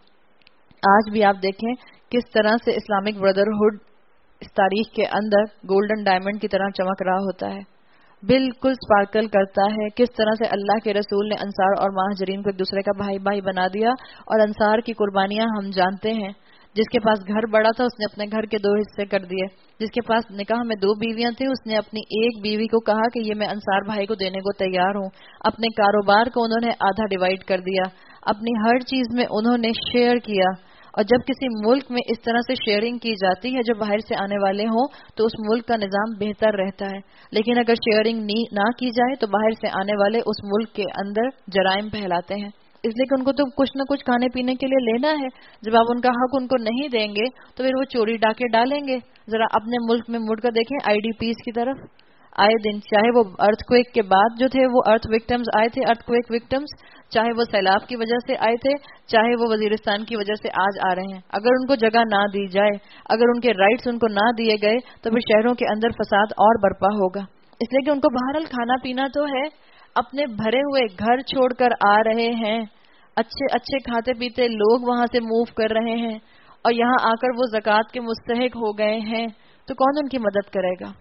آج بھی آپ دیکھیں کس طرح سے اسلامک بردرہڈ اس تاریخ کے اندر گولڈن ڈائمنڈ کی طرح چمک رہا ہوتا ہے، بالکل سپارکل کرتا ہے. کس طرح سے اللہ کے رسول نے انصار اور مہاجرین کو ایک دوسرے کا بھائی بھائی بنا دیا. اور انصار کی قربانیاں ہم جانتے ہیں. جس کے پاس گھر بڑا تھا اس نے اپنے گھر کے 2 حصے کر دیے. جس کے پاس نکاح میں 2 بیویاں تھیں اس نے اپنی ایک بیوی کو کہا کہ یہ میں انصار بھائی کو دینے کو تیار ہوں. اپنے کاروبار کو انہوں نے آدھا ڈیوائیڈ کر دیا. اپنی ہر چیز میں انہوں نے شیئر کیا. اور جب کسی ملک میں اس طرح سے شیئرنگ کی جاتی ہے جو باہر سے آنے والے ہوں تو اس ملک کا نظام بہتر رہتا ہے. لیکن اگر شیئرنگ نہ کی جائے تو باہر سے آنے والے اس ملک کے اندر جرائم پھیلاتے ہیں. اس لیے کہ ان کو تو کچھ نہ کچھ کھانے پینے کے لیے لینا ہے. جب آپ ان کا حق ان کو نہیں دیں گے تو پھر وہ چوری ڈاکے ڈالیں گے. ذرا اپنے ملک میں مڑ کر دیکھیں آئی ڈی پیز کی طرف. آئے دن چاہے وہ ارتھ کویک کے بعد جو تھے وہ ارتھ وکٹمز آئے تھے، ارتھ کویک وکٹمز، چاہے وہ سیلاب کی وجہ سے آئے تھے، چاہے وہ وزیرستان کی وجہ سے آج آ رہے ہیں. اگر ان کو جگہ نہ دی جائے، اگر ان کے رائٹس ان کو نہ دیے گئے تو پھر شہروں کے اندر فساد اور برپا ہوگا. اس لیے کہ ان کو بہرحال کھانا پینا تو ہے. اپنے بھرے ہوئے گھر چھوڑ کر آ رہے ہیں، اچھے اچھے کھاتے پیتے لوگ وہاں سے موو کر رہے ہیں اور یہاں آ کر وہ زکوٰۃ کے مستحق ہو گئے ہیں تو کون ان کی مدد کرے گا؟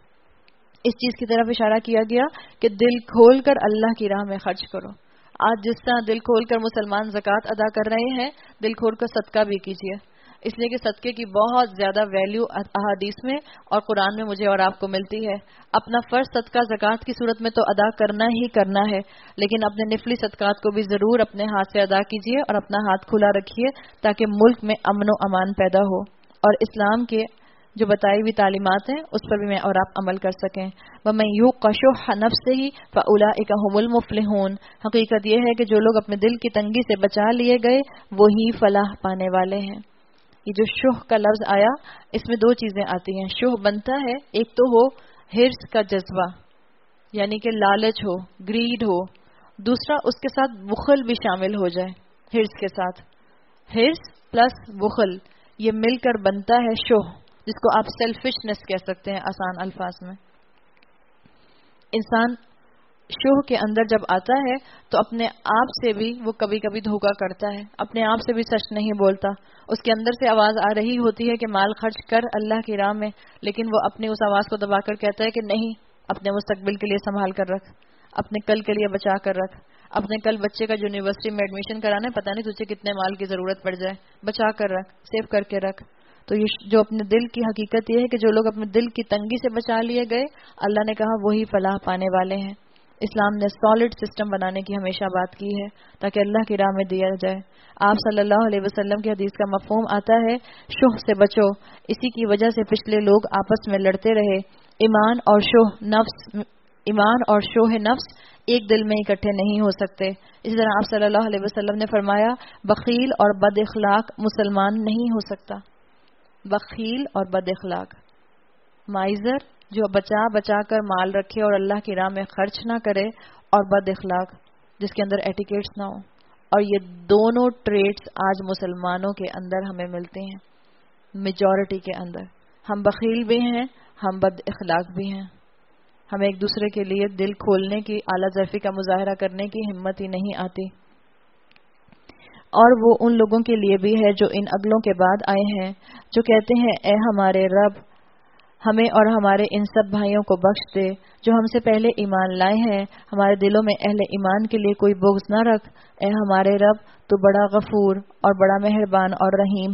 اس چیز کی طرف اشارہ کیا گیا کہ دل کھول کر اللہ کی راہ میں خرچ کرو. آج جس طرح دل کھول کر مسلمان زکوٰۃ ادا کر رہے ہیں دل کھول کر صدقہ بھی کیجیے. اس لیے کہ صدقے کی بہت زیادہ ویلیو احادیث میں اور قرآن میں مجھے اور آپ کو ملتی ہے. اپنا فرض صدقہ زکوٰۃ کی صورت میں تو ادا کرنا ہی کرنا ہے، لیکن اپنے نفلی صدقات کو بھی ضرور اپنے ہاتھ سے ادا کیجیے اور اپنا ہاتھ کھلا رکھیے تاکہ ملک میں امن و امان پیدا ہو اور اسلام کے جو بتائی ہوئی تعلیمات ہیں اس پر بھی میں اور آپ عمل کر سکیں. وَمَن يُوقَ شُحَّ نَفْسِهِ فَأُولَٰئِكَ هُمُ الْمُفْلِحُونَ. حقیقت یہ ہے کہ جو لوگ اپنے دل کی تنگی سے بچا لیے گئے وہی فلاح پانے والے ہیں. یہ جو شح کا لفظ آیا اس میں 2 چیزیں آتی ہیں. شح بنتا ہے ایک تو ہو ہرس کا جذبہ یعنی کہ لالچ ہو، گریڈ ہو. دوسرا اس کے ساتھ بخل بھی شامل ہو جائے. ہرس کے ساتھ ہرس پلس بخل یہ مل کر بنتا ہے شح، جس کو آپ سیلفشنس کہہ سکتے ہیں آسان الفاظ میں. انسان شوہ کے اندر جب آتا ہے تو اپنے آپ سے بھی وہ کبھی کبھی دھوکہ کرتا ہے، اپنے آپ سے بھی سچ نہیں بولتا. اس کے اندر سے آواز آ رہی ہوتی ہے کہ مال خرچ کر اللہ کی راہ میں، لیکن وہ اپنی اس آواز کو دبا کر کہتا ہے کہ نہیں، اپنے مستقبل کے لیے سنبھال کر رکھ، اپنے کل کے لیے بچا کر رکھ. اپنے کل بچے کا یونیورسٹی میں ایڈمیشن کرانا ہے، پتہ نہیں تجھے کتنے مال کی ضرورت پڑ جائے، بچا کر رکھ، سیو کر کے رکھ. تو یہ جو اپنے دل کی حقیقت یہ ہے کہ جو لوگ اپنے دل کی تنگی سے بچا لیے گئے اللہ نے کہا وہی فلاح پانے والے ہیں. اسلام نے سالڈ سسٹم بنانے کی ہمیشہ بات کی ہے تاکہ اللہ کی راہ میں دیا جائے. آپ صلی اللہ علیہ وسلم کی حدیث کا مفہوم آتا ہے شح سے بچو. اسی کی وجہ سے پچھلے لوگ آپس میں لڑتے رہے. ایمان اور شوہ نفس ایک دل میں اکٹھے نہیں ہو سکتے. اسی طرح آپ صلی اللہ علیہ وسلم نے فرمایا بخیل اور بد اخلاق مسلمان نہیں ہو سکتا. بخیل اور بد اخلاق، مائزر جو بچا بچا کر مال رکھے اور اللہ کی راہ میں خرچ نہ کرے، اور بد اخلاق جس کے اندر ایٹیکیٹس نہ ہو. اور یہ دونوں ٹریٹس آج مسلمانوں کے اندر ہمیں ملتے ہیں. میجورٹی کے اندر ہم بخیل بھی ہیں، ہم بد اخلاق بھی ہیں. ہمیں ایک دوسرے کے لیے دل کھولنے کی، اعلیٰ ظرفی کا مظاہرہ کرنے کی ہمت ہی نہیں آتی. اور وہ ان لوگوں کے لیے بھی ہے جو ان اگلوں کے بعد آئے ہیں، جو کہتے ہیں اے ہمارے رب ہمیں اور ہمارے ان سب بھائیوں کو بخش دے جو ہم سے پہلے ایمان لائے ہیں، ہمارے دلوں میں اہل ایمان کے لیے کوئی بغض نہ رکھ. اے ہمارے رب تو بڑا غفور اور بڑا مہربان اور رحیم ہے.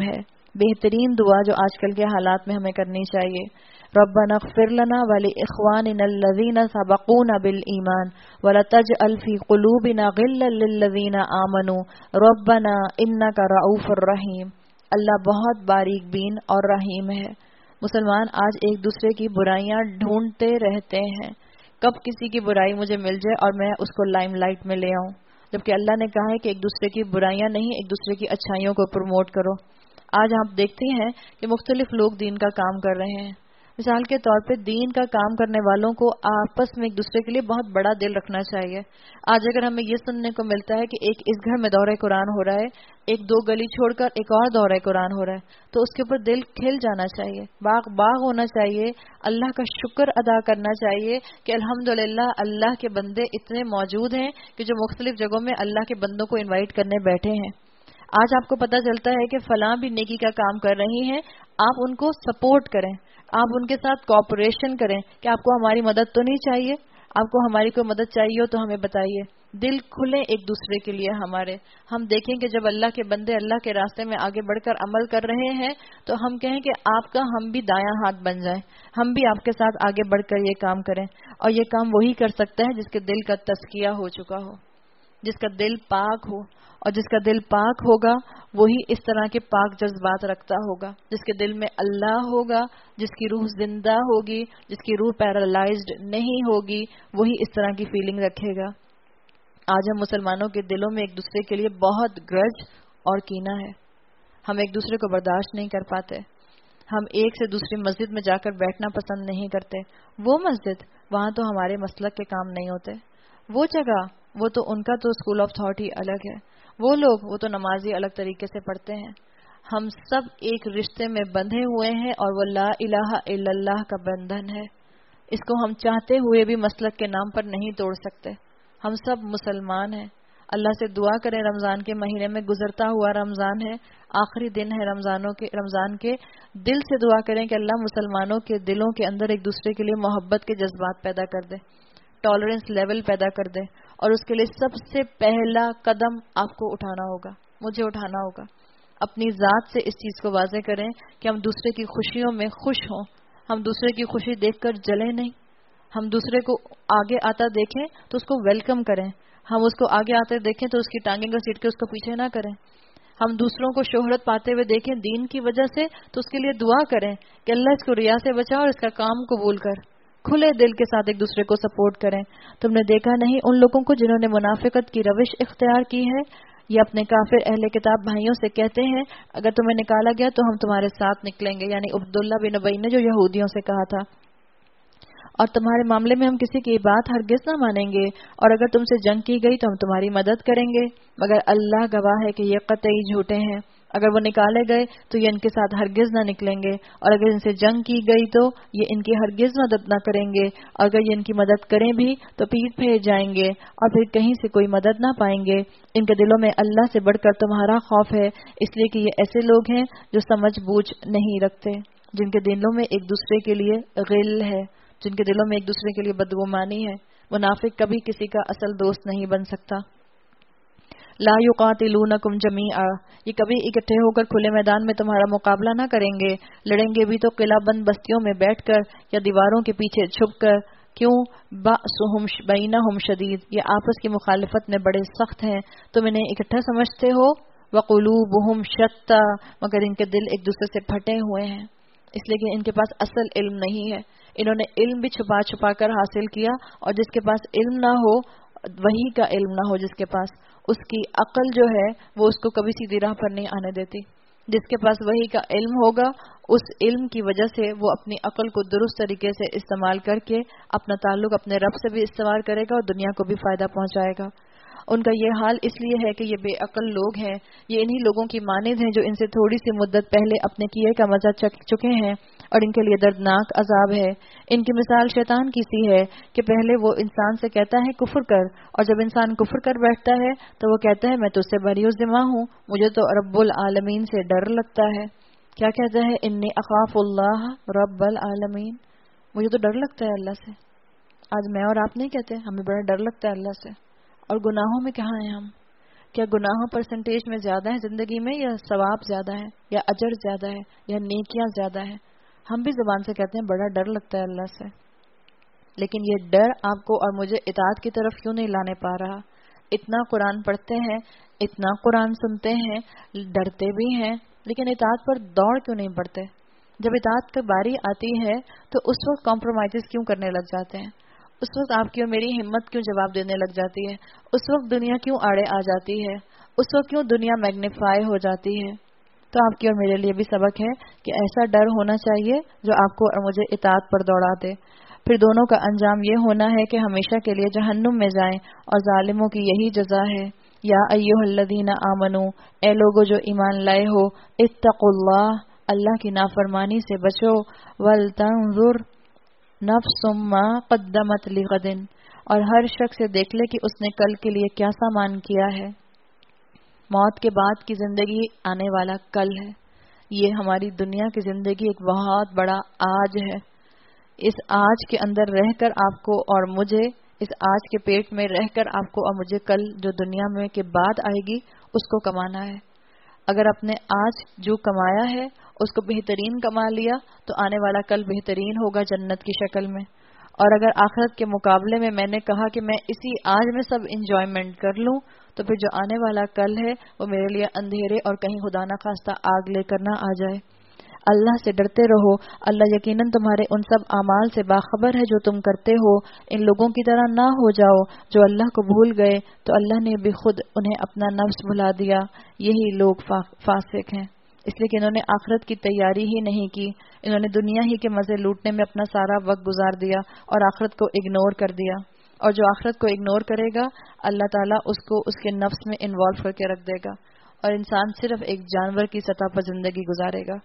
بہترین دعا جو آج کل کے حالات میں ہمیں کرنی چاہیے. ربنا اغفر لنا ولاخواننا الذین سبقونا بالایمان ولا تجعل فی قلوبنا غلا للذین آمنوا ربنا انک رؤوف الرحیم. اللہ بہت باریک بین اور رحیم ہے. مسلمان آج ایک دوسرے کی برائیاں ڈھونڈتے رہتے ہیں، کب کسی کی برائی مجھے مل جائے اور میں اس کو لائم لائٹ میں لے آؤں، جبکہ اللہ نے کہا ہے کہ ایک دوسرے کی برائیاں نہیں، ایک دوسرے کی اچھائیوں کو پروموٹ کرو. آج آپ دیکھتے ہیں کہ مختلف لوگ دین کا کام کر رہے ہیں. مثال کے طور پہ دین کا کام کرنے والوں کو آپس میں ایک دوسرے کے لیے بہت بڑا دل رکھنا چاہیے. آج اگر ہمیں یہ سننے کو ملتا ہے کہ ایک اس گھر میں دورہ قرآن ہو رہا ہے، ایک دو گلی چھوڑ کر ایک اور دورہ قرآن ہو رہا ہے، تو اس کے اوپر دل کھل جانا چاہیے، باغ باغ ہونا چاہیے، اللہ کا شکر ادا کرنا چاہیے کہ الحمدللہ اللہ کے بندے اتنے موجود ہیں کہ جو مختلف جگہوں میں اللہ کے بندوں کو انوائٹ کرنے بیٹھے ہیں. آج آپ کو پتہ چلتا ہے کہ فلاں بھی نیکی کا کام کر رہی ہیں، آپ ان کو سپورٹ کریں، آپ ان کے ساتھ کوآپریشن کریں کہ آپ کو ہماری مدد تو نہیں چاہیے، آپ کو ہماری کوئی مدد چاہیے ہو تو ہمیں بتائیے. دل کھلیں ایک دوسرے کے لیے ہمارے. ہم دیکھیں کہ جب اللہ کے بندے اللہ کے راستے میں آگے بڑھ کر عمل کر رہے ہیں تو ہم کہیں کہ آپ کا ہم بھی دایاں ہاتھ بن جائیں، ہم بھی آپ کے ساتھ آگے بڑھ کر یہ کام کریں. اور یہ کام وہی کر سکتا ہے جس کے دل کا تزکیہ ہو چکا ہو، جس کا دل پاک ہو. اور جس کا دل پاک ہوگا وہی اس طرح کے پاک جذبات رکھتا ہوگا. جس کے دل میں اللہ ہوگا، جس کی روح زندہ ہوگی، جس کی روح پیرالائزڈ نہیں ہوگی، وہی اس طرح کی فیلنگ رکھے گا. آج ہم مسلمانوں کے دلوں میں ایک دوسرے کے لیے بہت گرج اور کینہ ہے. ہم ایک دوسرے کو برداشت نہیں کر پاتے. ہم ایک سے دوسری مسجد میں جا کر بیٹھنا پسند نہیں کرتے. وہ مسجد، وہاں تو ہمارے مسلک کے کام نہیں ہوتے. وہ جگہ، وہ تو ان کا تو اسکول آف تھاٹ ہی الگ ہے. وہ لوگ، وہ تو نمازی الگ طریقے سے پڑھتے ہیں. ہم سب ایک رشتے میں بندھے ہوئے ہیں اور وہ لا الہ الا اللہ کا بندھن ہے. اس کو ہم چاہتے ہوئے بھی مسلک کے نام پر نہیں توڑ سکتے. ہم سب مسلمان ہیں. اللہ سے دعا کریں، رمضان کے مہینے میں گزرتا ہوا رمضان ہے، آخری دن ہے رمضان کے دل سے دعا کریں کہ اللہ مسلمانوں کے دلوں کے اندر ایک دوسرے کے لیے محبت کے جذبات پیدا کر دے، ٹالرنس لیول پیدا کر دے. اور اس کے لیے سب سے پہلا قدم آپ کو اٹھانا ہوگا، مجھے اٹھانا ہوگا. اپنی ذات سے اس چیز کو واضح کریں کہ ہم دوسرے کی خوشیوں میں خوش ہوں. ہم دوسرے کی خوشی دیکھ کر جلیں نہیں. ہم دوسرے کو آگے آتا دیکھیں تو اس کو ویلکم کریں. ہم اس کو آگے آتے دیکھیں تو اس کی ٹانگیں گھسیٹ کے اس کو پیچھے نہ کریں. ہم دوسروں کو شہرت پاتے ہوئے دیکھیں دین کی وجہ سے تو اس کے لیے دعا کریں کہ اللہ اس کو ریا سے بچا اور اس کا کام قبول کر. کھلے دل کے ساتھ ایک دوسرے کو سپورٹ کریں. تم نے دیکھا نہیں ان لوگوں کو جنہوں نے منافقت کی روش اختیار کی ہے؟ یہ اپنے کافر اہل کتاب بھائیوں سے کہتے ہیں اگر تمہیں نکالا گیا تو ہم تمہارے ساتھ نکلیں گے، یعنی عبداللہ بن ابی نے جو یہودیوں سے کہا تھا. اور تمہارے معاملے میں ہم کسی کی بات ہرگز نہ مانیں گے، اور اگر تم سے جنگ کی گئی تو ہم تمہاری مدد کریں گے، مگر اللہ گواہ ہے کہ یہ قطعی جھوٹے ہیں. اگر وہ نکالے گئے تو یہ ان کے ساتھ ہرگز نہ نکلیں گے، اور اگر ان سے جنگ کی گئی تو یہ ان کی ہرگز مدد نہ کریں گے، اور اگر یہ ان کی مدد کریں بھی تو پیٹ پھیر جائیں گے اور پھر کہیں سے کوئی مدد نہ پائیں گے. ان کے دلوں میں اللہ سے بڑھ کر تمہارا خوف ہے، اس لیے کہ یہ ایسے لوگ ہیں جو سمجھ بوجھ نہیں رکھتے، جن کے دلوں میں ایک دوسرے کے لیے غل ہے، جن کے دلوں میں ایک دوسرے کے لیے بدگمانی ہے. منافق کبھی کسی کا اصل دوست نہیں بن سکتا. لا یقاتلونکم جمیعا، یہ کبھی اکٹھے ہو کر کھلے میدان میں تمہارا مقابلہ نہ کریں گے. لڑیں گے بھی تو قلعہ بند بستیوں میں بیٹھ کر یا دیواروں کے پیچھے چھپ کر. کیوں؟ بأسہم بینہم شدید، یہ آپس کی مخالفت میں بڑے سخت ہیں، تم انہیں اکٹھا سمجھتے ہو. وقلوبہم شتیٰ، مگر ان کے دل ایک دوسرے سے پھٹے ہوئے ہیں، اس لیے کہ ان کے پاس اصل علم نہیں ہے. انہوں نے علم بھی چھپا چھپا کر حاصل کیا، اور جس کے پاس علم نہ ہو، وہی کا علم نہ ہو جس کے پاس، اس کی عقل جو ہے وہ اس کو کبھی سیدھی راہ پر نہیں آنے دیتی. جس کے پاس وہی کا علم ہوگا، اس علم کی وجہ سے وہ اپنی عقل کو درست طریقے سے استعمال کر کے اپنا تعلق اپنے رب سے بھی استوار کرے گا اور دنیا کو بھی فائدہ پہنچائے گا. ان کا یہ حال اس لیے ہے کہ یہ بے عقل لوگ ہیں. یہ انہی لوگوں کی مانند ہیں جو ان سے تھوڑی سی مدت پہلے اپنے کیے کا مزہ چکھ چکے ہیں اور ان کے لیے دردناک عذاب ہے. ان کی مثال شیطان کی سی ہے کہ پہلے وہ انسان سے کہتا ہے کفر کر، اور جب انسان کفر کر بیٹھتا ہے تو وہ کہتا ہے میں تو اس سے بری ذمہ ہوں، مجھے تو رب العالمین سے ڈر لگتا ہے. کیا کہتا ہے؟ انی اخاف اللہ رب العالمین، مجھے تو ڈر لگتا ہے اللہ سے. آج میں اور آپ نہیں کہتے ہمیں بڑا ڈر لگتا ہے اللہ سے، اور گناہوں میں کہاں ہیں ہم؟ کیا گناہوں پرسنٹیج میں زیادہ ہے زندگی میں، یا ثواب زیادہ ہے، یا اجر زیادہ ہے، یا نیکیاں زیادہ ہیں؟ ہم بھی زبان سے کہتے ہیں بڑا ڈر لگتا ہے اللہ سے، لیکن یہ ڈر آپ کو اور مجھے اطاعت کی طرف کیوں نہیں لانے پا رہا؟ اتنا قرآن پڑھتے ہیں، اتنا قرآن سنتے ہیں، ڈرتے بھی ہیں، لیکن اطاعت پر دوڑ کیوں نہیں پڑتے؟ جب اطاعت کی باری آتی ہے تو اس وقت کمپرومائز کیوں کرنے لگ جاتے ہیں؟ اس وقت آپ کی اور میری ہمت کیوں جواب دینے لگ جاتی ہے؟ اس وقت دنیا کیوں آڑے آ جاتی ہے؟ اس وقت کیوں دنیا میگنیفائی ہو جاتی ہے؟ تو آپ کی اور میرے لیے بھی سبق ہے کہ ایسا ڈر ہونا چاہیے جو آپ کو اور مجھے اطاعت پر دوڑا دے. پھر دونوں کا انجام یہ ہونا ہے کہ ہمیشہ کے لیے جہنم میں جائیں، اور ظالموں کی یہی جزا ہے. یا ایھا الذین آمنو، اے لوگو جو ایمان لائے ہو، اتقوا اللہ، اللہ کی نافرمانی سے بچو، ولتنظر نفس ما قدمت لغد، اور ہر شخص سے دیکھ لے کہ اس نے کل کے لیے کیا سامان کیا ہے. موت کے بعد کی زندگی آنے والا کل ہے. یہ ہماری دنیا کی زندگی ایک بہت بڑا آج ہے. اس آج کے اندر رہ کر آپ کو اور مجھے، اس آج کے پیٹ میں رہ کر آپ کو اور مجھے کل جو دنیا میں کے بعد آئے گی اس کو کمانا ہے. اگر اپنے آج جو کمایا ہے اس کو بہترین کما لیا تو آنے والا کل بہترین ہوگا جنت کی شکل میں. اور اگر آخرت کے مقابلے میں نے کہا کہ میں اسی آج میں سب انجوائمنٹ کر لوں، تو پھر جو آنے والا کل ہے وہ میرے لیے اندھیرے اور کہیں خدا نہ خواستہ آگ لے کر نہ آ جائے. اللہ سے ڈرتے رہو. اللہ یقیناً تمہارے ان سب اعمال سے باخبر ہے جو تم کرتے ہو. ان لوگوں کی طرح نہ ہو جاؤ جو اللہ کو بھول گئے تو اللہ نے بھی خود انہیں اپنا نفس بھلا دیا. یہی لوگ فاسق ہیں، اس لیے کہ انہوں نے آخرت کی تیاری ہی نہیں کی. انہوں نے دنیا ہی کے مزے لوٹنے میں اپنا سارا وقت گزار دیا اور آخرت کو اگنور کر دیا. اور جو آخرت کو اگنور کرے گا اللہ تعالیٰ اس کو اس کے نفس میں انوالو کر کے رکھ دے گا، اور انسان صرف ایک جانور کی سطح پر زندگی گزارے گا.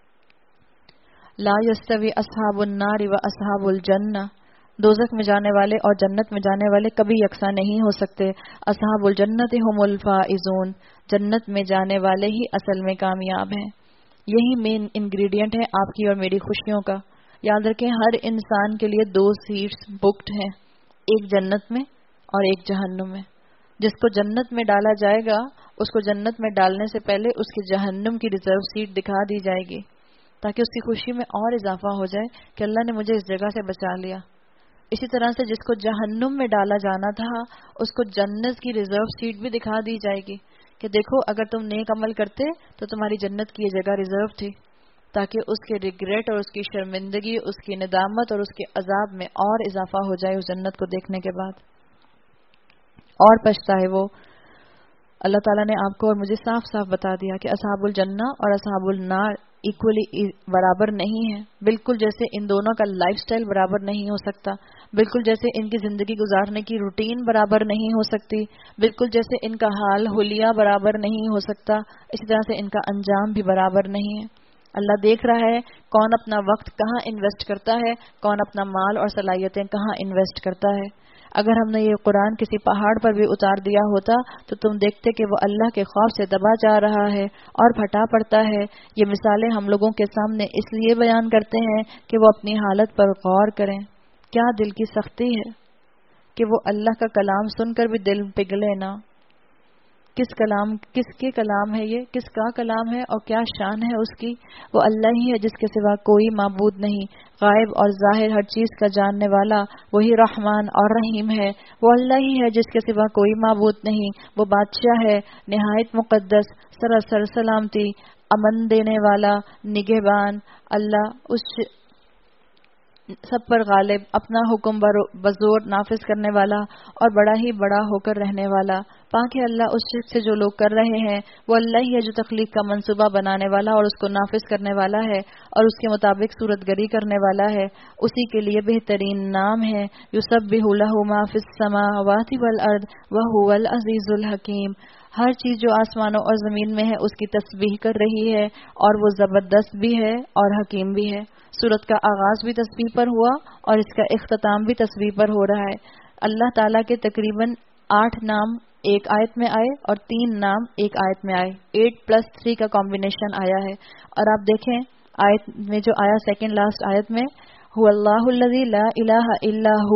لا یستوی اصحاب النار و اصحاب الجنہ، دوزخ میں جانے والے اور جنت میں جانے والے کبھی یکساں نہیں ہو سکتے. اصحاب الجنت هم الفائزون، جنت میں جانے والے ہی اصل میں کامیاب ہیں. یہی مین انگریڈینٹ ہے آپ کی اور میری خوشیوں کا. یاد رکھیں ہر انسان کے لیے 2 سیٹس بکڈ ہیں، ایک جنت میں اور ایک جہنم میں. جس کو جنت میں ڈالا جائے گا اس کو جنت میں ڈالنے سے پہلے اس کی جہنم کی ریزرو سیٹ دکھا دی جائے گی، تاکہ اس کی خوشی میں اور اضافہ ہو جائے کہ اللہ نے مجھے اس جگہ سے بچا لیا. اسی طرح سے جس کو جہنم میں ڈالا جانا تھا اس کو جنت کی ریزرو سیٹ بھی دکھا دی جائے گی کہ دیکھو اگر تم نیک عمل کرتے تو تمہاری جنت کی یہ جگہ ریزرو تھی، تاکہ اس کے ریگریٹ اور اس کی شرمندگی، اس کی ندامت اور اس کے عذاب میں اور اضافہ ہو جائے اس جنت کو دیکھنے کے بعد. اور پچھتائے وہ. اللہ تعالیٰ نے آپ کو اور مجھے صاف صاف بتا دیا کہ اصحاب الجنہ اور اصحاب النار ایکولی برابر نہیں ہیں. بالکل جیسے ان دونوں کا لائف سٹائل برابر نہیں ہو سکتا، بالکل جیسے ان کی زندگی گزارنے کی روٹین برابر نہیں ہو سکتی، بالکل جیسے ان کا حال حلیہ برابر نہیں ہو سکتا، اسی طرح سے ان کا انجام بھی برابر نہیں ہے. اللہ دیکھ رہا ہے کون اپنا وقت کہاں انویسٹ کرتا ہے، کون اپنا مال اور صلاحیتیں کہاں انویسٹ کرتا ہے. اگر ہم نے یہ قرآن کسی پہاڑ پر بھی اتار دیا ہوتا تو تم دیکھتے کہ وہ اللہ کے خوف سے دبا جا رہا ہے اور پھٹا پڑتا ہے. یہ مثالیں ہم لوگوں کے سامنے اس لیے بیان کرتے ہیں کہ وہ اپنی حالت پر غور کریں. کیا دل کی سختی ہے کہ وہ اللہ کا کلام سن کر بھی دل پگھلے نہ. کس کے کلام ہے یہ، کس کا کلام ہے اور کیا شان ہے اس کی. وہ اللہ ہی ہے جس کے سوا کوئی معبود نہیں، غائب اور ظاہر ہر چیز کا جاننے والا. وہی رحمان اور رحیم ہے. وہ اللہ ہی ہے جس کے سوا کوئی معبود نہیں. وہ بادشاہ ہے نہایت مقدس، سراسر سلامتی، امن دینے والا، نگہبان. اللہ اس سب پر غالب، اپنا حکم بزور نافذ کرنے والا اور بڑا ہی بڑا ہو کر رہنے والا. پاک ہے اللہ اس شرک سے جو لوگ کر رہے ہیں. وہ اللہ ہی ہے جو تخلیق کا منصوبہ بنانے والا اور اس کو نافذ کرنے والا ہے اور اس کے مطابق صورت گری کرنے والا ہے. اسی کے لیے بہترین نام ہے یسبح لہ ما فی السماوات والارض وہو العزیز الحکیم. ہر چیز جو آسمانوں اور زمین میں ہے اس کی تسبیح کر رہی ہے اور وہ زبردست بھی ہے اور حکیم بھی ہے. سورت کا آغاز بھی تسبیح پر ہوا اور اس کا اختتام بھی تسبیح پر ہو رہا ہے. اللہ تعالیٰ کے تقریباً 8 نام ایک آیت میں آئے اور 3 نام ایک آیت میں آئے. 8+3 کا کمبینیشن آیا ہے. اور آپ دیکھیں آیت میں جو آیا سیکنڈ لاسٹ آیت میں، هو اللہ الذی لا الہ الا هو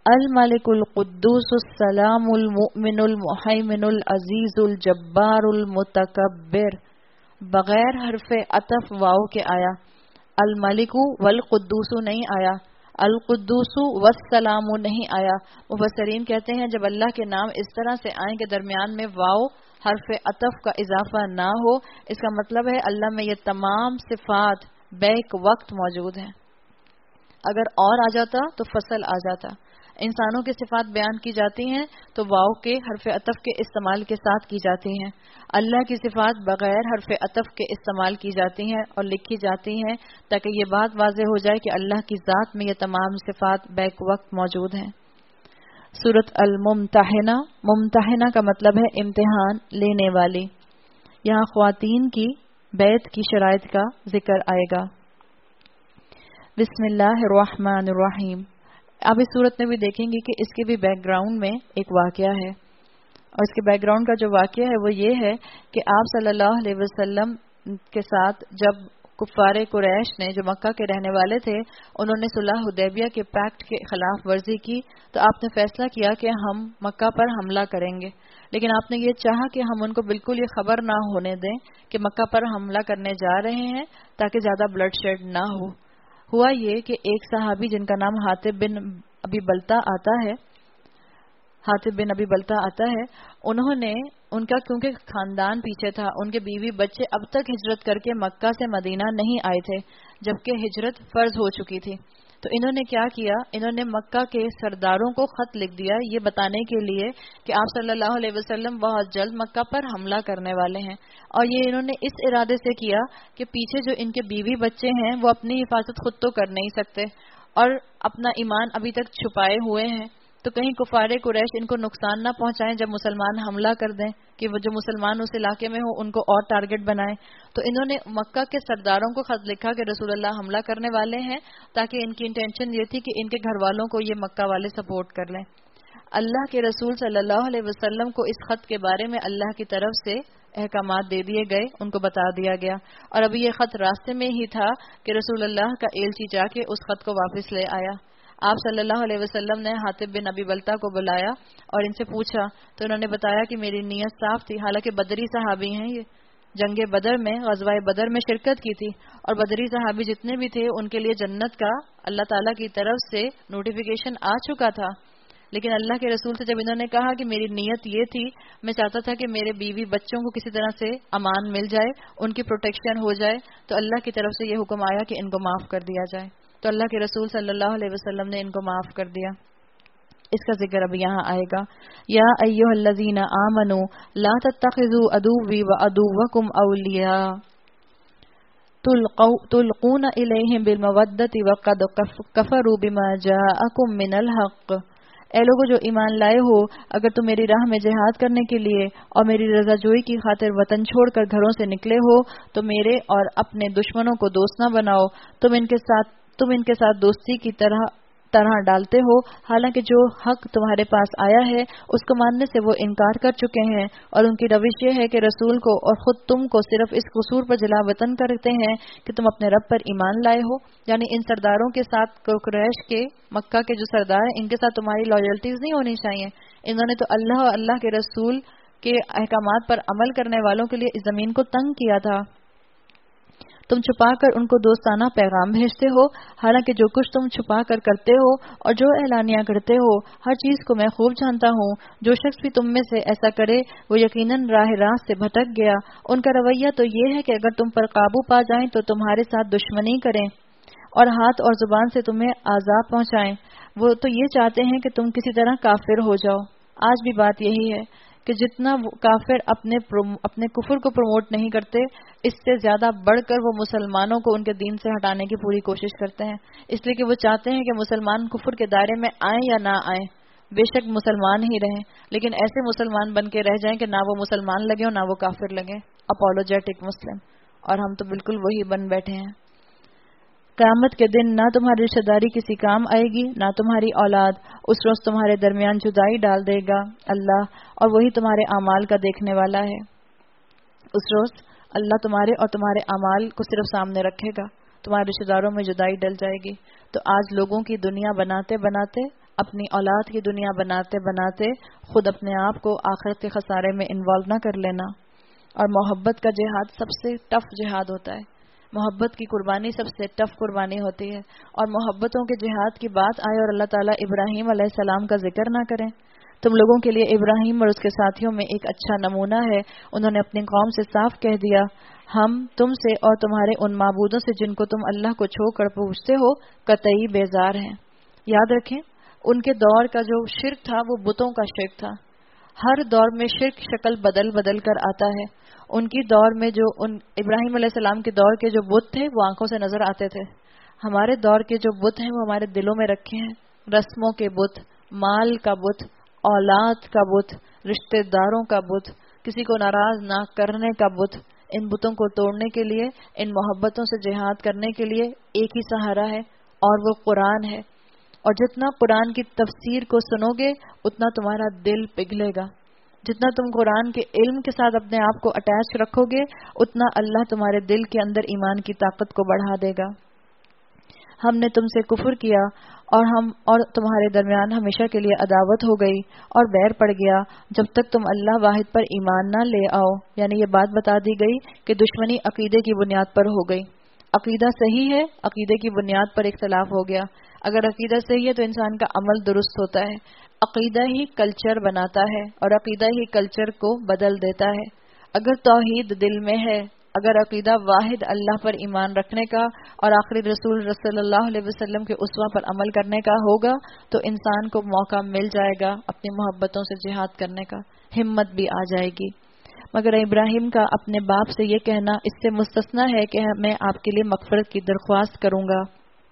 الملک القدوس السلام المؤمن المہیمن العزیز الجبار المتکبر، بغیر حرف عطف واو کے آیا. الملک والقدوس نہیں آیا، القدوس والسلام نہیں آیا. مفسرین کہتے ہیں جب اللہ کے نام اس طرح سے آئیں کہ درمیان میں واو حرف عطف کا اضافہ نہ ہو، اس کا مطلب ہے اللہ میں یہ تمام صفات بیک وقت موجود ہیں. اگر اور آ جاتا تو فصل آ جاتا. انسانوں کی صفات بیان کی جاتی ہیں تو واو کے حرف عطف کے استعمال کے ساتھ کی جاتی ہیں. اللہ کی صفات بغیر حرف عطف کے استعمال کی جاتی ہیں اور لکھی جاتی ہیں تاکہ یہ بات واضح ہو جائے کہ اللہ کی ذات میں یہ تمام صفات بیک وقت موجود ہیں. سورۃ الممتحنہ، ممتحنہ کا مطلب ہے امتحان لینے والی. یہاں خواتین کی بیعت کی شرائط کا ذکر آئے گا. بسم اللہ الرحمن الرحیم. اب اس صورت میں بھی دیکھیں گے کہ اس کے بھی بیک گراؤنڈ میں ایک واقعہ ہے، اور اس کے بیک گراؤنڈ کا جو واقعہ ہے وہ یہ ہے کہ آپ صلی اللہ علیہ وسلم کے ساتھ جب کفار قریش نے جو مکہ کے رہنے والے تھے انہوں نے صلح حدیبیہ کے پیکٹ کے خلاف ورزی کی، تو آپ نے فیصلہ کیا کہ ہم مکہ پر حملہ کریں گے. لیکن آپ نے یہ چاہا کہ ہم ان کو بالکل یہ خبر نہ ہونے دیں کہ مکہ پر حملہ کرنے جا رہے ہیں تاکہ زیادہ بلڈ شیڈ نہ ہو. ہوا یہ کہ ایک صحابی جن کا نام حاطب بن ابی بلتہ آتا ہے، انہوں نے ان کا کیونکہ خاندان پیچھے تھا، ان کے بیوی بچے اب تک ہجرت کر کے مکہ سے مدینہ نہیں آئے تھے جبکہ ہجرت فرض ہو چکی تھی. تو انہوں نے کیا کیا، انہوں نے مکہ کے سرداروں کو خط لکھ دیا یہ بتانے کے لیے کہ آپ صلی اللہ علیہ وسلم بہت جلد مکہ پر حملہ کرنے والے ہیں. اور یہ انہوں نے اس ارادے سے کیا کہ پیچھے جو ان کے بیوی بچے ہیں وہ اپنی حفاظت خود تو کر نہیں سکتے اور اپنا ایمان ابھی تک چھپائے ہوئے ہیں، تو کہیں کفار قریش ان کو نقصان نہ پہنچائیں جب مسلمان حملہ کر دیں کہ وہ جو مسلمان اس علاقے میں ہوں ان کو اور ٹارگٹ بنائیں. تو انہوں نے مکہ کے سرداروں کو خط لکھا کہ رسول اللہ حملہ کرنے والے ہیں، تاکہ ان کی انٹینشن یہ تھی کہ ان کے گھر والوں کو یہ مکہ والے سپورٹ کر لیں. اللہ کے رسول صلی اللہ علیہ وسلم کو اس خط کے بارے میں اللہ کی طرف سے احکامات دے دیے گئے، ان کو بتا دیا گیا. اور ابھی یہ خط راستے میں ہی تھا کہ رسول اللہ کا ایلچی جا کے اس خط کو واپس لے آیا. آپ صلی اللہ علیہ وسلم نے حاطب بن ابی بلتہ کو بلایا اور ان سے پوچھا تو انہوں نے بتایا کہ میری نیت صاف تھی. حالانکہ بدری صحابی ہیں، یہ جنگ بدر میں غزوہ بدر میں شرکت کی تھی، اور بدری صحابی جتنے بھی تھے ان کے لیے جنت کا اللہ تعالیٰ کی طرف سے نوٹیفیکیشن آ چکا تھا. لیکن اللہ کے رسول سے جب انہوں نے کہا کہ میری نیت یہ تھی، میں چاہتا تھا کہ میرے بیوی بچوں کو کسی طرح سے امان مل جائے، ان کی پروٹیکشن ہو جائے، تو اللہ کی طرف سے یہ حکم آیا کہ ان کو معاف کر دیا جائے. تو اللہ کے رسول صلی اللہ علیہ وسلم نے ان کو معاف کر دیا. اس کا ذکر اب یہاں آئے گا. یا ایھا الذین آمنوا لا تتخذوا عدوی وعدوکم اولیاء تلقون الیہم بالمودۃ وقد کفروا بما جاءکم من الحق. اے لوگوں جو ایمان لائے ہو، اگر تم میری راہ میں جہاد کرنے کے لیے اور میری رضا جوئی کی خاطر وطن چھوڑ کر گھروں سے نکلے ہو تو میرے اور اپنے دشمنوں کو دوست نہ بناؤ. تم ان کے ساتھ دوستی کی طرح ڈالتے ہو، حالانکہ جو حق تمہارے پاس آیا ہے اس کو ماننے سے وہ انکار کر چکے ہیں، اور ان کی روش یہ ہے کہ رسول کو اور خود تم کو صرف اس قصور پر جلا وطن کرتے ہیں کہ تم اپنے رب پر ایمان لائے ہو. یعنی ان سرداروں کے ساتھ قریش کے مکہ کے جو سردار ہیں ان کے ساتھ تمہاری لائلٹیز نہیں ہونی چاہیے. انہوں نے تو اللہ اور اللہ کے رسول کے احکامات پر عمل کرنے والوں کے لیے اس زمین کو تنگ کیا تھا. تم چھپا کر ان کو دوستانہ پیغام بھیجتے ہو، حالانکہ جو کچھ تم چھپا کر کرتے ہو اور جو اعلانیہ کرتے ہو ہر چیز کو میں خوب جانتا ہوں. جو شخص بھی تم میں سے ایسا کرے وہ یقیناً راہ راست سے بھٹک گیا. ان کا رویہ تو یہ ہے کہ اگر تم پر قابو پا جائیں تو تمہارے ساتھ دشمنی کریں اور ہاتھ اور زبان سے تمہیں عذاب پہنچائیں. وہ تو یہ چاہتے ہیں کہ تم کسی طرح کافر ہو جاؤ. آج بھی بات یہی ہے کہ جتنا کافر اپنے کفر کو پروموٹ نہیں کرتے، اس سے زیادہ بڑھ کر وہ مسلمانوں کو ان کے دین سے ہٹانے کی پوری کوشش کرتے ہیں، اس لیے کہ وہ چاہتے ہیں کہ مسلمان کفر کے دائرے میں آئیں یا نہ آئیں، بے شک مسلمان ہی رہیں، لیکن ایسے مسلمان بن کے رہ جائیں کہ نہ وہ مسلمان لگے اور نہ وہ کافر لگے، اپولوجیٹک مسلم. اور ہم تو بالکل وہی بن بیٹھے ہیں. قیامت کے دن نہ تمہاری رشتہ داری کسی کام آئے گی نہ تمہاری اولاد. اس روز تمہارے درمیان جدائی ڈال دے گا اللہ، اور وہی تمہارے اعمال کا دیکھنے والا ہے. اس روز اللہ تمہارے اور تمہارے اعمال کو صرف سامنے رکھے گا، تمہارے رشتہ داروں میں جدائی ڈل جائے گی. تو آج لوگوں کی دنیا بناتے بناتے اپنی اولاد کی دنیا بناتے بناتے خود اپنے آپ کو آخرت کے خسارے میں انوالو نہ کر لینا. اور محبت کا جہاد سب سے ٹف جہاد ہوتا ہے. محبت کی قربانی سب سے ٹف قربانی ہوتی ہے. اور محبتوں کے جہاد کی بات آئے اور اللہ تعالیٰ ابراہیم علیہ السلام کا ذکر نہ کریں. تم لوگوں کے لیے ابراہیم اور اس کے ساتھیوں میں ایک اچھا نمونہ ہے. انہوں نے اپنی قوم سے صاف کہہ دیا ہم تم سے اور تمہارے ان معبودوں سے جن کو تم اللہ کو چھوڑ کر پوجتے ہو قطعی بیزار ہیں. یاد رکھیں ان کے دور کا جو شرک تھا وہ بتوں کا شرک تھا. ہر دور میں شرک شکل بدل بدل کر آتا ہے. ان کی دور میں جو ابراہیم علیہ السلام کے دور کے جو بت تھے وہ آنکھوں سے نظر آتے تھے. ہمارے دور کے جو بت ہیں وہ ہمارے دلوں میں رکھے ہیں. رسموں کے بت، مال کا بت، اولاد کا بت، رشتہ داروں کا بت، کسی کو ناراض نہ کرنے کا بت. ان بتوں کو توڑنے کے لیے، ان محبتوں سے جہاد کرنے کے لیے ایک ہی سہارا ہے اور وہ قرآن ہے. اور جتنا قرآن کی تفسیر کو سنو گے اتنا تمہارا دل پگھلے گا. جتنا تم قرآن کے علم کے ساتھ اپنے آپ کو اٹیچ رکھو گے اتنا اللہ تمہارے دل کے اندر ایمان کی طاقت کو بڑھا دے گا. ہم نے تم سے کفر کیا اور تمہارے درمیان ہمیشہ کے لیے عداوت ہو گئی اور بیر پڑ گیا جب تک تم اللہ واحد پر ایمان نہ لے آؤ. یعنی یہ بات بتا دی گئی کہ دشمنی عقیدے کی بنیاد پر ہو گئی. عقیدہ صحیح ہے، عقیدے کی بنیاد پر اختلاف ہو گیا. اگر عقیدہ صحیح ہے تو انسان کا عمل درست ہوتا ہے. عقیدہ ہی کلچر بناتا ہے اور عقیدہ ہی کلچر کو بدل دیتا ہے. اگر توحید دل میں ہے، اگر عقیدہ واحد اللہ پر ایمان رکھنے کا اور آخری رسول صلی اللہ علیہ وسلم کے اسوہ پر عمل کرنے کا ہوگا تو انسان کو موقع مل جائے گا اپنی محبتوں سے جہاد کرنے کا، ہمت بھی آ جائے گی. مگر ابراہیم کا اپنے باپ سے یہ کہنا اس سے مستثنا ہے کہ میں آپ کے لیے مغفرت کی درخواست کروں گا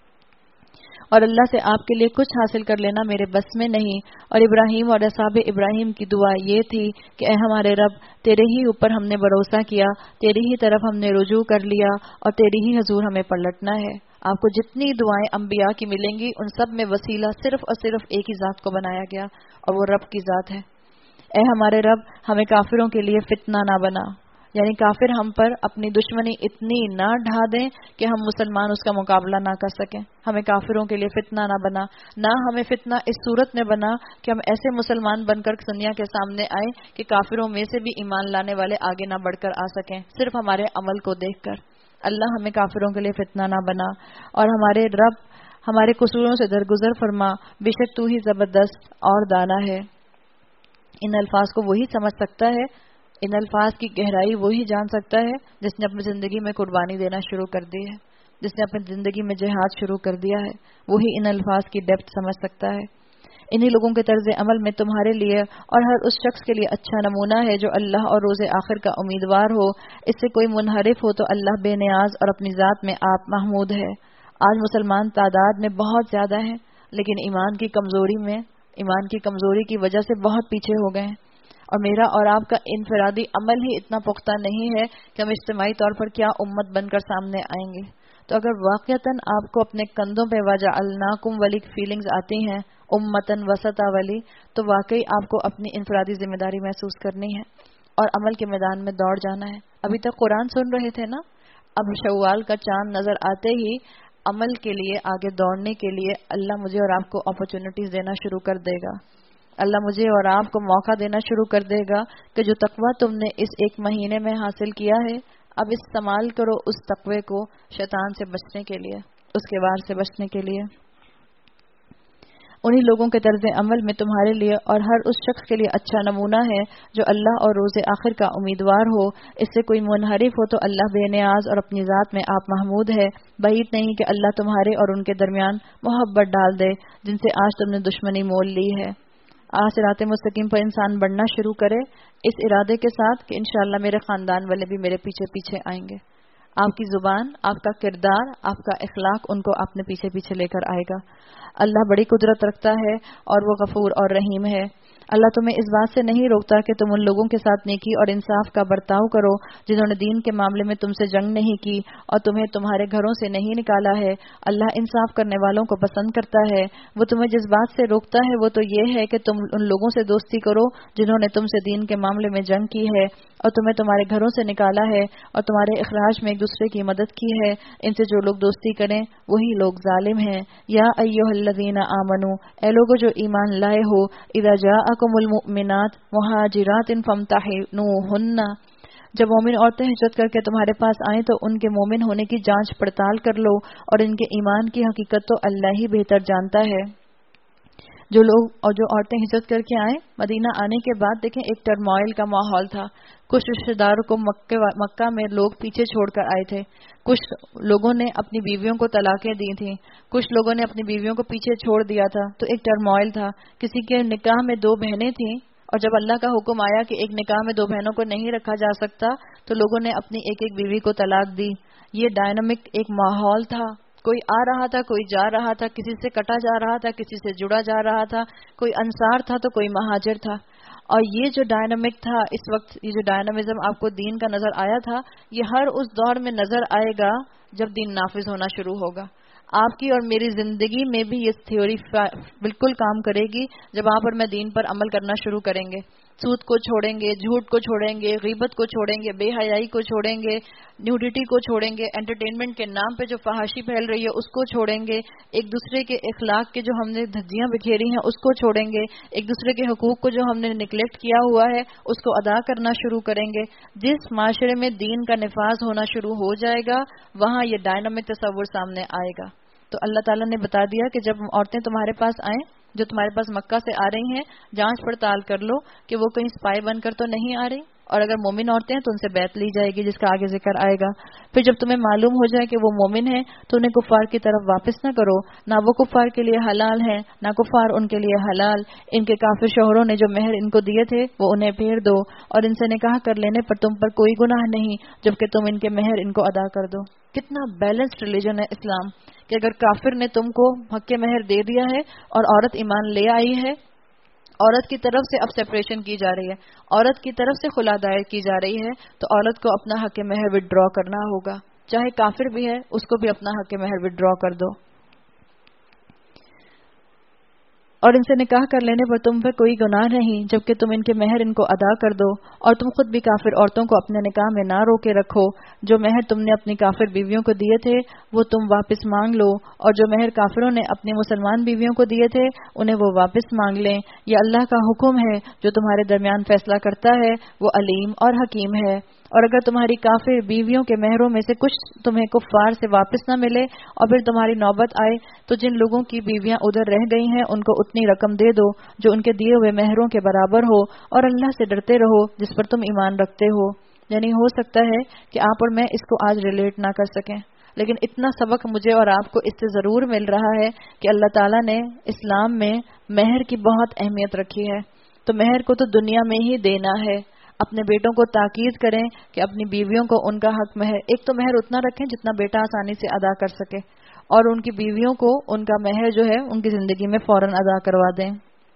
اور اللہ سے آپ کے لیے کچھ حاصل کر لینا میرے بس میں نہیں. اور ابراہیم اور اصحاب ابراہیم کی دعا یہ تھی کہ اے ہمارے رب، تیرے ہی اوپر ہم نے بھروسہ کیا، تیری ہی طرف ہم نے رجوع کر لیا اور تیری ہی حضور ہمیں پلٹنا ہے. آپ کو جتنی دعائیں انبیاء کی ملیں گی ان سب میں وسیلہ صرف اور صرف ایک ہی ذات کو بنایا گیا اور وہ رب کی ذات ہے. اے ہمارے رب، ہمیں کافروں کے لیے فتنہ نہ بنا. یعنی کافر ہم پر اپنی دشمنی اتنی نہ ڈھا دیں کہ ہم مسلمان اس کا مقابلہ نہ کر سکیں. ہمیں کافروں کے لیے فتنہ نہ بنا. نہ ہمیں فتنہ اس صورت میں بنا کہ ہم ایسے مسلمان بن کر دنیا کے سامنے آئیں کہ کافروں میں سے بھی ایمان لانے والے آگے نہ بڑھ کر آ سکیں صرف ہمارے عمل کو دیکھ کر. اللہ ہمیں کافروں کے لیے فتنہ نہ بنا. اور ہمارے رب ہمارے قصوروں سے درگزر فرما، بے شک تو ہی زبردست اور دانا ہے. ان الفاظ کو وہی سمجھ سکتا ہے، ان الفاظ کی گہرائی وہی جان سکتا ہے جس نے اپنی زندگی میں قربانی دینا شروع کر دی ہے، جس نے اپنی زندگی میں جہاد شروع کر دیا ہے. وہی ان الفاظ کی ڈیپتھ سمجھ سکتا ہے. انہی لوگوں کے طرز عمل میں تمہارے لیے اور ہر اس شخص کے لیے اچھا نمونہ ہے جو اللہ اور روز آخر کا امیدوار ہو. اس سے کوئی منحرف ہو تو اللہ بے نیاز اور اپنی ذات میں آپ محمود ہے. آج مسلمان تعداد میں بہت زیادہ ہیں لیکن ایمان کی کمزوری کی وجہ سے بہت پیچھے ہو گئے ہیں. اور میرا اور آپ کا انفرادی عمل ہی اتنا پختہ نہیں ہے کہ ہم اجتماعی طور پر کیا امت بن کر سامنے آئیں گے. تو اگر واقعتاً آپ کو اپنے کندھوں پہ وجعلناکم والی فیلنگز آتی ہیں، امتاً وسطا والی، تو واقعی آپ کو اپنی انفرادی ذمہ داری محسوس کرنی ہے اور عمل کے میدان میں دوڑ جانا ہے. ابھی تک قرآن سن رہے تھے نا، اب شوال کا چاند نظر آتے ہی عمل کے لیے آگے دوڑنے کے لیے اللہ مجھے اور آپ کو اپرچونٹیز دینا شروع کر دے گا. اللہ مجھے اور آپ کو موقع دینا شروع کر دے گا کہ جو تقویٰ تم نے اس ایک مہینے میں حاصل کیا ہے اب استعمال کرو اس تقوی کو شیطان سے بچنے کے لیے، اس کے وار سے بچنے کے لیے. انہی لوگوں کے طرز عمل میں تمہارے لیے اور ہر اس شخص کے لیے اچھا نمونہ ہے جو اللہ اور روز آخر کا امیدوار ہو. اس سے کوئی منحرف ہو تو اللہ بے نیاز اور اپنی ذات میں آپ محمود ہے. بعید نہیں کہ اللہ تمہارے اور ان کے درمیان محبت ڈال دے جن سے آج تم نے دشمنی مول لی ہے. آج صراط مستقیم پر انسان بڑھنا شروع کرے اس ارادے کے ساتھ کہ انشاءاللہ میرے خاندان والے بھی میرے پیچھے پیچھے آئیں گے. آپ کی زبان، آپ کا کردار، آپ کا اخلاق ان کو اپنے پیچھے پیچھے لے کر آئے گا. اللہ بڑی قدرت رکھتا ہے اور وہ غفور اور رحیم ہے. اللہ تمہیں اس بات سے نہیں روکتا کہ تم ان لوگوں کے ساتھ نیکی اور انصاف کا برتاؤ کرو جنہوں نے دین کے معاملے میں تم سے جنگ نہیں کی اور تمہیں تمہارے گھروں سے نہیں نکالا ہے. اللہ انصاف کرنے والوں کو پسند کرتا ہے. وہ تمہیں جس بات سے روکتا ہے وہ تو یہ ہے کہ تم ان لوگوں سے دوستی کرو جنہوں نے تم سے دین کے معاملے میں جنگ کی ہے اور تمہیں تمہارے گھروں سے نکالا ہے اور تمہارے اخراج میں ایک دوسرے کی مدد کی ہے. ان سے جو لوگ دوستی کریں وہی لوگ ظالم ہیں. یا ایھا الذین آمنو، اے لوگو جو ایمان لائے ہو، اذا جاءکم المؤمنات مہاجرات فامتحنوہن، جب مومن عورتیں ہجرت کر کے تمہارے پاس آئیں تو ان کے مومن ہونے کی جانچ پڑتال کر لو، اور ان کے ایمان کی حقیقت تو اللہ ہی بہتر جانتا ہے. جو لوگ اور جو عورتیں ہجرت کر کے آئیں، مدینہ آنے کے بعد دیکھیں ایک ٹرموائل کا ماحول تھا. کچھ رشتہ داروں کو مکہ میں لوگ پیچھے چھوڑ کر آئے تھے، کچھ لوگوں نے اپنی بیویوں کو طلاقیں دی تھیں، کچھ لوگوں نے اپنی بیویوں کو پیچھے چھوڑ دیا تھا. تو ایک ٹرموائل تھا. کسی کے نکاح میں 2 بہنیں تھیں اور جب اللہ کا حکم آیا کہ ایک نکاح میں 2 بہنوں کو نہیں رکھا جا سکتا تو لوگوں نے اپنی ایک ایک بیوی کو طلاق دی. یہ ڈائنامک ایک ماحول تھا. کوئی آ رہا تھا، کوئی جا رہا تھا، کسی سے کٹا جا رہا تھا، کسی سے جڑا جا رہا تھا، کوئی انصار تھا تو کوئی مہاجر تھا. اور یہ جو ڈائنامک تھا اس وقت، یہ جو ڈائنامزم آپ کو دین کا نظر آیا تھا، یہ ہر اس دور میں نظر آئے گا جب دین نافذ ہونا شروع ہوگا. آپ کی اور میری زندگی میں بھی یہ تھیوری بالکل کام کرے گی جب آپ اور میں دین پر عمل کرنا شروع کریں گے. سود کو چھوڑیں گے، جھوٹ کو چھوڑیں گے، غیبت کو چھوڑیں گے، بے حیائی کو چھوڑیں گے، نیوڈیٹی کو چھوڑیں گے، انٹرٹینمنٹ کے نام پہ جو فحاشی پھیل رہی ہے اس کو چھوڑیں گے، ایک دوسرے کے اخلاق کے جو ہم نے دھجیاں بکھیری ہیں اس کو چھوڑیں گے، ایک دوسرے کے حقوق کو جو ہم نے نگلیکٹ کیا ہوا ہے اس کو ادا کرنا شروع کریں گے. جس معاشرے میں دین کا نفاذ ہونا شروع ہو جائے گا وہاں یہ ڈائنامک تصور سامنے آئے گا. تو اللہ تعالیٰ نے بتا دیا کہ جب عورتیں تمہارے پاس آئیں جو تمہارے پاس مکہ سے آ رہی ہیں، جانچ پڑتال کر لو کہ وہ کہیں سپائی بن کر تو نہیں آ رہی، اور اگر مومن عورتیں ہیں تو ان سے بیعت لی جائے گی جس کا آگے ذکر آئے گا. پھر جب تمہیں معلوم ہو جائے کہ وہ مومن ہیں تو انہیں کفار کی طرف واپس نہ کرو، نہ وہ کفار کے لیے حلال ہیں نہ کفار ان کے لیے حلال. ان کے کافر شوہروں نے جو مہر ان کو دیے تھے وہ انہیں پھیر دو، اور ان سے نکاح کر لینے پر تم پر کوئی گناہ نہیں جبکہ تم ان کے مہر ان کو ادا کر دو. کتنا بیلنسڈ ریلیجن ہے اسلام کہ اگر کافر نے تم کو حق مہر دے دیا ہے اور عورت ایمان لے آئی ہے، عورت کی طرف سے اب سیپریشن کی جا رہی ہے، عورت کی طرف سے خلا دائر کی جا رہی ہے، تو عورت کو اپنا حق مہر وڈرا کرنا ہوگا. چاہے کافر بھی ہے اس کو بھی اپنا حق مہر وڈرا کر دو. اور ان سے نکاح کر لینے پر تم پہ کوئی گناہ نہیں جبکہ تم ان کے مہر ان کو ادا کر دو، اور تم خود بھی کافر عورتوں کو اپنے نکاح میں نہ روکے رکھو. جو مہر تم نے اپنی کافر بیویوں کو دیے تھے وہ تم واپس مانگ لو، اور جو مہر کافروں نے اپنی مسلمان بیویوں کو دیے تھے انہیں وہ واپس مانگ لیں. یہ اللہ کا حکم ہے جو تمہارے درمیان فیصلہ کرتا ہے، وہ علیم اور حکیم ہے. اور اگر تمہاری کافر بیویوں کے مہروں میں سے کچھ تمہیں کفار سے واپس نہ ملے اور پھر تمہاری نوبت آئے تو جن لوگوں کی بیویاں ادھر رہ گئی ہیں ان کو اتنی رقم دے دو جو ان کے دیے ہوئے مہروں کے برابر ہو، اور اللہ سے ڈرتے رہو جس پر تم ایمان رکھتے ہو. یعنی ہو سکتا ہے کہ آپ اور میں اس کو آج ریلیٹ نہ کر سکیں، لیکن اتنا سبق مجھے اور آپ کو اس سے ضرور مل رہا ہے کہ اللہ تعالیٰ نے اسلام میں مہر کی بہت اہمیت رکھی ہے. تو مہر کو تو دنیا میں ہی دینا ہے. اپنے بیٹوں کو تاکید کریں کہ اپنی بیویوں کو ان کا حق مہر، ایک تو مہر اتنا رکھیں جتنا بیٹا آسانی سے ادا کر سکے، اور ان کی بیویوں کو ان کا مہر جو ہے ان کی زندگی میں فوراً ادا کروا دیں.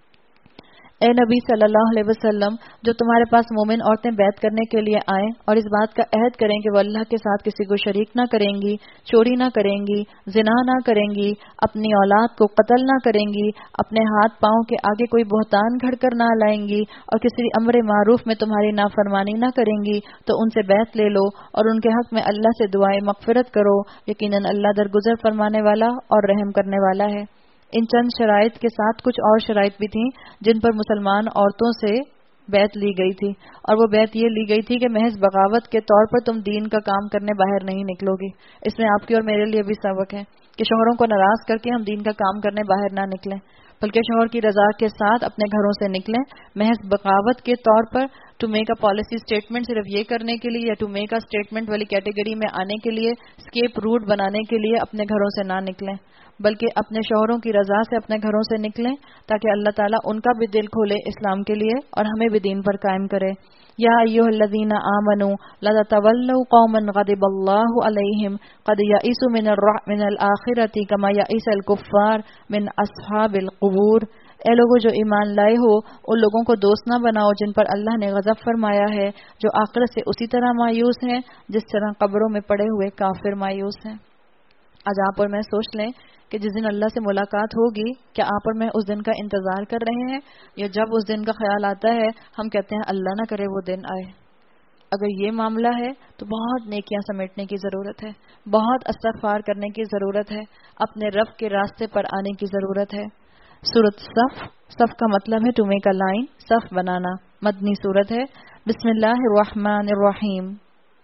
اے نبی صلی اللہ علیہ وسلم، جو تمہارے پاس مومن عورتیں بیعت کرنے کے لیے آئیں اور اس بات کا عہد کریں کہ وہ اللہ کے ساتھ کسی کو شریک نہ کریں گی، چوری نہ کریں گی، زنا نہ کریں گی، اپنی اولاد کو قتل نہ کریں گی، اپنے ہاتھ پاؤں کے آگے کوئی بہتان گھڑ کر نہ لائیں گی، اور کسی امر معروف میں تمہاری نافرمانی نہ کریں گی، تو ان سے بیعت لے لو اور ان کے حق میں اللہ سے دعائے مغفرت کرو. یقیناً اللہ درگزر فرمانے والا اور رحم کرنے والا ہے. ان چند شرائط کے ساتھ کچھ اور شرائط بھی تھیں جن پر مسلمان عورتوں سے بیعت لی گئی تھی، اور وہ بیعت یہ لی گئی تھی کہ محض بغاوت کے طور پر تم دین کا کام کرنے باہر نہیں نکلو گی. اس میں آپ کی اور میرے لیے بھی سبق ہے کہ شوہروں کو ناراض کر کے ہم دین کا کام کرنے باہر نہ نکلیں، بلکہ شوہر کی رضا کے ساتھ اپنے گھروں سے نکلیں. محض بغاوت کے طور پر to make a policy statement صرف یہ کرنے کے لیے یا ٹو میک اے اسٹیٹمنٹ والی کیٹیگری میں آنے کے لیے، اسکیپ روٹ بنانے کے لیے اپنے گھروں سے نہ نکلیں، بلکہ اپنے شوہروں کی رضا سے اپنے گھروں سے نکلیں تاکہ اللہ تعالیٰ ان کا بھی دل کھولے اسلام کے لیے اور ہمیں بھی دین پر قائم کرے. یا ایھا الذین آمنوا لا تتولوا قوما غضب اللہ علیہم قد یئسوا من الآخرۃ کما یئس الکفار من اصحاب القبور. اے لوگوں جو ایمان لائے ہو ان لوگوں کو دوست نہ بناؤ جن پر اللہ نے غضب فرمایا ہے، جو آخرت سے اسی طرح مایوس ہیں جس طرح قبروں میں پڑے ہوئے کافر مایوس ہیں۔ آج آپ اور میں سوچ لیں کہ جس دن اللہ سے ملاقات ہوگی، کیا آپ اور میں اس دن کا انتظار کر رہے ہیں، یا جب اس دن کا خیال آتا ہے ہم کہتے ہیں اللہ نہ کرے وہ دن آئے؟ اگر یہ معاملہ ہے تو بہت نیکیاں سمیٹنے کی ضرورت ہے، بہت استغفار کرنے کی ضرورت ہے، اپنے رب کے راستے پر آنے کی ضرورت ہے۔ سورۃ صف، صف کا مطلب ہے ٹو میک اے لائن، صف بنانا، مدنی سورت ہے۔ بسم اللہ الرحمن الرحیم۔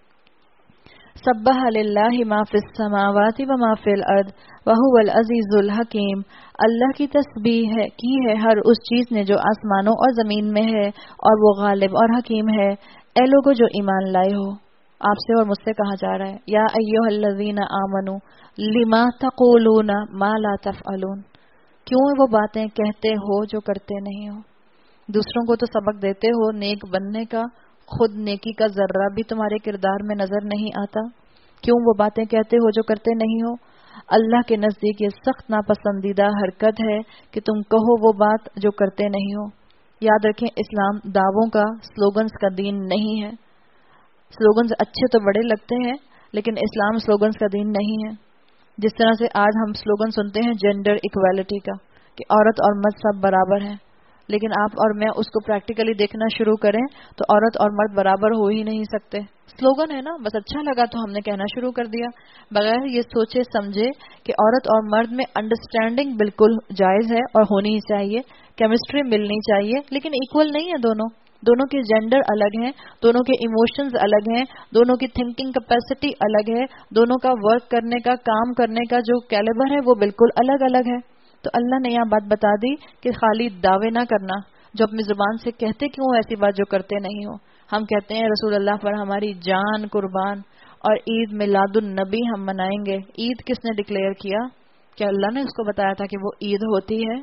سبح للہ ما فی السماوات و ما فی الارض وہو العزیز الحکیم۔ اللہ کی تسبیح کی ہے ہر اس چیز نے جو آسمانوں اور زمین میں ہے، اور وہ غالب اور حکیم ہے۔ اے لوگوں جو ایمان لائے ہو، آپ سے اور مجھ سے کہا جا رہا ہے، یا ایھا الذین آمنوا لما تقولون ما لا تفعلون، کیوں وہ باتیں کہتے ہو جو کرتے نہیں ہو؟ دوسروں کو تو سبق دیتے ہو نیک بننے کا، خود نیکی کا ذرہ بھی تمہارے کردار میں نظر نہیں آتا، کیوں وہ باتیں کہتے ہو جو کرتے نہیں ہو؟ اللہ کے نزدیک یہ سخت ناپسندیدہ حرکت ہے کہ تم کہو وہ بات جو کرتے نہیں ہو۔ یاد رکھیں، اسلام دعووں کا، سلوگنز کا دین نہیں ہے۔ سلوگنز اچھے تو بڑے لگتے ہیں، لیکن اسلام سلوگنز کا دین نہیں ہے۔ جس طرح سے آج ہم سلوگن سنتے ہیں جینڈر ایکویلٹی کا، کہ عورت اور مرد سب برابر ہیں، لیکن آپ اور میں اس کو پریکٹیکلی دیکھنا شروع کریں تو عورت اور مرد برابر ہو ہی نہیں سکتے۔ سلوگن ہے نا، بس اچھا لگا تو ہم نے کہنا شروع کر دیا، بغیر یہ سوچے سمجھے کہ عورت اور مرد میں انڈرسٹینڈنگ بالکل جائز ہے اور ہونی ہی چاہیے، کیمسٹری ملنی چاہیے، لیکن ایکول نہیں ہے دونوں کے جینڈر الگ ہیں، دونوں کے ایموشنز الگ ہیں، دونوں کی تھنکنگ کیپیسٹی الگ ہے، دونوں کا ورک کرنے کا، کام کرنے کا جو کیلیبر ہے وہ بالکل الگ الگ ہے۔ تو اللہ نے یہاں بات بتا دی کہ خالی دعوے نہ کرنا، جو اپنی زبان سے کہتے کیوں ایسی بات جو کرتے نہیں ہو۔ ہم کہتے ہیں رسول اللہ پر ہماری جان قربان، اور عید میلاد النبی ہم منائیں گے۔ عید کس نے ڈکلیئر کیا؟ کیا اللہ نے اس کو بتایا تھا کہ وہ عید ہوتی ہے؟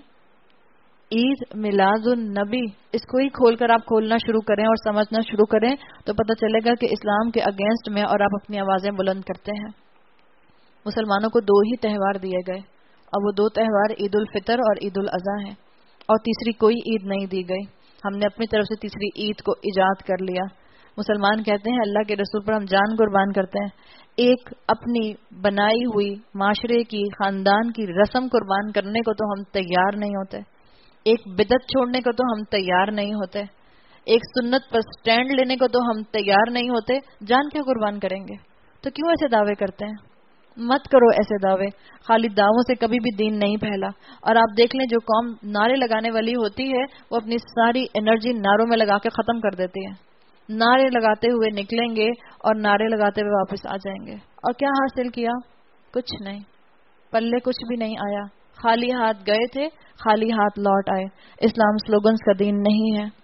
عید میلاد النبی، اس کو ہی کھول کر آپ کھولنا شروع کریں اور سمجھنا شروع کریں تو پتہ چلے گا کہ اسلام کے اگینسٹ میں اور آپ اپنی آوازیں بلند کرتے ہیں۔ مسلمانوں کو 2 ہی تہوار دیے گئے، اور وہ 2 تہوار عید الفطر اور عید الاضحیٰ ہیں، اور تیسری کوئی عید نہیں دی گئی۔ ہم نے اپنی طرف سے تیسری عید کو ایجاد کر لیا۔ مسلمان کہتے ہیں اللہ کے رسول پر ہم جان قربان کرتے ہیں، ایک اپنی بنائی ہوئی معاشرے کی، خاندان کی رسم قربان کرنے کو تو ہم تیار نہیں ہوتے، ایک بدعت چھوڑنے کو تو ہم تیار نہیں ہوتے، ایک سنت پر سٹینڈ لینے کو تو ہم تیار نہیں ہوتے، جان کیا قربان کریں گے؟ تو کیوں ایسے دعوے کرتے ہیں؟ مت کرو ایسے دعوے، خالی دعووں سے کبھی بھی دین نہیں پھیلا۔ اور آپ دیکھ لیں جو قوم نعرے لگانے والی ہوتی ہے وہ اپنی ساری انرجی نعروں میں لگا کے ختم کر دیتی ہے۔ نعرے لگاتے ہوئے نکلیں گے اور نعرے لگاتے ہوئے واپس آ جائیں گے، اور کیا حاصل کیا؟ کچھ نہیں، پلے کچھ بھی نہیں آیا، خالی ہاتھ گئے تھے، خالی ہاتھ لوٹ آئے۔ اسلام سلوگنز کا دین نہیں ہے۔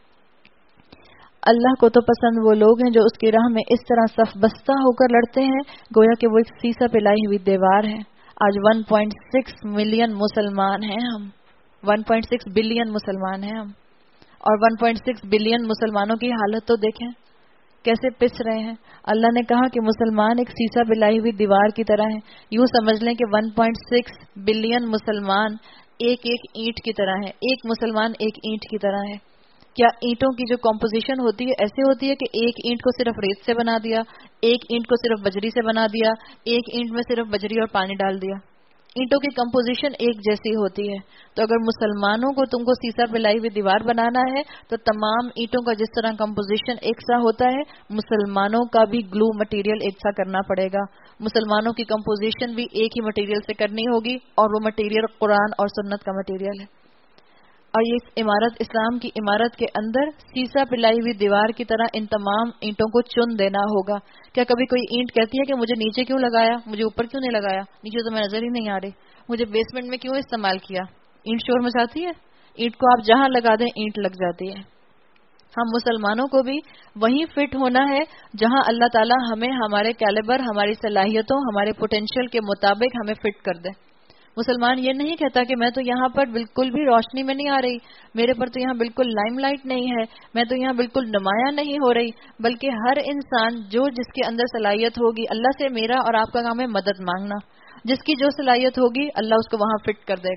اللہ کو تو پسند وہ لوگ ہیں جو اس کی راہ میں اس طرح صف بستہ ہو کر لڑتے ہیں گویا کہ وہ ایک سیسا پلائی ہوئی دیوار ہے۔ آج 1.6 ملین مسلمان ہیں ہم، 1.6 بلین مسلمان ہیں ہم، اور 1.6 بلین مسلمانوں کی حالت تو دیکھیں کیسے پس رہے ہیں۔ اللہ نے کہا کہ مسلمان ایک سیسا پلائی ہوئی دیوار کی طرح ہیں۔ یوں سمجھ لیں کہ 1.6 بلین مسلمان ایک ایک اینٹ کی طرح ہے، ایک مسلمان ایک اینٹ کی طرح ہے۔ کیا اینٹوں کی جو کمپوزیشن ہوتی ہے ایسے ہوتی ہے کہ ایک اینٹ کو صرف ریت سے بنا دیا، ایک اینٹ کو صرف بجری سے بنا دیا، ایک اینٹ میں صرف بجری اور پانی ڈال دیا؟ اینٹوں کی کمپوزیشن ایک جیسی ہوتی ہے۔ تو اگر مسلمانوں کو تم کو سیسا پلائی ہوئی دیوار بنانا ہے تو تمام اینٹوں کا جس طرح کمپوزیشن ایک سا ہوتا ہے، مسلمانوں کا بھی گلو مٹیریل ایک سا کرنا پڑے گا۔ مسلمانوں کی کمپوزیشن بھی ایک ہی مٹیریل سے کرنی ہوگی، اور وہ مٹیریل قرآن اور سنت کا مٹیریل ہے۔ اور یہ عمارت، اسلام کی عمارت کے اندر سیسا پلائی ہوئی دیوار کی طرح ان تمام اینٹوں کو چن دینا ہوگا۔ کیا کبھی کوئی اینٹ کہتی ہے کہ مجھے نیچے کیوں لگایا، مجھے اوپر کیوں نہیں لگایا، نیچے تو میں نظر ہی نہیں آ رہی، مجھے بیسمنٹ میں کیوں استعمال کیا؟ اینٹ شور مچاتی ہے، اینٹ کو آپ جہاں لگا دیں اینٹ لگ جاتی ہے۔ ہم مسلمانوں کو بھی وہیں فٹ ہونا ہے جہاں اللہ تعالیٰ ہمیں ہمارے کیلیبر، ہماری صلاحیتوں، ہمارے پوٹینشیل کے مطابق ہمیں فٹ کر دے۔ مسلمان یہ نہیں کہتا کہ میں تو یہاں پر بالکل بھی روشنی میں نہیں آ رہی، میرے پر تو یہاں بالکل لائم لائٹ نہیں ہے، میں تو یہاں بالکل نمایاں نہیں ہو رہی، بلکہ ہر انسان جو جس کے اندر صلاحیت ہوگی، اللہ سے میرا اور آپ کا کام ہے مدد مانگنا، جس کی جو صلاحیت ہوگی اللہ اس کو وہاں فٹ کر دے گا۔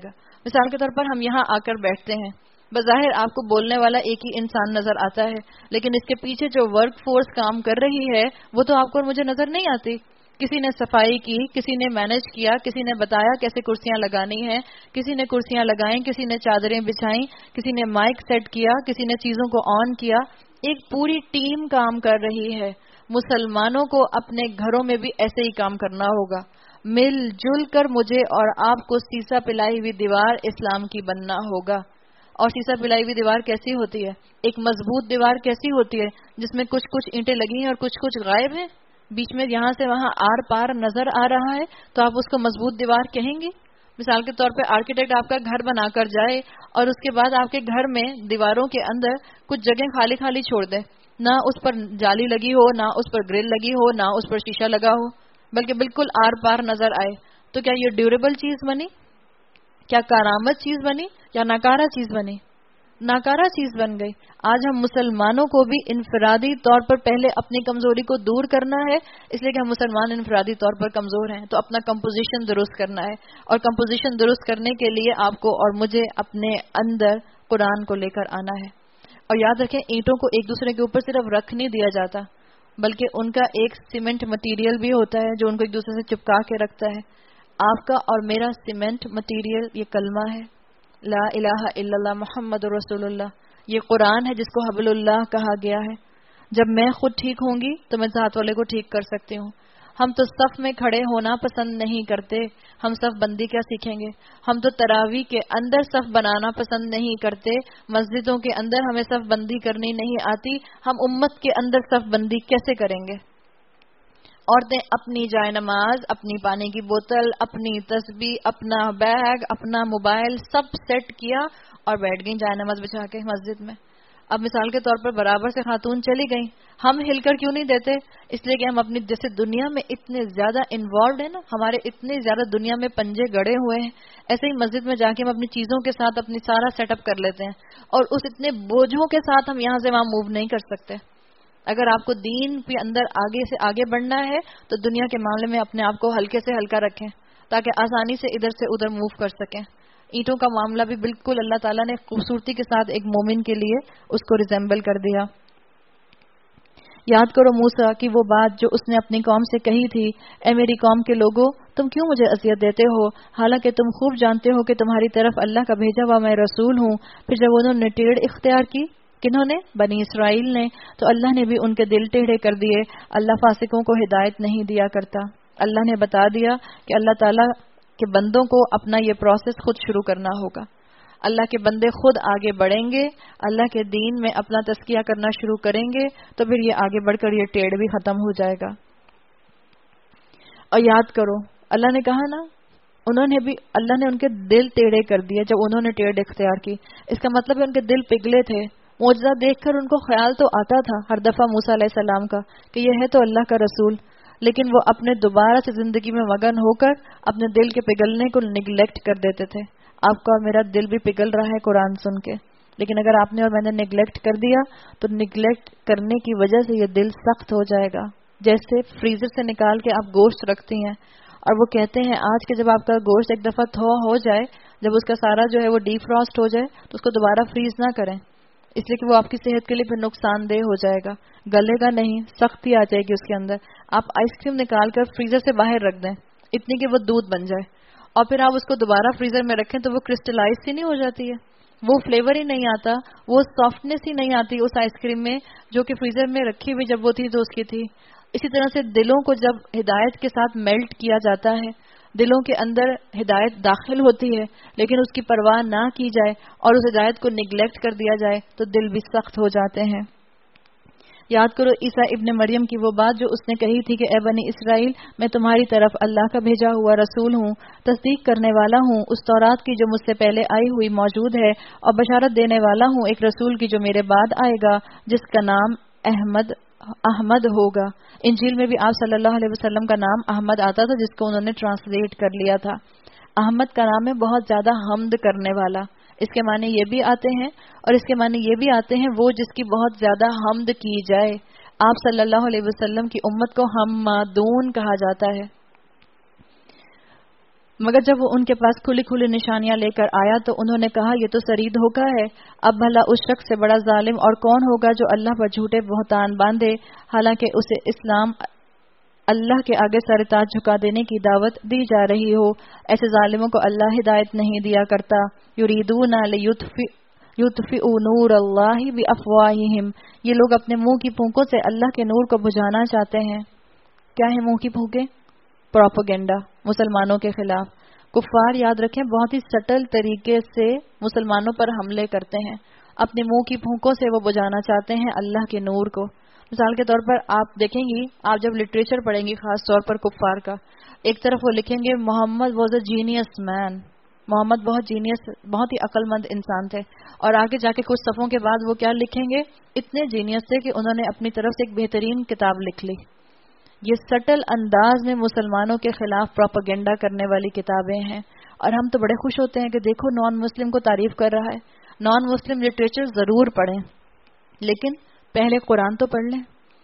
مثال کے طور پر ہم یہاں آ کر بیٹھتے ہیں، بظاہر آپ کو بولنے والا ایک ہی انسان نظر آتا ہے، لیکن اس کے پیچھے جو ورک فورس کام کر رہی ہے وہ تو آپ کو اور مجھے نظر نہیں آتی. کسی نے صفائی کی، کسی نے مینج کیا، کسی نے بتایا کیسے کرسیاں لگانی ہیں، کسی نے کرسیاں لگائیں، کسی نے چادریں بچھائیں، کسی نے مائک سیٹ کیا، کسی نے چیزوں کو آن کیا. ایک پوری ٹیم کام کر رہی ہے. مسلمانوں کو اپنے گھروں میں بھی ایسے ہی کام کرنا ہوگا. مل جل کر مجھے اور آپ کو سیسا پلائی ہوئی دیوار اسلام کی بننا ہوگا. اور سیسا پلائی ہوئی دیوار کیسی ہوتی ہے؟ ایک مضبوط دیوار کیسی ہوتی ہے؟ جس میں کچھ کچھ اینٹیں لگی ہیں اور کچھ کچھ غائب ہیں، بیچ میں یہاں سے وہاں آر پار نظر آ رہا ہے، تو آپ اس کو مضبوط دیوار کہیں گے؟ مثال کے طور پہ آرکیٹیکٹ آپ کا گھر بنا کر جائے اور اس کے بعد آپ کے گھر میں دیواروں کے اندر کچھ جگہ خالی خالی چھوڑ دے، نہ اس پر جالی لگی ہو، نہ اس پر گرل لگی ہو، نہ اس پر شیشہ لگا ہو، بلکہ بالکل آر پار نظر آئے، تو کیا یہ ڈیوریبل چیز بنی؟ کیا کارآمد چیز بنی یا ناکارہ چیز بنی؟ ناکارہ چیز بن گئی. آج ہم مسلمانوں کو بھی انفرادی طور پر پہلے اپنی کمزوری کو دور کرنا ہے، اس لیے کہ ہم مسلمان انفرادی طور پر کمزور ہیں، تو اپنا کمپوزیشن درست کرنا ہے. اور کمپوزیشن درست کرنے کے لیے آپ کو اور مجھے اپنے اندر قرآن کو لے کر آنا ہے. اور یاد رکھیں، اینٹوں کو ایک دوسرے کے اوپر صرف رکھ نہیں دیا جاتا، بلکہ ان کا ایک سیمنٹ مٹیریل بھی ہوتا ہے جو ان کو ایک دوسرے سے چپکا کے رکھتا ہے. آپ کا اور میرا سیمنٹ مٹیریل یہ کلمہ ہے، لا الہ الا اللہ محمد رسول اللہ. یہ قرآن ہے جس کو حبل اللہ کہا گیا ہے. جب میں خود ٹھیک ہوں گی تو میں ساتھ والے کو ٹھیک کر سکتی ہوں. ہم تو صف میں کھڑے ہونا پسند نہیں کرتے، ہم صف بندی کیا سیکھیں گے؟ ہم تو تراویح کے اندر صف بنانا پسند نہیں کرتے، مسجدوں کے اندر ہمیں صف بندی کرنی نہیں آتی، ہم امت کے اندر صف بندی کیسے کریں گے؟ عورتیں اپنی جائے نماز، اپنی پانی کی بوتل، اپنی تسبیح، اپنا بیگ، اپنا موبائل سب سیٹ کیا اور بیٹھ گئیں جائے نماز بچھا کے مسجد میں. اب مثال کے طور پر برابر سے خاتون چلی گئیں، ہم ہل کر کیوں نہیں دیتے؟ اس لیے کہ ہم اپنی جیسے دنیا میں اتنے زیادہ انوالوڈ ہیں نا، ہمارے اتنے زیادہ دنیا میں پنجے گڑے ہوئے ہیں، ایسے ہی مسجد میں جا کے ہم اپنی چیزوں کے ساتھ اپنی سارا سیٹ اپ کر لیتے ہیں، اور اس اتنے بوجھوں کے ساتھ ہم یہاں سے وہاں موو نہیں کر سکتے. اگر آپ کو دین کے اندر آگے سے آگے بڑھنا ہے تو دنیا کے معاملے میں اپنے آپ کو ہلکے سے ہلکا رکھیں تاکہ آسانی سے ادھر سے ادھر موو کر سکیں. اینٹوں کا معاملہ بھی بالکل اللہ تعالیٰ نے خوبصورتی کے ساتھ ایک مومن کے لیے اس کو ریزمبل کر دیا. یاد کرو موسیٰ کی وہ بات جو اس نے اپنی قوم سے کہی تھی، اے میری قوم کے لوگوں، تم کیوں مجھے اذیت دیتے ہو حالانکہ تم خوب جانتے ہو کہ تمہاری طرف اللہ کا بھیجا ہوا میں رسول ہوں. پھر جب انہوں نے ٹیڑھ اختیار کی، کنہوں نے؟ بنی اسرائیل نے، تو اللہ نے بھی ان کے دل ٹیڑھے کر دیے. اللہ فاسقوں کو ہدایت نہیں دیا کرتا. اللہ نے بتا دیا کہ اللہ تعالیٰ کے بندوں کو اپنا یہ پروسیس خود شروع کرنا ہوگا. اللہ کے بندے خود آگے بڑھیں گے، اللہ کے دین میں اپنا تزکیہ کرنا شروع کریں گے، تو پھر یہ آگے بڑھ کر یہ ٹیڑھ بھی ختم ہو جائے گا. اور یاد کرو اللہ نے کہا نا، اللہ نے ان کے دل ٹیڑھے کر دیے جب انہوں نے ٹیڑھ اختیار کی. اس کا مطلب ہے ان کے دل پگھلے تھے. معجزہ دیکھ کر ان کو خیال تو آتا تھا ہر دفعہ موسیٰ علیہ السلام کا کہ یہ ہے تو اللہ کا رسول، لیکن وہ اپنے دوبارہ سے زندگی میں مگن ہو کر اپنے دل کے پگھلنے کو نیگلیکٹ کر دیتے تھے. آپ کا اور میرا دل بھی پگھل رہا ہے قرآن سن کے، لیکن اگر آپ نے اور میں نے نیگلیکٹ کر دیا تو نیگلیکٹ کرنے کی وجہ سے یہ دل سخت ہو جائے گا. جیسے فریزر سے نکال کے آپ گوشت رکھتی ہیں اور وہ کہتے ہیں آج کے جب آپ کا گوشت ایک دفعہ تھو ہو جائے، جب اس کا سارا جو ہے وہ ڈی فراسٹ ہو جائے تو اس کو دوبارہ فریز نہ کریں، اس لیے کہ وہ آپ کی صحت کے لیے پھر نقصان دہ ہو جائے گا، گلے گا نہیں، سختی آ جائے گی اس کے اندر. آپ آئس کریم نکال کر فریزر سے باہر رکھ دیں اتنی کہ وہ دودھ بن جائے، اور پھر آپ اس کو دوبارہ فریزر میں رکھیں تو وہ کرسٹلائز ہی نہیں ہو جاتی ہے، وہ فلیور ہی نہیں آتا، وہ سافٹنس ہی نہیں آتی اس آئس کریم میں جو کہ فریزر میں رکھی ہوئی جب وہ تھی تو اس کی تھی. اسی طرح سے دلوں کو جب ہدایت کے ساتھ میلٹ کیا جاتا ہے، دلوں کے اندر ہدایت داخل ہوتی ہے لیکن اس کی پرواہ نہ کی جائے اور اس ہدایت کو نیگلیکٹ کر دیا جائے تو دل بھی سخت ہو جاتے ہیں. یاد کرو عیسیٰ ابن مریم کی وہ بات جو اس نے کہی تھی کہ اے بنی اسرائیل، میں تمہاری طرف اللہ کا بھیجا ہوا رسول ہوں، تصدیق کرنے والا ہوں اس تورات کی جو مجھ سے پہلے آئی ہوئی موجود ہے، اور بشارت دینے والا ہوں ایک رسول کی جو میرے بعد آئے گا جس کا نام احمد ہوگا. انجیل میں بھی آپ صلی اللہ علیہ وسلم کا نام احمد آتا تھا جس کو انہوں نے ٹرانسلیٹ کر لیا تھا. احمد کا نام ہے بہت زیادہ حمد کرنے والا. اس کے معنی یہ بھی آتے ہیں اور اس کے معنی یہ بھی آتے ہیں وہ جس کی بہت زیادہ حمد کی جائے. آپ صلی اللہ علیہ وسلم کی امت کو حمادون کہا جاتا ہے. مگر جب وہ ان کے پاس کھلی کھلی نشانیاں لے کر آیا تو انہوں نے کہا یہ تو سری دھوکہ ہے. اب بھلا اس شخص سے بڑا ظالم اور کون ہوگا جو اللہ پر جھوٹے بہتان باندھے حالانکہ اسے اسلام اللہ کے آگے سر تاج جھکا دینے کی دعوت دی جا رہی ہو. ایسے ظالموں کو اللہ ہدایت نہیں دیا کرتا. یریدون لیطفئوا نور اللہ بافواہہم. یہ لوگ اپنے منہ کی پھونکوں سے اللہ کے نور کو بجھانا چاہتے ہیں. کیا ہے منہ کی پھونکیں؟ پروپیگنڈا مسلمانوں کے خلاف. کفار یاد رکھیں بہت ہی سٹل طریقے سے مسلمانوں پر حملے کرتے ہیں. اپنے منہ کی پھونکوں سے وہ بجھانا چاہتے ہیں اللہ کے نور کو. مثال کے طور پر آپ دیکھیں گی، آپ جب لٹریچر پڑھیں گی خاص طور پر کفار کا، ایک طرف وہ لکھیں گے محمد واز اے جینیس مین، محمد بہت جینیس، بہت ہی عقل مند انسان تھے، اور آگے جا کے کچھ صفوں کے بعد وہ کیا لکھیں گے، اتنے جینیس تھے کہ انہوں نے اپنی طرف سے ایک بہترین کتاب لکھ لی. یہ سٹل انداز میں مسلمانوں کے خلاف پروپیگنڈا کرنے والی کتابیں ہیں، اور ہم تو بڑے خوش ہوتے ہیں کہ دیکھو نان مسلم کو تعریف کر رہا ہے. نان مسلم لٹریچر ضرور پڑھیں، لیکن پہلے قرآن تو پڑھ لیں.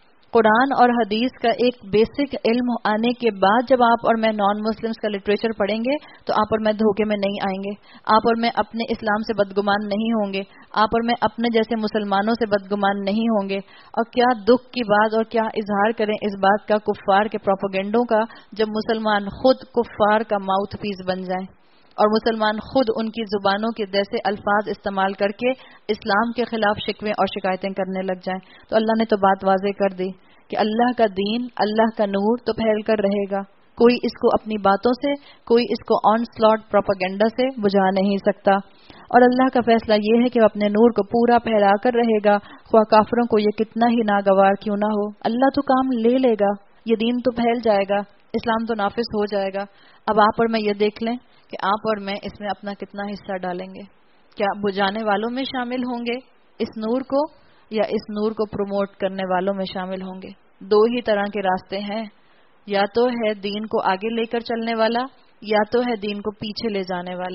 قرآن اور حدیث کا ایک بیسک علم آنے کے بعد جب آپ اور میں نان مسلمز کا لٹریچر پڑھیں گے تو آپ اور میں دھوکے میں نہیں آئیں گے، آپ اور میں اپنے اسلام سے بدگمان نہیں ہوں گے، آپ اور میں اپنے جیسے مسلمانوں سے بدگمان نہیں ہوں گے. اور کیا دکھ کی بات اور کیا اظہار کریں اس بات کا کفار کے پروپیگنڈوں کا، جب مسلمان خود کفار کا ماؤتھ پیس بن جائیں اور مسلمان خود ان کی زبانوں کے جیسے الفاظ استعمال کر کے اسلام کے خلاف شکوے اور شکایتیں کرنے لگ جائیں. تو اللہ نے تو بات واضح کر دی کہ اللہ کا دین، اللہ کا نور تو پھیل کر رہے گا. کوئی اس کو اپنی باتوں سے، کوئی اس کو آن سلاٹ پروپیگنڈا سے بجھا نہیں سکتا. اور اللہ کا فیصلہ یہ ہے کہ وہ اپنے نور کو پورا پھیلا کر رہے گا، خواہ کافروں کو یہ کتنا ہی ناگوار کیوں نہ ہو. اللہ تو کام لے لے گا، یہ دین تو پھیل جائے گا، اسلام تو نافذ ہو جائے گا. اب آپ اور میں یہ دیکھ لیں کہ آپ اور میں اس میں اپنا کتنا حصہ ڈالیں گے. کیا بجھانے والوں میں شامل ہوں گے اس نور کو، یا اس نور کو پروموٹ کرنے والوں میں شامل ہوں گے؟ دو ہی طرح کے راستے ہیں، یا تو ہے دین کو آگے لے کر چلنے والا، یا تو ہے دین کو پیچھے لے جانے والا.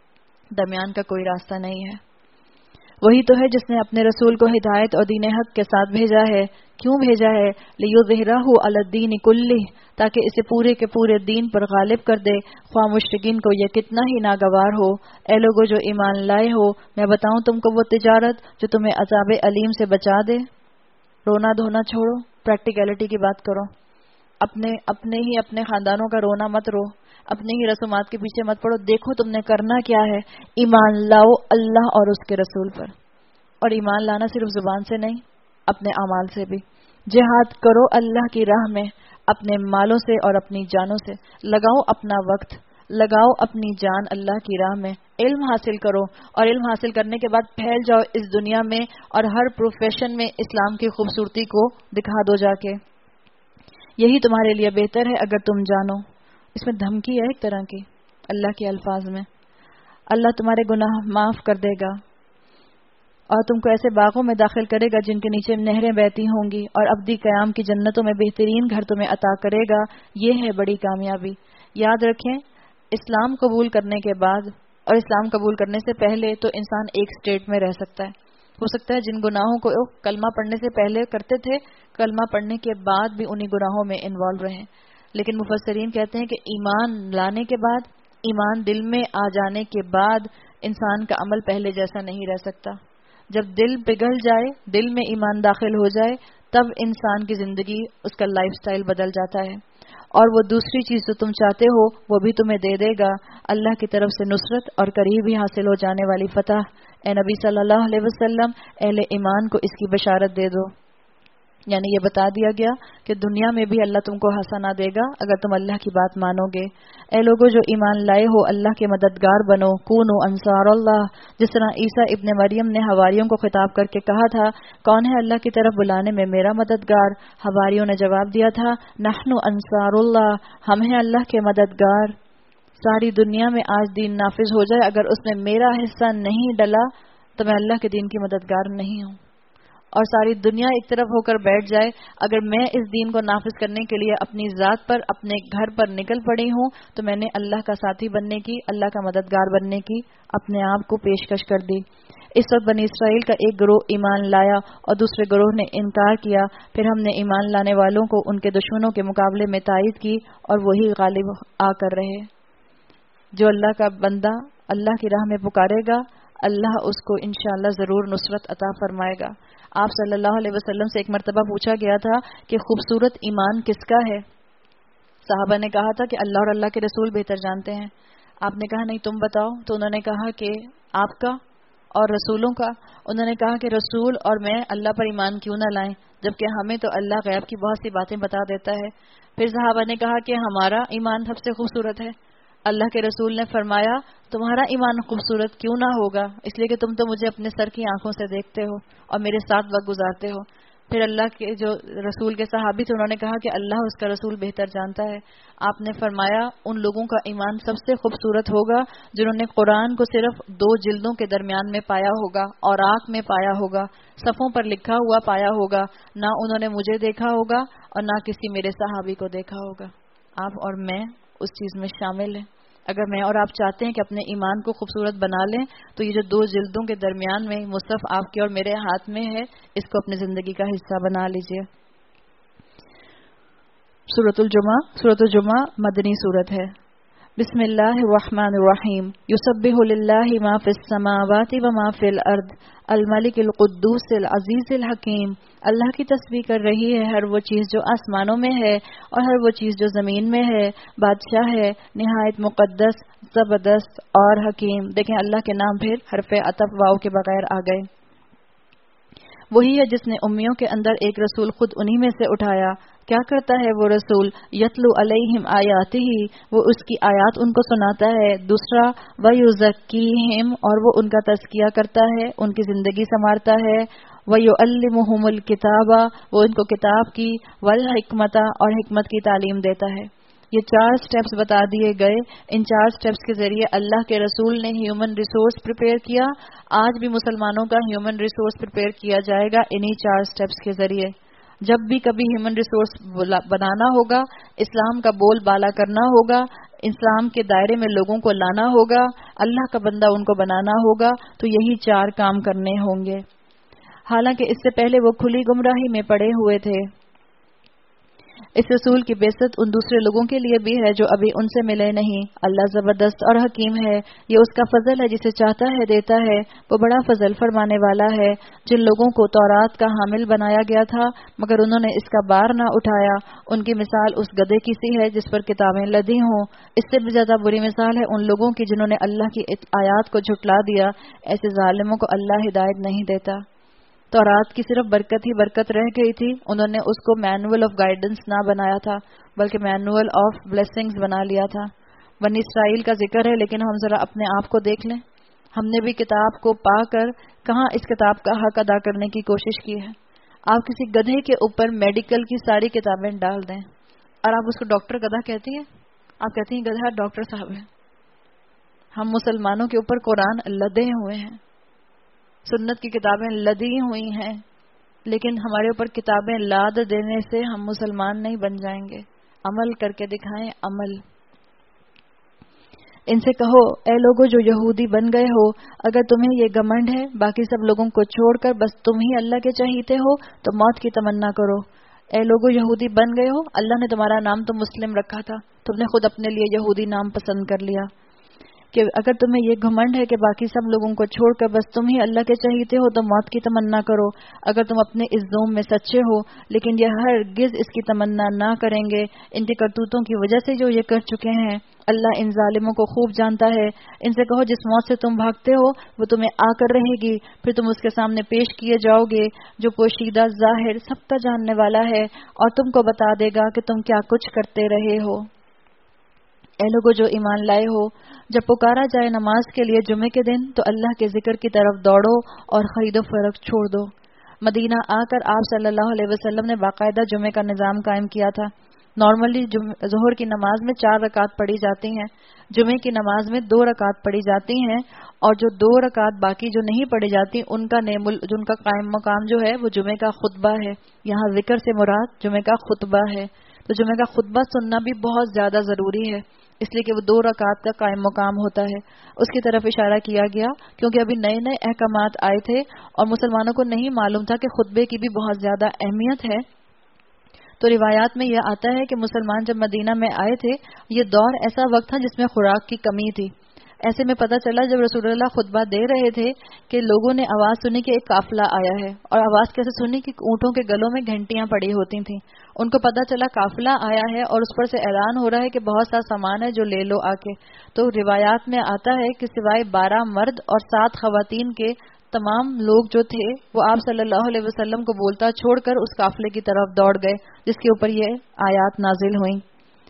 درمیان کا کوئی راستہ نہیں ہے. وہی تو ہے جس نے اپنے رسول کو ہدایت اور دین حق کے ساتھ بھیجا ہے. کیوں بھیجا ہے؟ لِيُظْهِرَهُ عَلَى الدِّينِ كُلِّهِ، تاکہ اسے پورے کے پورے دین پر غالب کر دے، خواہ مشرکین کو یہ کتنا ہی ناگوار ہو. اے لوگو جو ایمان لائے ہو، میں بتاؤں تم کو وہ تجارت جو تمہیں عذاب علیم سے بچا دے. رونا دھونا چھوڑو، پریکٹیکلٹی کی بات کرو. اپنے خاندانوں کا رونا مت رو، اپنے ہی رسومات کے پیچھے مت پڑو. دیکھو تم نے کرنا کیا ہے، ایمان لاؤ اللہ اور اس کے رسول پر. اور ایمان لانا صرف زبان سے نہیں، اپنے اعمال سے بھی. جہاد کرو اللہ کی راہ میں، اپنے مالوں سے اور اپنی جانوں سے. لگاؤ اپنا وقت، لگاؤ اپنی جان اللہ کی راہ میں. علم حاصل کرو، اور علم حاصل کرنے کے بعد پھیل جاؤ اس دنیا میں، اور ہر پروفیشن میں اسلام کی خوبصورتی کو دکھا دو جا کے. یہی تمہارے لیے بہتر ہے اگر تم جانو. اس میں دھمکی ہے ایک طرح کی اللہ کے الفاظ میں. اللہ تمہارے گناہ معاف کر دے گا اور تم کو ایسے باغوں میں داخل کرے گا جن کے نیچے نہریں بہتی ہوں گی، اور ابدی قیام کی جنتوں میں بہترین گھر تمہیں عطا کرے گا. یہ ہے بڑی کامیابی. یاد رکھیں اسلام قبول کرنے کے بعد اور اسلام قبول کرنے سے پہلے تو انسان ایک سٹیٹ میں رہ سکتا ہے. ہو سکتا ہے جن گناہوں کو کلمہ پڑھنے سے پہلے کرتے تھے، کلمہ پڑھنے کے بعد بھی انہی گناہوں میں انوالو رہیں. لیکن مفسرین کہتے ہیں کہ ایمان لانے کے بعد، ایمان دل میں آ جانے کے بعد انسان کا عمل پہلے جیسا نہیں رہ سکتا. جب دل پگھل جائے، دل میں ایمان داخل ہو جائے، تب انسان کی زندگی، اس کا لائف سٹائل بدل جاتا ہے. اور وہ دوسری چیز جو تم چاہتے ہو وہ بھی تمہیں دے دے گا، اللہ کی طرف سے نصرت اور قریب ہی حاصل ہو جانے والی فتح. اے نبی صلی اللہ علیہ وسلم، اہل ایمان کو اس کی بشارت دے دو. یعنی یہ بتا دیا گیا کہ دنیا میں بھی اللہ تم کو حسنہ دے گا اگر تم اللہ کی بات مانو گے. اے لوگو جو ایمان لائے ہو، اللہ کے مددگار بنو. کونو انصار اللہ، جس طرح عیسیٰ ابن مریم نے حواریوں کو خطاب کر کے کہا تھا کون ہے اللہ کی طرف بلانے میں میرا مددگار؟ حواریوں نے جواب دیا تھا نحن انصار اللہ، ہم ہیں اللہ کے مددگار. ساری دنیا میں آج دین نافذ ہو جائے، اگر اس میں میرا حصہ نہیں ڈلا تو میں اللہ کے دین کی مددگار نہیں ہوں. اور ساری دنیا ایک طرف ہو کر بیٹھ جائے، اگر میں اس دین کو نافذ کرنے کے لیے اپنی ذات پر، اپنے گھر پر نکل پڑی ہوں تو میں نے اللہ کا ساتھی بننے کی، اللہ کا مددگار بننے کی اپنے آپ کو پیشکش کر دی. اس وقت بنی اسرائیل کا ایک گروہ ایمان لایا اور دوسرے گروہ نے انکار کیا. پھر ہم نے ایمان لانے والوں کو ان کے دشمنوں کے مقابلے میں تائید کی اور وہی غالب آ کر رہے. جو اللہ کا بندہ اللہ کی راہ میں پکارے گا اللہ اس کو انشاءاللہ ضرور نصرت عطا فرمائے گا. آپ صلی اللہ علیہ وسلم سے ایک مرتبہ پوچھا گیا تھا کہ خوبصورت ایمان کس کا ہے؟ صحابہ نے کہا تھا کہ اللہ اور اللہ کے رسول بہتر جانتے ہیں. آپ نے کہا نہیں تم بتاؤ. تو انہوں نے کہا کہ آپ کا اور رسولوں کا. انہوں نے کہا کہ رسول اور میں اللہ پر ایمان کیوں نہ لائیں جبکہ ہمیں تو اللہ غیب کی بہت سی باتیں بتا دیتا ہے. پھر صحابہ نے کہا کہ ہمارا ایمان سب سے خوبصورت ہے. اللہ کے رسول نے فرمایا تمہارا ایمان خوبصورت کیوں نہ ہوگا، اس لیے کہ تم تو مجھے اپنے سر کی آنکھوں سے دیکھتے ہو اور میرے ساتھ وقت گزارتے ہو. پھر اللہ کے جو رسول کے صحابی تھے انہوں نے کہا کہ اللہ اس کا رسول بہتر جانتا ہے. آپ نے فرمایا ان لوگوں کا ایمان سب سے خوبصورت ہوگا جنہوں نے قرآن کو صرف 2 جلدوں کے درمیان میں پایا ہوگا اور آنکھ میں پایا ہوگا، صفوں پر لکھا ہوا پایا ہوگا، نہ انہوں نے مجھے دیکھا ہوگا اور نہ کسی میرے صحابی کو دیکھا ہوگا. آپ اور میں اس چیز میں شامل ہیں. اگر میں اور آپ چاہتے ہیں کہ اپنے ایمان کو خوبصورت بنا لیں تو یہ جو 2 جلدوں کے درمیان میں مصحف آپ کے اور میرے ہاتھ میں ہے اس کو اپنی زندگی کا حصہ بنا لیجئے. سورۃ الجمعہ مدنی سورت ہے. بسم اللہ الرحمن الرحیم. یسبح للہ ما فی السماوات و ما فی الارض الملک القدوس العزیز الحکیم. اللہ کی تسبیح کر رہی ہے ہر وہ چیز جو آسمانوں میں ہے اور ہر وہ چیز جو زمین میں ہے. بادشاہ ہے نہایت مقدس زبردست اور حکیم. دیکھیں اللہ کے نام پھر حرف عطف واو کے بغیر آ گئے. وہی ہے جس نے امیوں کے اندر ایک رسول خود انہی میں سے اٹھایا. کیا کرتا ہے وہ رسول؟ یتلو علیہم آیاتہ، وہ اس کی آیات ان کو سناتا ہے. دوسرا ویزکیہم، اور وہ ان کا تزکیہ کرتا ہے، ان کی زندگی سنوارتا ہے. ویعلمہم الکتاب، وہ ان کو کتاب کی، والحکمت، اور حکمت کی تعلیم دیتا ہے. یہ 4 سٹیپس بتا دیے گئے. ان 4 سٹیپس کے ذریعے اللہ کے رسول نے ہیومن ریسورس پریپیئر کیا. آج بھی مسلمانوں کا ہیومن ریسورس پریپیئر کیا جائے گا انہی 4 سٹیپس کے ذریعے. جب بھی کبھی ہیومن ریسورس بنانا ہوگا، اسلام کا بول بالا کرنا ہوگا، اسلام کے دائرے میں لوگوں کو لانا ہوگا، اللہ کا بندہ ان کو بنانا ہوگا، تو یہی 4 کام کرنے ہوں گے. حالانکہ اس سے پہلے وہ کھلی گمراہی میں پڑے ہوئے تھے. اس رسول کی بعثت ان دوسرے لوگوں کے لیے بھی ہے جو ابھی ان سے ملے نہیں. اللہ زبردست اور حکیم ہے. یہ اس کا فضل ہے، جسے چاہتا ہے دیتا ہے. وہ بڑا فضل فرمانے والا ہے. جن لوگوں کو تورات کا حامل بنایا گیا تھا مگر انہوں نے اس کا بار نہ اٹھایا، ان کی مثال اس گدھے کی سی ہے جس پر کتابیں لدی ہوں. اس سے بھی زیادہ بری مثال ہے ان لوگوں کی جنہوں نے اللہ کی آیات کو جھٹلا دیا. ایسے ظالموں کو اللہ ہدایت نہیں دیتا. تورات کی صرف برکت ہی برکت رہ گئی تھی. انہوں نے اس کو مینول آف گائیڈنس نہ بنایا تھا بلکہ مینول آف بلیسنگز بنا لیا تھا. بنی اسرائیل کا ذکر ہے لیکن ہم ذرا اپنے آپ کو دیکھ لیں. ہم نے بھی کتاب کو پا کر کہاں اس کتاب کا حق ادا کرنے کی کوشش کی ہے. آپ کسی گدھے کے اوپر میڈیکل کی ساری کتابیں ڈال دیں اور آپ اس کو ڈاکٹر گدھا کہتی ہیں. آپ کہتی ہیں گدھا ڈاکٹر صاحب ہے. ہم مسلمانوں کے اوپر قرآن لدے ہوئے ہیں، سنت کی کتابیں لدی ہوئی ہیں، لیکن ہمارے اوپر کتابیں لاد دینے سے ہم مسلمان نہیں بن جائیں گے. عمل کر کے دکھائیں. عمل. ان سے کہو اے لوگو جو یہودی بن گئے ہو، اگر تمہیں یہ گھمنڈ ہے باقی سب لوگوں کو چھوڑ کر بس تم ہی اللہ کے چاہیتے ہو تو موت کی تمنا کرو. اے لوگو یہودی بن گئے ہو، اللہ نے تمہارا نام تو مسلم رکھا تھا، تم نے خود اپنے لیے یہودی نام پسند کر لیا. کہ اگر تمہیں یہ گھمنڈ ہے کہ باقی سب لوگوں کو چھوڑ کر بس تم ہی اللہ کے چاہیتے ہو تو موت کی تمنا کرو. اگر تم اپنے اس ذوم میں سچے ہو، لیکن یہ ہرگز اس کی تمنا نہ کریں گے ان کی کرتوتوں کی وجہ سے جو یہ کر چکے ہیں. اللہ ان ظالموں کو خوب جانتا ہے. ان سے کہو جس موت سے تم بھاگتے ہو وہ تمہیں آ کر رہے گی، پھر تم اس کے سامنے پیش کیے جاؤ گے جو پوشیدہ ظاہر سب کا جاننے والا ہے اور تم کو بتا دے گا کہ تم کیا کچھ کرتے رہے ہو. اے لوگو جو ایمان لائے ہو، جب پکارا جائے نماز کے لیے جمعے کے دن تو اللہ کے ذکر کی طرف دوڑو اور خرید و فروخت چھوڑ دو. مدینہ آ کر آپ صلی اللہ علیہ وسلم نے باقاعدہ جمعے کا نظام قائم کیا تھا. نارملی ظہر کی نماز میں 4 رکعت پڑھی جاتی ہیں، جمعے کی نماز میں 2 رکعت پڑھی جاتی ہیں، اور جو 2 رکعت باقی جو نہیں پڑھی جاتی ان کا قائم مقام جو ہے وہ جمعے کا خطبہ ہے. یہاں ذکر سے مراد جمعے کا خطبہ ہے. تو جمعے کا خطبہ سننا بھی بہت زیادہ ضروری ہے، اس لیے کہ وہ 2 رکعت کا قائم مقام ہوتا ہے. اس کی طرف اشارہ کیا گیا کیونکہ ابھی نئے نئے احکامات آئے تھے اور مسلمانوں کو نہیں معلوم تھا کہ خطبے کی بھی بہت زیادہ اہمیت ہے. تو روایات میں یہ آتا ہے کہ مسلمان جب مدینہ میں آئے تھے، یہ دور ایسا وقت تھا جس میں خوراک کی کمی تھی۔ ایسے میں پتہ چلا جب رسول اللہ خطبہ دے رہے تھے کہ لوگوں نے آواز سنی کہ ایک قافلہ آیا ہے، اور آواز کیسے سنی کہ اونٹوں کے گلوں میں گھنٹیاں پڑی ہوتی تھیں۔ ان کو پتہ چلا قافلہ آیا ہے اور اس پر سے اعلان ہو رہا ہے کہ بہت سا سامان ہے جو لے لو آ کے۔ تو روایات میں آتا ہے کہ سوائے 12 مرد اور 7 خواتین کے تمام لوگ جو تھے وہ آپ صلی اللہ علیہ وسلم کو بولتا چھوڑ کر اس قافلے کی طرف دوڑ گئے جس کے اوپر یہ آیات نازل ہوئیں۔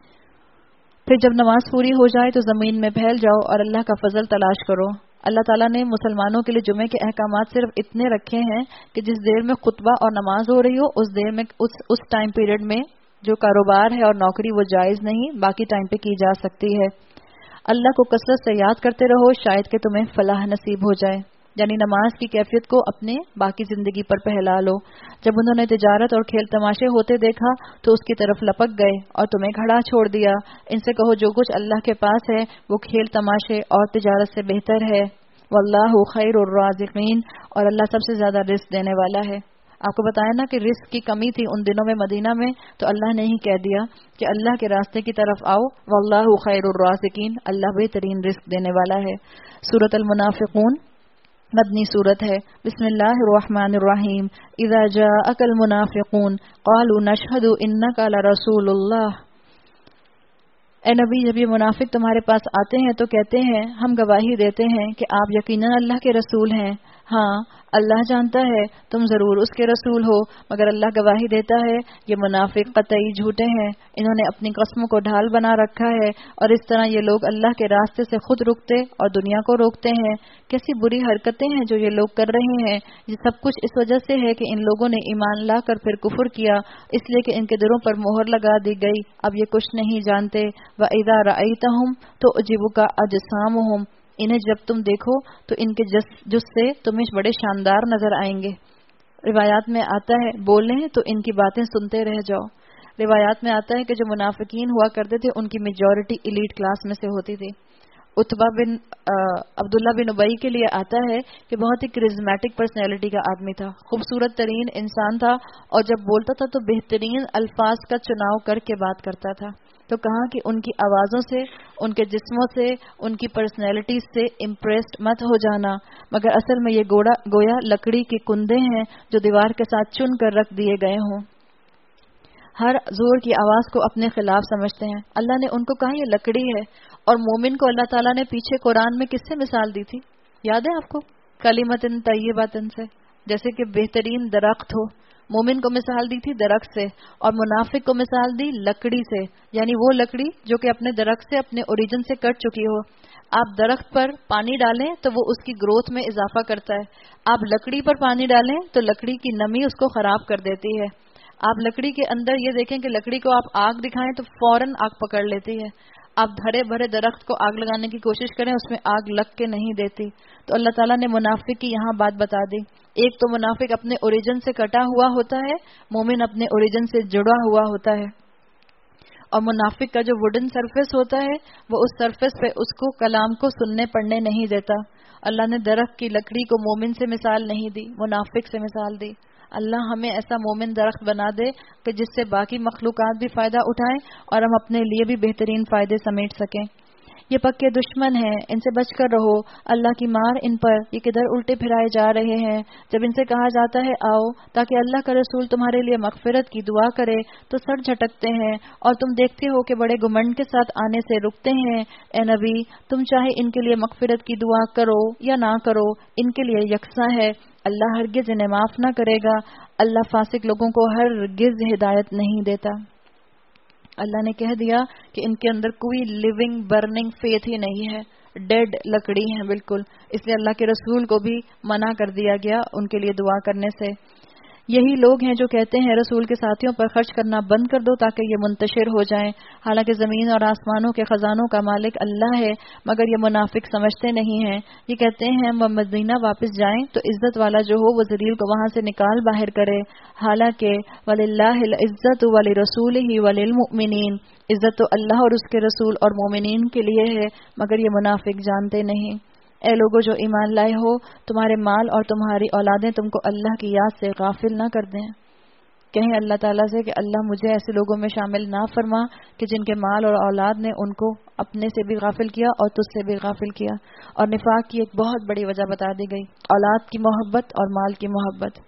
پھر جب نماز پوری ہو جائے تو زمین میں پھیل جاؤ اور اللہ کا فضل تلاش کرو۔ اللہ تعالیٰ نے مسلمانوں کے لیے جمعے کے احکامات صرف اتنے رکھے ہیں کہ جس دیر میں خطبہ اور نماز ہو رہی ہو اس دیر میں اس ٹائم پیریڈ میں جو کاروبار ہے اور نوکری وہ جائز نہیں، باقی ٹائم پہ کی جا سکتی ہے۔ اللہ کو کثرت سے یاد کرتے رہو شاید کہ تمہیں فلاح نصیب ہو جائے، یعنی نماز کی کیفیت کو اپنے باقی زندگی پر پھیلا لو۔ جب انہوں نے تجارت اور کھیل تماشے ہوتے دیکھا تو اس کی طرف لپک گئے اور تمہیں کھڑا چھوڑ دیا۔ ان سے کہو جو کچھ اللہ کے پاس ہے وہ کھیل تماشے اور تجارت سے بہتر ہے۔ واللہ خیر الرازقین، اور اللہ سب سے زیادہ رزق دینے والا ہے۔ آپ کو بتایا نا کہ رزق کی کمی تھی ان دنوں میں مدینہ میں، تو اللہ نے ہی کہہ دیا کہ اللہ کے راستے کی طرف آؤ، واللہ خیر الرازقین، اللہ بہترین رزق دینے والا ہے۔ سورۃ المنافقون مدنی صورت ہے۔ بسم اللہ الرحمن الرحیم۔ اذا جاءک المنافقون قالوا نشہد انک لرسول اللہ۔ اے نبی جب یہ منافق تمہارے پاس آتے ہیں تو کہتے ہیں ہم گواہی دیتے ہیں کہ آپ یقیناً اللہ کے رسول ہیں۔ ہاں اللہ جانتا ہے تم ضرور اس کے رسول ہو، مگر اللہ گواہی دیتا ہے یہ منافق قطعی جھوٹے ہیں، انہوں نے اپنی قسموں کو ڈھال بنا رکھا ہے، اور اس طرح یہ لوگ اللہ کے راستے سے خود رکتے اور دنیا کو روکتے ہیں۔ کیسی بری حرکتیں ہیں جو یہ لوگ کر رہے ہیں۔ یہ سب کچھ اس وجہ سے ہے کہ ان لوگوں نے ایمان لا کر پھر کفر کیا، اس لیے کہ ان کے دلوں پر مہر لگا دی گئی، اب یہ کچھ نہیں جانتے۔ وَإِذَا رَأَيْتَهُمْ تُعْجِبُكَ أَجْسَامُهُمْ، انہیں جب تم دیکھو تو ان کے جسے تمہیں بڑے شاندار نظر آئیں گے۔ روایات میں آتا ہے بولیں تو ان کی باتیں سنتے رہ جاؤ۔ روایات میں آتا ہے کہ جو منافقین ہوا کرتے تھے ان کی میجورٹی ایلیٹ کلاس میں سے ہوتی تھی۔ عبداللہ بن ابی کے لیے آتا ہے کہ بہت ہی کرزمیٹک پرسنالٹی کا آدمی تھا، خوبصورت ترین انسان تھا، اور جب بولتا تھا تو بہترین الفاظ کا چناؤ کر کے بات کرتا تھا۔ تو کہا کہ ان کی آوازوں سے، ان کے جسموں سے، ان کی پرسنالٹی سے امپریسڈ مت ہو جانا، مگر اصل میں یہ گویا لکڑی کے کندے ہیں جو دیوار کے ساتھ چن کر رکھ دیے گئے ہوں۔ ہر زور کی آواز کو اپنے خلاف سمجھتے ہیں۔ اللہ نے ان کو کہا یہ لکڑی ہے، اور مومن کو اللہ تعالیٰ نے پیچھے قرآن میں کس سے مثال دی تھی؟ یاد ہے آپ کو؟ کلمۃ طیبۃ سے، جیسے کہ بہترین درخت ہو۔ مومن کو مثال دی تھی درخت سے، اور منافق کو مثال دی لکڑی سے، یعنی وہ لکڑی جو کہ اپنے درخت سے، اپنے اوریجن سے کٹ چکی ہو۔ آپ درخت پر پانی ڈالیں تو وہ اس کی گروتھ میں اضافہ کرتا ہے، آپ لکڑی پر پانی ڈالیں تو لکڑی کی نمی اس کو خراب کر دیتی ہے۔ آپ لکڑی کے اندر یہ دیکھیں کہ لکڑی کو آپ آگ دکھائیں تو فوراً آگ پکڑ لیتی ہے۔ آپ ہرے بھرے درخت کو آگ لگانے کی کوشش کریں، اس میں آگ لگ کے نہیں دیتی۔ تو اللہ تعالیٰ نے منافق کی یہاں بات بتا دی۔ ایک تو منافق اپنے اوریجن سے کٹا ہوا ہوتا ہے، مومن اپنے اوریجن سے جڑا ہوا ہوتا ہے۔ اور منافق کا جو ووڈن سرفیس ہوتا ہے وہ اس سرفیس پہ اس کو کلام کو سننے پڑھنے نہیں دیتا۔ اللہ نے درخت کی لکڑی کو مومن سے مثال نہیں دی، منافق سے مثال دی۔ اللہ ہمیں ایسا مومن درخت بنا دے کہ جس سے باقی مخلوقات بھی فائدہ اٹھائیں اور ہم اپنے لیے بھی بہترین فائدے سمیٹ سکیں۔ یہ پکے دشمن ہیں، ان سے بچ کر رہو، اللہ کی مار ان پر، یہ کدھر الٹے پھرائے جا رہے ہیں۔ جب ان سے کہا جاتا ہے آؤ تاکہ اللہ کا رسول تمہارے لیے مغفرت کی دعا کرے تو سر جھٹکتے ہیں، اور تم دیکھتے ہو کہ بڑے گمنڈ کے ساتھ آنے سے رکتے ہیں۔ اے نبی تم چاہے ان کے لیے مغفرت کی دعا کرو یا نہ کرو، ان کے لیے یکساں ہے، اللہ ہرگز انہیں معاف نہ کرے گا، اللہ فاسق لوگوں کو ہرگز ہدایت نہیں دیتا۔ اللہ نے کہہ دیا کہ ان کے اندر کوئی لیونگ برننگ فیتھ ہی نہیں ہے، ڈیڈ لکڑی ہیں بالکل، اس لیے اللہ کے رسول کو بھی منع کر دیا گیا ان کے لیے دعا کرنے سے۔ یہی لوگ ہیں جو کہتے ہیں رسول کے ساتھیوں پر خرچ کرنا بند کر دو تاکہ یہ منتشر ہو جائیں، حالانکہ زمین اور آسمانوں کے خزانوں کا مالک اللہ ہے، مگر یہ منافق سمجھتے نہیں ہیں۔ یہ کہتے ہیں ہم مدینہ واپس جائیں تو عزت والا جو ہو وہ ذلیل کو وہاں سے نکال باہر کرے، حالانکہ وَلِلَّهِ الْعِزَّةُ وَلِرَسُولِهِ وَلِلْمُؤْمِنِينَ، عزت تو اللہ اور اس کے رسول اور مومنین کے لیے ہے، مگر یہ منافق جانتے نہیں۔ اے لوگو جو ایمان لائے ہو، تمہارے مال اور تمہاری اولادیں تم کو اللہ کی یاد سے غافل نہ کر دیں۔ کہیں اللہ تعالیٰ سے کہ اللہ مجھے ایسے لوگوں میں شامل نہ فرما کہ جن کے مال اور اولاد نے ان کو اپنے سے بھی غافل کیا اور تجھ سے بھی غافل کیا. اور نفاق کی ایک بہت بڑی وجہ بتا دی گئی، اولاد کی محبت اور مال کی محبت.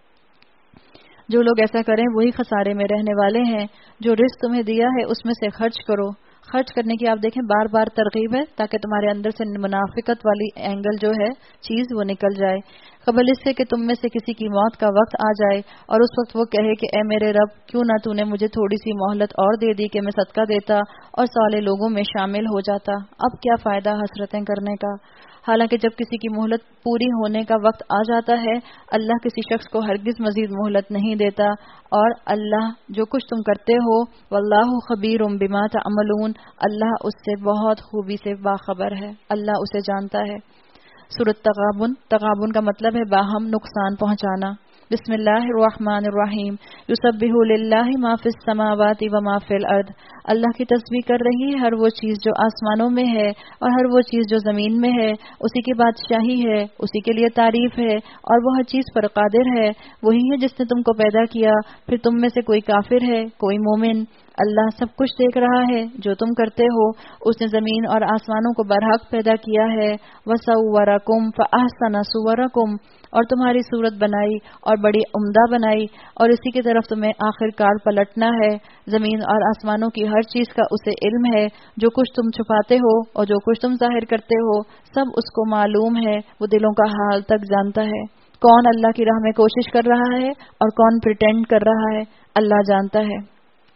جو لوگ ایسا کریں وہی خسارے میں رہنے والے ہیں. جو رزق تمہیں دیا ہے اس میں سے خرچ کرو. خرچ کرنے کی آپ دیکھیں بار بار ترغیب ہے تاکہ تمہارے اندر سے منافقت والی اینگل جو ہے چیز وہ نکل جائے. قبل اس سے کہ تم میں سے کسی کی موت کا وقت آ جائے اور اس وقت وہ کہے کہ اے میرے رب کیوں نہ تو نے مجھے تھوڑی سی مہلت اور دے دی کہ میں صدقہ دیتا اور صالح لوگوں میں شامل ہو جاتا. اب کیا فائدہ حسرتیں کرنے کا. حالانکہ جب کسی کی مہلت پوری ہونے کا وقت آ جاتا ہے اللہ کسی شخص کو ہرگز مزید مہلت نہیں دیتا. اور اللہ جو کچھ تم کرتے ہو واللہ خبیر بما تعملون، اللہ اس سے بہت خوبی سے باخبر ہے، اللہ اسے جانتا ہے. سورۃ تغابن. تغابن کا مطلب ہے باہم نقصان پہنچانا. بسم اللہ الرحمن الرحیم. یسبح للہ ما فی السماوات و ما فی الارض. اللہ کی تسبیح کر رہی ہے ہر وہ چیز جو آسمانوں میں ہے اور ہر وہ چیز جو زمین میں ہے. اسی کی بادشاہی ہے، اسی کے لیے تعریف ہے اور وہ ہر چیز پر قادر ہے. وہی ہے جس نے تم کو پیدا کیا، پھر تم میں سے کوئی کافر ہے کوئی مومن. اللہ سب کچھ دیکھ رہا ہے جو تم کرتے ہو. اس نے زمین اور آسمانوں کو برحق پیدا کیا ہے. وَصَوَّرَكُمْ فَأَحْسَنَ صُوَرَكُمْ، اور تمہاری صورت بنائی اور بڑی عمدہ بنائی اور اسی کی طرف تمہیں آخر کار پلٹنا ہے. زمین اور آسمانوں کی ہر چیز کا اسے علم ہے. جو کچھ تم چھپاتے ہو اور جو کچھ تم ظاہر کرتے ہو سب اس کو معلوم ہے. وہ دلوں کا حال تک جانتا ہے. کون اللہ کی راہ میں کوشش کر رہا ہے اور کون پریٹینڈ کر رہا ہے اللہ جانتا ہے.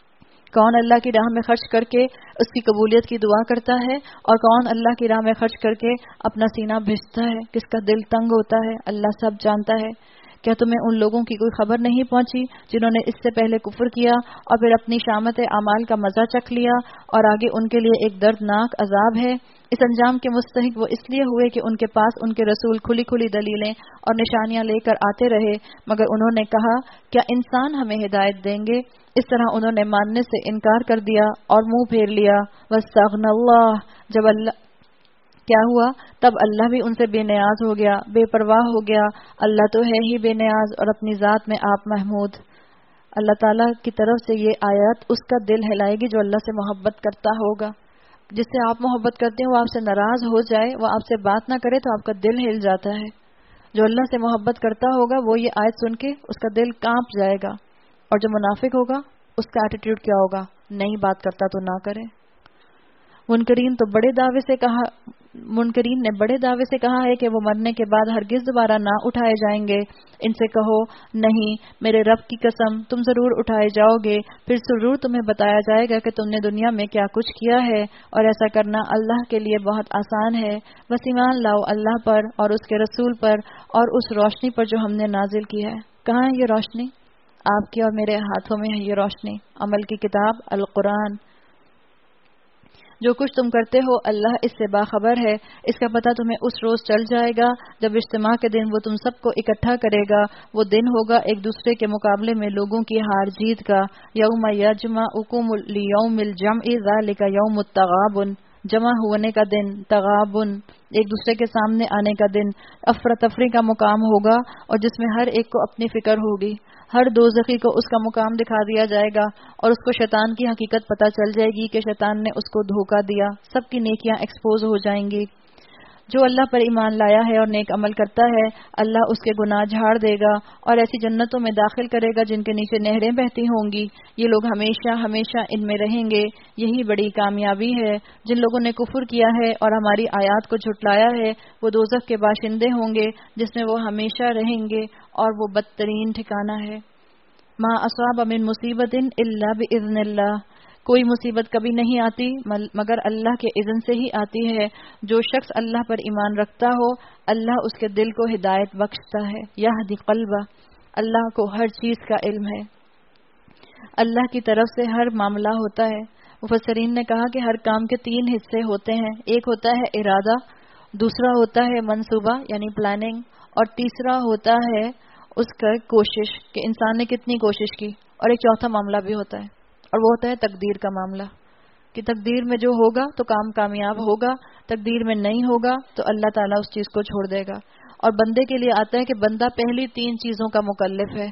کون اللہ کی راہ میں خرچ کر کے اس کی قبولیت کی دعا کرتا ہے اور کون اللہ کی راہ میں خرچ کر کے اپنا سینہ بھیجتا ہے، کس کا دل تنگ ہوتا ہے، اللہ سب جانتا ہے. کیا تمہیں ان لوگوں کی کوئی خبر نہیں پہنچی جنہوں نے اس سے پہلے کفر کیا اور پھر اپنی شامت اعمال کا مزہ چکھ لیا اور آگے ان کے لیے ایک دردناک عذاب ہے. اس انجام کے مستحق وہ اس لیے ہوئے کہ ان کے پاس ان کے رسول کھلی کھلی دلیلیں اور نشانیاں لے کر آتے رہے، مگر انہوں نے کہا کیا انسان ہمیں ہدایت دیں گے؟ اس طرح انہوں نے ماننے سے انکار کر دیا اور منہ پھیر لیا. واستغنى اللہ. جب اللہ کیا ہوا تب اللہ بھی ان سے بے نیاز ہو گیا، بے پرواہ ہو گیا. اللہ تو ہے ہی بے نیاز اور اپنی ذات میں آپ محمود. اللہ تعالیٰ کی طرف سے یہ آیات اس کا دل ہلائے گی جو اللہ سے محبت کرتا ہوگا. جس سے آپ محبت کرتے ہیں وہ آپ سے ناراض ہو جائے، وہ آپ سے بات نہ کرے تو آپ کا دل ہل جاتا ہے. جو اللہ سے محبت کرتا ہوگا وہ یہ آیت سن کے اس کا دل کانپ جائے گا. اور جو منافق ہوگا اس کا ایٹیٹیوڈ کیا ہوگا؟ نہیں بات کرتا تو نہ کرے. منکرین نے بڑے دعوے سے کہا ہے کہ وہ مرنے کے بعد ہرگز دوبارہ نہ اٹھائے جائیں گے. ان سے کہو نہیں، میرے رب کی قسم تم ضرور اٹھائے جاؤ گے، پھر ضرور تمہیں بتایا جائے گا کہ تم نے دنیا میں کیا کچھ کیا ہے، اور ایسا کرنا اللہ کے لیے بہت آسان ہے. بس ایمان لاؤ اللہ پر اور اس کے رسول پر اور اس روشنی پر جو ہم نے نازل کی ہے. کہاں ہے یہ روشنی؟ آپ کے اور میرے ہاتھوں میں ہے یہ روشنی، عمل کی کتاب القرآن. جو کچھ تم کرتے ہو اللہ اس سے باخبر ہے. اس کا پتہ تمہیں اس روز چل جائے گا جب اجتماع کے دن وہ تم سب کو اکٹھا کرے گا. وہ دن ہوگا ایک دوسرے کے مقابلے میں لوگوں کی ہار جیت کا. یوم یجمعکم لیوم الجمع ذالک یوم التغابن. جمع ہونے کا دن، تغابن ایک دوسرے کے سامنے آنے کا دن. افراتفری کا مقام ہوگا اور جس میں ہر ایک کو اپنی فکر ہوگی. ہر دوزخی کو اس کا مقام دکھا دیا جائے گا اور اس کو شیطان کی حقیقت پتہ چل جائے گی کہ شیطان نے اس کو دھوکہ دیا. سب کی نیکیاں ایکسپوز ہو جائیں گی. جو اللہ پر ایمان لایا ہے اور نیک عمل کرتا ہے اللہ اس کے گناہ جھاڑ دے گا اور ایسی جنتوں میں داخل کرے گا جن کے نیچے نہریں بہتی ہوں گی. یہ لوگ ہمیشہ ہمیشہ ان میں رہیں گے. یہی بڑی کامیابی ہے. جن لوگوں نے کفر کیا ہے اور ہماری آیات کو جھٹلایا ہے وہ دوزخ کے باشندے ہوں گے جس میں وہ ہمیشہ رہیں گے اور وہ بدترین ٹھکانہ ہے. ما اصاب من مصیبت الا باذن اللہ. کوئی مصیبت کبھی نہیں آتی مگر اللہ کے اذن سے ہی آتی ہے. جو شخص اللہ پر ایمان رکھتا ہو اللہ اس کے دل کو ہدایت بخشتا ہے. یہدی قلبہ. اللہ کو ہر چیز کا علم ہے. اللہ کی طرف سے ہر معاملہ ہوتا ہے. مفسرین نے کہا کہ ہر کام کے 3 حصے ہوتے ہیں. ایک ہوتا ہے ارادہ، دوسرا ہوتا ہے منصوبہ یعنی پلاننگ، اور تیسرا ہوتا ہے اس کا کوشش کہ انسان نے کتنی کوشش کی. اور ایک چوتھا معاملہ بھی ہوتا ہے اور وہ ہوتا ہے تقدیر کا معاملہ کہ تقدیر میں جو ہوگا تو کام کامیاب ہوگا، تقدیر میں نہیں ہوگا تو اللہ تعالیٰ اس چیز کو چھوڑ دے گا. اور بندے کے لیے آتا ہے کہ بندہ پہلی 3 چیزوں کا مکلف ہے.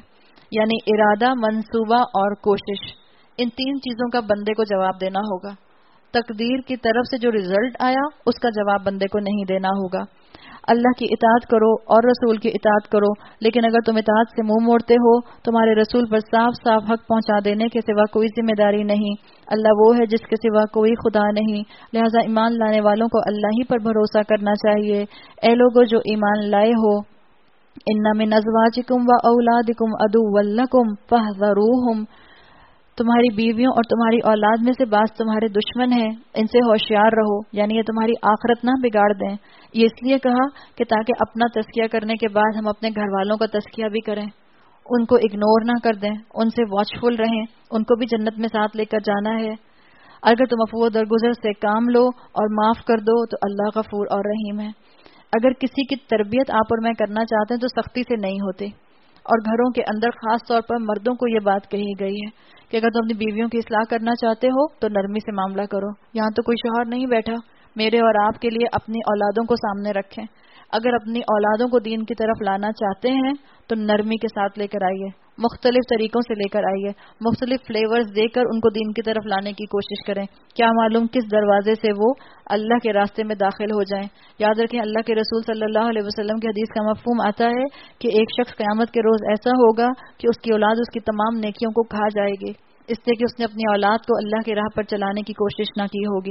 یعنی ارادہ، منصوبہ اور کوشش، ان 3 چیزوں کا بندے کو جواب دینا ہوگا. تقدیر کی طرف سے جو رزلٹ آیا اس کا جواب بندے کو نہیں دینا ہوگا. اللہ کی اطاعت کرو اور رسول کی اطاعت کرو، لیکن اگر تم اطاعت سے منہ موڑتے ہو، تمہارے رسول پر صاف صاف حق پہنچا دینے کے سوا کوئی ذمہ داری نہیں. اللہ وہ ہے جس کے سوا کوئی خدا نہیں، لہذا ایمان لانے والوں کو اللہ ہی پر بھروسہ کرنا چاہیے. اے لوگو جو ایمان لائے ہو، ان من ازواجکم و اولادکم عدوا لکم فاحذروہم، تمہاری بیویوں اور تمہاری اولاد میں سے بعض تمہارے دشمن ہیں، ان سے ہوشیار رہو، یعنی یہ تمہاری آخرت نہ بگاڑ دیں. یہ اس لیے کہا کہ تاکہ اپنا تزکیہ کرنے کے بعد ہم اپنے گھر والوں کا تزکیہ بھی کریں، ان کو اگنور نہ کر دیں، ان سے واچ فل رہیں، ان کو بھی جنت میں ساتھ لے کر جانا ہے. اگر تم عفو درگزر سے کام لو اور معاف کر دو تو اللہ غفور اور رحیم ہے. اگر کسی کی تربیت آپ اور میں کرنا چاہتے ہیں تو سختی سے نہیں ہوتے، اور گھروں کے اندر خاص طور پر مردوں کو یہ بات کہی گئی ہے کہ اگر تم اپنی بیویوں کی اصلاح کرنا چاہتے ہو تو نرمی سے معاملہ کرو. یہاں تو کوئی شوہر نہیں بیٹھا، میرے اور آپ کے لیے اپنی اولادوں کو سامنے رکھیں. اگر اپنی اولادوں کو دین کی طرف لانا چاہتے ہیں تو نرمی کے ساتھ لے کر آئیے، مختلف طریقوں سے لے کر آئیے، مختلف فلیورز دے کر ان کو دین کی طرف لانے کی کوشش کریں. کیا معلوم کس دروازے سے وہ اللہ کے راستے میں داخل ہو جائیں. یاد رکھیں اللہ کے رسول صلی اللہ علیہ وسلم کی حدیث کا مفہوم آتا ہے کہ ایک شخص قیامت کے روز ایسا ہوگا کہ اس کی اولاد اس کی تمام نیکیوں کو کھا جائے گی، اس لیے کہ اس نے اپنی اولاد کو اللہ کی راہ پر چلانے کی کوشش نہ کی ہوگی.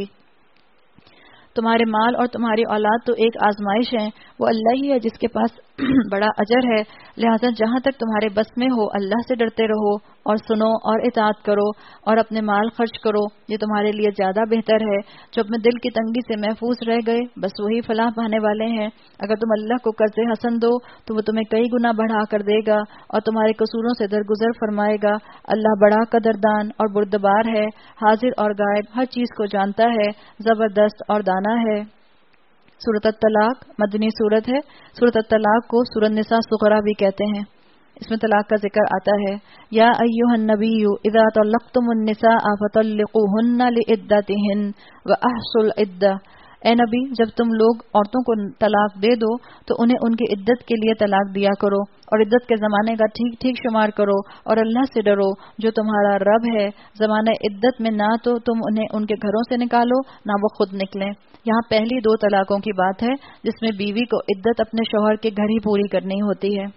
تمہارے مال اور تمہاری اولاد تو ایک آزمائش ہے، وہ اللہ ہی ہے جس کے پاس بڑا اجر ہے. لہذا جہاں تک تمہارے بس میں ہو اللہ سے ڈرتے رہو اور سنو اور اطاعت کرو اور اپنے مال خرچ کرو، یہ تمہارے لیے زیادہ بہتر ہے. جو اپنے دل کی تنگی سے محفوظ رہ گئے بس وہی فلاح پانے والے ہیں. اگر تم اللہ کو قرض حسن دو تو وہ تمہیں کئی گنا بڑھا کر دے گا اور تمہارے قصوروں سے درگزر فرمائے گا. اللہ بڑا قدردان اور بردبار ہے، حاضر اور غائب، ہر چیز کو جانتا ہے، زبردست اور دانا ہے. سورۃ الطلاق مدنی سورت ہے. سورۃ الطلاق کو سورۃ نساء صغرا بھی کہتے ہیں. اس میں طلاق کا ذکر آتا ہے. یا ایھا النبی اذا طلقتم النساء فطلقوهن لعدتهن واحصوا العدة، اے نبی جب تم لوگ عورتوں کو طلاق دے دو تو انہیں ان کی عدت کے لیے طلاق دیا کرو اور عدت کے زمانے کا ٹھیک ٹھیک شمار کرو اور اللہ سے ڈرو جو تمہارا رب ہے. زمانہ عدت میں نہ تو تم انہیں ان کے گھروں سے نکالو نہ وہ خود نکلیں. یہاں پہلی 2 طلاقوں کی بات ہے جس میں بیوی کو عدت اپنے شوہر کے گھر ہی پوری کرنی ہوتی ہے.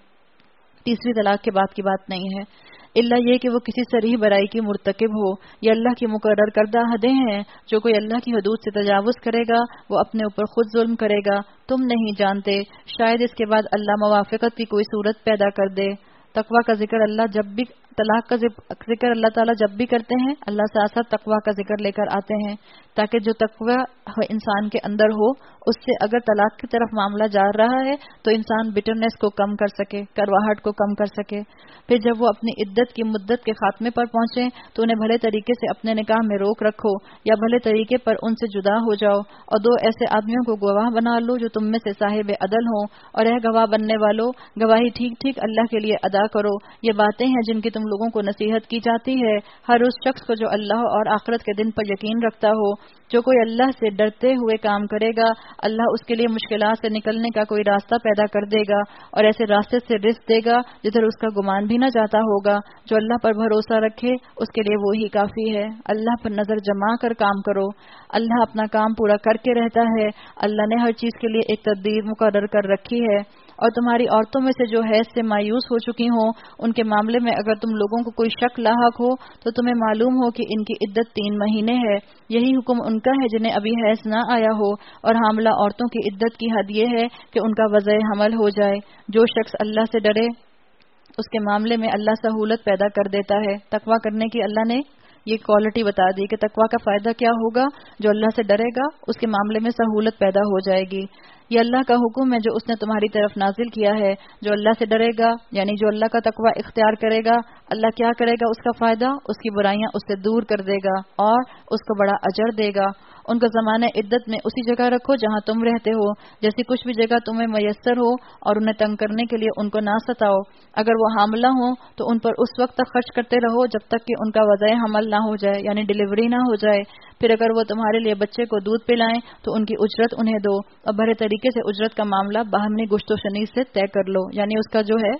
تیسری طلاق کے بعد کی بات نہیں ہے، الا یہ کہ وہ کسی صریح برائی کی مرتکب ہو. یہ اللہ کی مقرر کردہ حدیں ہیں. جو کوئی اللہ کی حدود سے تجاوز کرے گا وہ اپنے اوپر خود ظلم کرے گا. تم نہیں جانتے، شاید اس کے بعد اللہ موافقت کی کوئی صورت پیدا کر دے. تقوی کا ذکر اللہ جب بھی طلاق کا ذکر اللہ تعالیٰ جب بھی کرتے ہیں اللہ ساتھ ساتھ تقوی کا ذکر لے کر آتے ہیں تاکہ جو تقوی انسان کے اندر ہو اس سے اگر طلاق کی طرف معاملہ جا رہا ہے تو انسان بٹرنس کو کم کر سکے، کرواہٹ کو کم کر سکے. پھر جب وہ اپنی عدت کی مدت کے خاتمے پر پہنچے تو انہیں بھلے طریقے سے اپنے نکاح میں روک رکھو یا بھلے طریقے پر ان سے جدا ہو جاؤ اور 2 ایسے آدمیوں کو گواہ بنا لو جو تم میں سے صاحب عدل ہوں. اور اے گواہ بننے والو، گواہی ٹھیک ٹھیک اللہ کے لیے ادا کرو. یہ باتیں ہیں جن کی تم لوگوں کو نصیحت کی جاتی ہے ہر اس شخص کو جو اللہ اور آخرت کے دن پر یقین رکھتا ہو. جو کوئی اللہ سے ڈرتے ہوئے کام کرے گا اللہ اس کے لیے مشکلات سے نکلنے کا کوئی راستہ پیدا کر دے گا اور ایسے راستے سے رزق دے گا جدھر اس کا گمان بھی نہ جاتا ہوگا. جو اللہ پر بھروسہ رکھے اس کے لیے وہی کافی ہے. اللہ پر نظر جما کر کام کرو، اللہ اپنا کام پورا کر کے رہتا ہے. اللہ نے ہر چیز کے لیے ایک تدبیر مقرر کر رکھی ہے. اور تمہاری عورتوں میں سے جو حیض سے مایوس ہو چکی ہوں ان کے معاملے میں اگر تم لوگوں کو کوئی شک لاحق ہو تو تمہیں معلوم ہو کہ ان کی عدت 3 مہینے ہے. یہی حکم ان کا ہے جنہیں ابھی حیض نہ آیا ہو، اور حاملہ عورتوں کی عدت کی حد یہ ہے کہ ان کا وضع حمل ہو جائے. جو شخص اللہ سے ڈرے اس کے معاملے میں اللہ سہولت پیدا کر دیتا ہے. تقوی کرنے کی اللہ نے یہ کوالٹی بتا دی کہ تقوی کا فائدہ کیا ہوگا. جو اللہ سے ڈرے گا اس کے معاملے میں سہولت پیدا ہو جائے گی. یہ اللہ کا حکم ہے جو اس نے تمہاری طرف نازل کیا ہے. جو اللہ سے ڈرے گا یعنی جو اللہ کا تقوی اختیار کرے گا اللہ کیا کرے گا، اس کا فائدہ اس کی برائیاں اس سے دور کر دے گا اور اس کو بڑا اجر دے گا. ان کو زمانہ عدت میں اسی جگہ رکھو جہاں تم رہتے ہو، جیسی کچھ بھی جگہ تمہیں میسر ہو، اور انہیں تنگ کرنے کے لیے ان کو نہ ستاؤ. اگر وہ حاملہ ہوں تو ان پر اس وقت تک خرچ کرتے رہو جب تک کہ ان کا وضع حمل نہ ہو جائے یعنی ڈیلیوری نہ ہو جائے. پھر اگر وہ تمہارے لیے بچے کو دودھ پلائیں تو ان کی اجرت انہیں دو اور بڑے طریقے سے اجرت کا معاملہ باہمی گشت و شنیز سے طے کر لو. یعنی اس کا جو ہے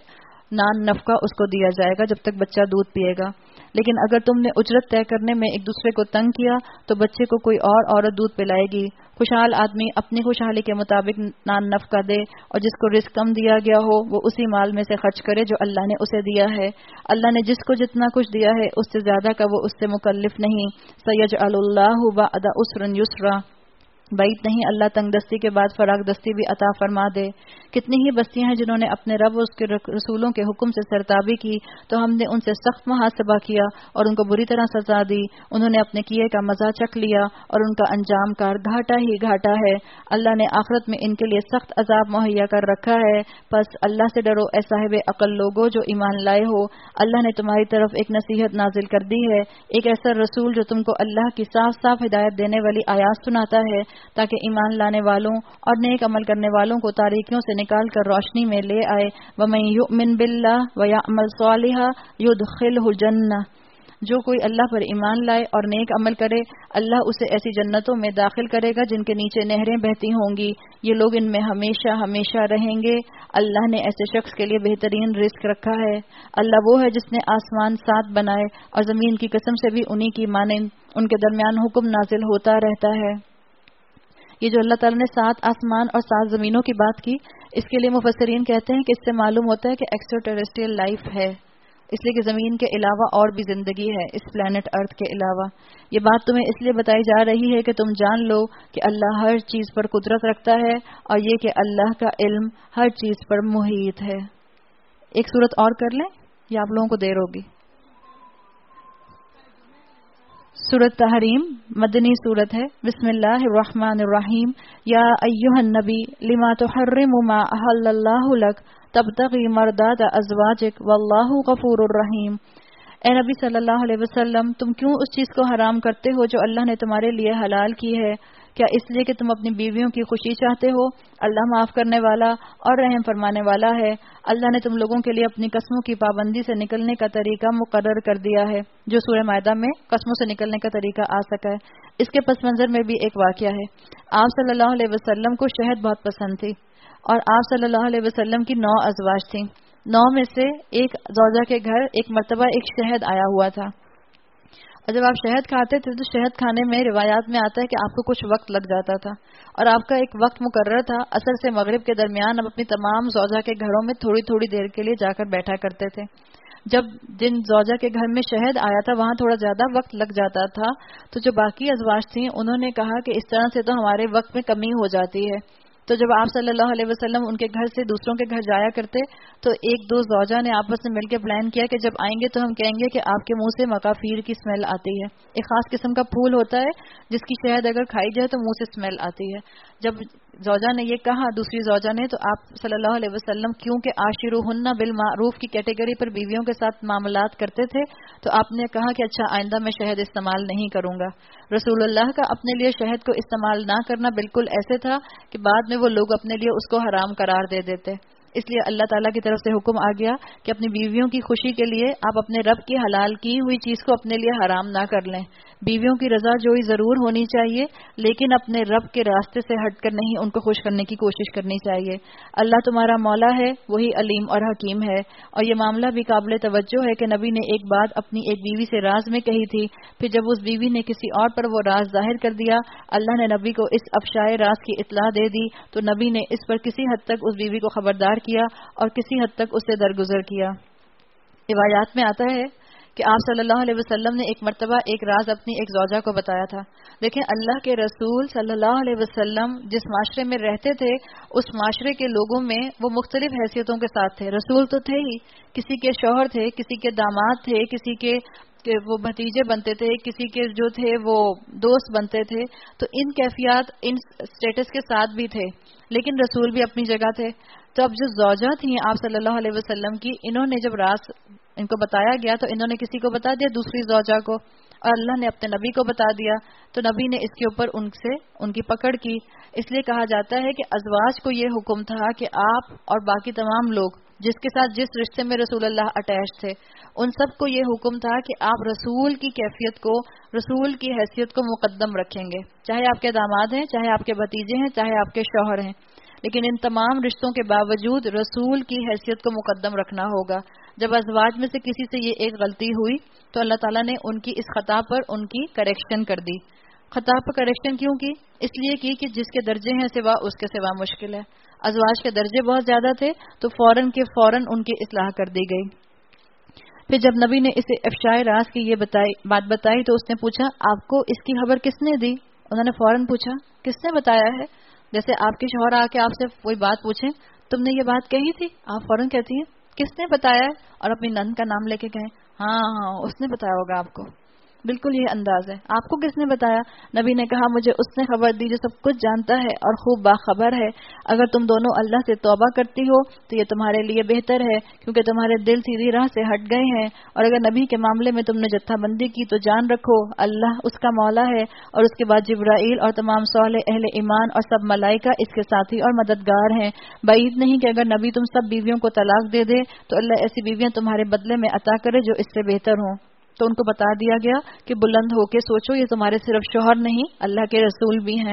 نان نفقہ اس کو دیا جائے گا جب تک بچہ دودھ پیے گا. لیکن اگر تم نے اجرت طے کرنے میں ایک دوسرے کو تنگ کیا تو بچے کو کوئی اور عورت دودھ پلائے گی. خوشحال آدمی اپنی خوشحالی کے مطابق نان نفقہ دے اور جس کو رزق کم دیا گیا ہو وہ اسی مال میں سے خرچ کرے جو اللہ نے اسے دیا ہے. اللہ نے جس کو جتنا کچھ دیا ہے اس سے زیادہ کا وہ اس سے مکلف نہیں. سیجعل اللہ بعد عسر یسرا. بعید نہیں اللہ تنگ دستی کے بعد فراغ دستی بھی عطا فرما دے. کتنی ہی بستیاں ہیں جنہوں نے اپنے رب اور اس کے رسولوں کے حکم سے سرتابی کی تو ہم نے ان سے سخت محاسبہ کیا اور ان کو بری طرح سزا دی. انہوں نے اپنے کیے کا مزہ چکھ لیا اور ان کا انجام کار گھاٹا ہی گھاٹا ہے. اللہ نے آخرت میں ان کے لیے سخت عذاب مہیا کر رکھا ہے. پس اللہ سے ڈرو اے صاحب عقل لوگو جو ایمان لائے ہو. اللہ نے تمہاری طرف ایک نصیحت نازل کر دی ہے, ایک ایسا رسول جو تم کو اللہ کی صاف صاف ہدایت دینے والی آیات سناتا ہے تاکہ ایمان لانے والوں اور نیک عمل کرنے والوں کو تاریکیوں سے نکال کر روشنی میں لے آئے. وَمَن يُؤْمِن بِاللَّهِ وَيَعْمَلْ صَالِحًا يُدْخِلْهُ الْجَنَّةَ. جو کوئی اللہ پر ایمان لائے اور نیک عمل کرے اللہ اسے ایسی جنتوں میں داخل کرے گا جن کے نیچے نہریں بہتی ہوں گی. یہ لوگ ان میں ہمیشہ ہمیشہ رہیں گے. اللہ نے ایسے شخص کے لیے بہترین رزق رکھا ہے. اللہ وہ ہے جس نے آسمان 7 بنائے اور زمین کی قسم سے بھی انہی کی مانند ان کے درمیان حکم نازل ہوتا رہتا ہے. یہ جو اللہ تعالیٰ نے 7 آسمان اور 7 زمینوں کی بات کی اس کے لیے مفسرین کہتے ہیں کہ اس سے معلوم ہوتا ہے کہ ایکسٹرا ٹیریسٹریل لائف ہے, اس لیے کہ زمین کے علاوہ اور بھی زندگی ہے اس پلانٹ ارتھ کے علاوہ. یہ بات تمہیں اس لیے بتائی جا رہی ہے کہ تم جان لو کہ اللہ ہر چیز پر قدرت رکھتا ہے اور یہ کہ اللہ کا علم ہر چیز پر محیط ہے. ایک صورت اور کر لیں یا آپ لوگوں کو دیر ہوگی؟ سورۃ تحریم مدنی سورت ہے. بسم اللہ الرحمن الرحیم. یا ایھا النبی لما تحرم ما احل اللہ لک تبتغی مرضات ازواجک واللہ غفور الرحیم. اے نبی صلی اللہ علیہ وسلم تم کیوں اس چیز کو حرام کرتے ہو جو اللہ نے تمہارے لیے حلال کی ہے؟ کیا اس لیے کہ تم اپنی بیویوں کی خوشی چاہتے ہو؟ اللہ معاف کرنے والا اور رحم فرمانے والا ہے. اللہ نے تم لوگوں کے لیے اپنی قسموں کی پابندی سے نکلنے کا طریقہ مقرر کر دیا ہے جو سورہ مائدہ میں قسموں سے نکلنے کا طریقہ آ سکا ہے. اس کے پس منظر میں بھی ایک واقعہ ہے. آپ صلی اللہ علیہ وسلم کو شہد بہت پسند تھی اور آپ صلی اللہ علیہ وسلم کی 9 ازواج تھیں. 9 میں سے ایک زوجہ کے گھر ایک مرتبہ ایک شہد آیا ہوا تھا اور جب آپ شہد کھاتے تھے تو شہد کھانے میں روایات میں آتا ہے کہ آپ کو کچھ وقت لگ جاتا تھا اور آپ کا ایک وقت مقرر تھا. عصر سے مغرب کے درمیان آپ اپنی تمام زوجہ کے گھروں میں تھوڑی تھوڑی دیر کے لیے جا کر بیٹھا کرتے تھے. جب جن زوجہ کے گھر میں شہد آیا تھا وہاں تھوڑا زیادہ وقت لگ جاتا تھا تو جو باقی ازواج تھیں انہوں نے کہا کہ اس طرح سے تو ہمارے وقت میں کمی ہو جاتی ہے. تو جب آپ صلی اللہ علیہ وسلم ان کے گھر سے دوسروں کے گھر جایا کرتے تو ایک دو زوجہ نے آپس میں مل کے پلان کیا کہ جب آئیں گے تو ہم کہیں گے کہ آپ کے منہ سے مکافیر کی اسمیل آتی ہے. ایک خاص قسم کا پھول ہوتا ہے جس کی شہد اگر کھائی جائے تو منہ سے اسمیل آتی ہے. جب زوجہ نے یہ کہا دوسری زوجہ نے تو آپ صلی اللہ علیہ وسلم کیونکہ عاشروہن بالمعروف کی کیٹیگری پر بیویوں کے ساتھ معاملات کرتے تھے تو آپ نے کہا کہ اچھا آئندہ میں شہد استعمال نہیں کروں گا. رسول اللہ کا اپنے لیے شہد کو استعمال نہ کرنا بالکل ایسے تھا کہ بعد میں وہ لوگ اپنے لیے اس کو حرام قرار دے دیتے. اس لیے اللہ تعالیٰ کی طرف سے حکم آ گیا کہ اپنی بیویوں کی خوشی کے لیے آپ اپنے رب کی حلال کی ہوئی چیز کو اپنے لیے حرام نہ کر لیں. بیویوں کی رضا جوئی ضرور ہونی چاہیے لیکن اپنے رب کے راستے سے ہٹ کر نہیں ان کو خوش کرنے کی کوشش کرنی چاہیے. اللہ تمہارا مولا ہے وہی علیم اور حکیم ہے. اور یہ معاملہ بھی قابل توجہ ہے کہ نبی نے ایک بات اپنی ایک بیوی سے راز میں کہی تھی, پھر جب اس بیوی نے کسی اور پر وہ راز ظاہر کر دیا اللہ نے نبی کو اس افشائے راز کی اطلاع دے دی تو نبی نے اس پر کسی حد تک اس بیوی کو خبردار کیا اور کسی حد تک اس سے درگزر کیا. روایات میں آتا ہے کہ آپ صلی اللہ علیہ وسلم نے ایک مرتبہ ایک راز اپنی ایک زوجہ کو بتایا تھا. دیکھیں اللہ کے رسول صلی اللہ علیہ وسلم جس معاشرے میں رہتے تھے اس معاشرے کے لوگوں میں وہ مختلف حیثیتوں کے ساتھ تھے. رسول تو تھے ہی, کسی کے شوہر تھے, کسی کے داماد تھے, کسی کے وہ بھتیجے بنتے تھے, کسی کے جو تھے وہ دوست بنتے تھے. تو ان کیفیات ان سٹیٹس کے ساتھ بھی تھے لیکن رسول بھی اپنی جگہ تھے. تو اب جو زوجہ تھیں آپ صلی اللہ علیہ وسلم کی انہوں نے جب راز ان کو بتایا گیا تو انہوں نے کسی کو بتا دیا دوسری زوجہ کو اور اللہ نے اپنے نبی کو بتا دیا تو نبی نے اس کے اوپر ان کی پکڑ کی. اس لیے کہا جاتا ہے کہ ازواج کو یہ حکم تھا کہ آپ اور باقی تمام لوگ جس کے ساتھ جس رشتے میں رسول اللہ اٹیچ تھے ان سب کو یہ حکم تھا کہ آپ رسول کی کیفیت کو رسول کی حیثیت کو مقدم رکھیں گے, چاہے آپ کے داماد ہیں, چاہے آپ کے بھتیجے ہیں, چاہے آپ کے شوہر ہیں. لیکن ان تمام رشتوں کے باوجود رسول کی حیثیت کو مقدم رکھنا ہوگا. جب ازواج میں سے کسی سے یہ ایک غلطی ہوئی تو اللہ تعالیٰ نے ان کی اس خطا پر ان کی کریکشن کر دی. خطا پر کریکشن کیوں کی؟ اس لیے کی کہ جس کے درجے ہیں سوا اس کے سوا مشکل ہے. ازواج کے درجے بہت زیادہ تھے تو فوراً کے فوراً ان کی اصلاح کر دی گئی. پھر جب نبی نے اسے افشائے راز کی یہ بات بتائی تو اس نے پوچھا آپ کو اس کی خبر کس نے دی؟ انہوں نے فوراً پوچھا کس نے بتایا ہے؟ جیسے آپ کے شوہر آ کے آپ سے کوئی بات پوچھیں تم نے یہ بات کہی تھی، آپ فوراً کہتی ہیں کس نے بتایا ہے، اور اپنی نند کا نام لے کے کہیں ہاں اس نے بتایا ہوگا آپ کو. بالکل یہ انداز ہے. آپ کو کس نے بتایا؟ نبی نے کہا مجھے اس نے خبر دی جو سب کچھ جانتا ہے اور خوب باخبر ہے. اگر تم دونوں اللہ سے توبہ کرتی ہو تو یہ تمہارے لیے بہتر ہے کیونکہ تمہارے دل سیدھی راہ سے ہٹ گئے ہیں. اور اگر نبی کے معاملے میں تم نے جتھا بندی کی تو جان رکھو اللہ اس کا مولا ہے، اور اس کے بعد جبرائیل اور تمام صالح اہل ایمان اور سب ملائکہ اس کے ساتھی اور مددگار ہیں. بعید نہیں کہ اگر نبی تم سب بیویوں کو طلاق دے دے تو اللہ ایسی بیویاں تمہارے بدلے میں عطا کرے جو اس سے بہتر ہوں. تو ان کو بتا دیا گیا کہ بلند ہو کے سوچو یہ تمہارے صرف شوہر نہیں اللہ کے رسول بھی ہیں.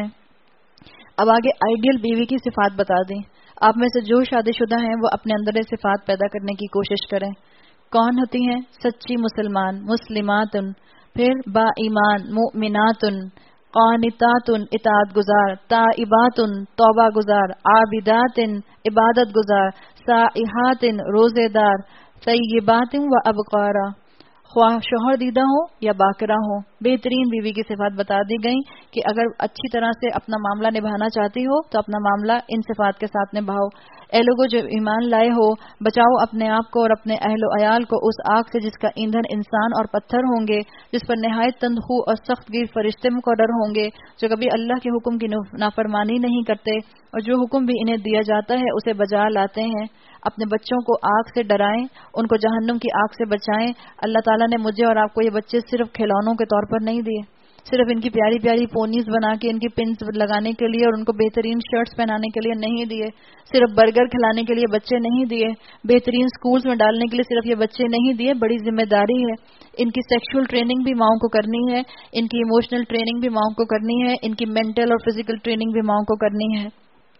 اب آگے آئیڈیل بیوی کی صفات بتا دیں. آپ میں سے جو شادی شدہ ہیں وہ اپنے اندر صفات پیدا کرنے کی کوشش کریں. کون ہوتی ہیں؟ سچی مسلمان، مسلماتن، پھر با ایمان، مؤمناتن، قانتاتن اطاعت گزار، تائباتن توبہ گزار، عابداتن عبادت گزار، سائحاتن روزے دار، طیباتن و ابکارا، خواہ شوہر دیدہ ہو یا باکرہ ہو. بہترین بیوی کی صفات بتا دی گئیں کہ اگر اچھی طرح سے اپنا معاملہ نبھانا چاہتی ہو تو اپنا معاملہ ان صفات کے ساتھ نبھاؤ. اے لوگو جو ایمان لائے ہو، بچاؤ اپنے آپ کو اور اپنے اہل و عیال کو اس آگ سے جس کا ایندھن انسان اور پتھر ہوں گے، جس پر نہایت تندخو اور سخت گیر فرشتے مقرر ہوں گے جو کبھی اللہ کے حکم کی نافرمانی نہیں کرتے اور جو حکم بھی انہیں دیا جاتا ہے اسے بجا لاتے ہیں. اپنے بچوں کو آگ سے ڈرائیں، ان کو جہنم کی آگ سے بچائیں. اللہ تعالیٰ نے مجھے اور آپ کو یہ بچے صرف کھلونوں کے طور پر نہیں دیے، صرف ان کی پیاری پیاری پونیز بنا کے ان کی پنس لگانے کے لیے اور ان کو بہترین شرٹس پہنانے کے لیے نہیں دیے، صرف برگر کھلانے کے لیے بچے نہیں دیے، بہترین سکولز میں ڈالنے کے لیے صرف یہ بچے نہیں دیے. بڑی ذمہ داری ہے. ان کی سیکشول ٹریننگ بھی ماؤں کو کرنی ہے، ان کی ایموشنل ٹریننگ بھی ماؤں کو کرنی ہے، ان کی مینٹل اور فزیکل ٹریننگ بھی ماؤں کو کرنی ہے.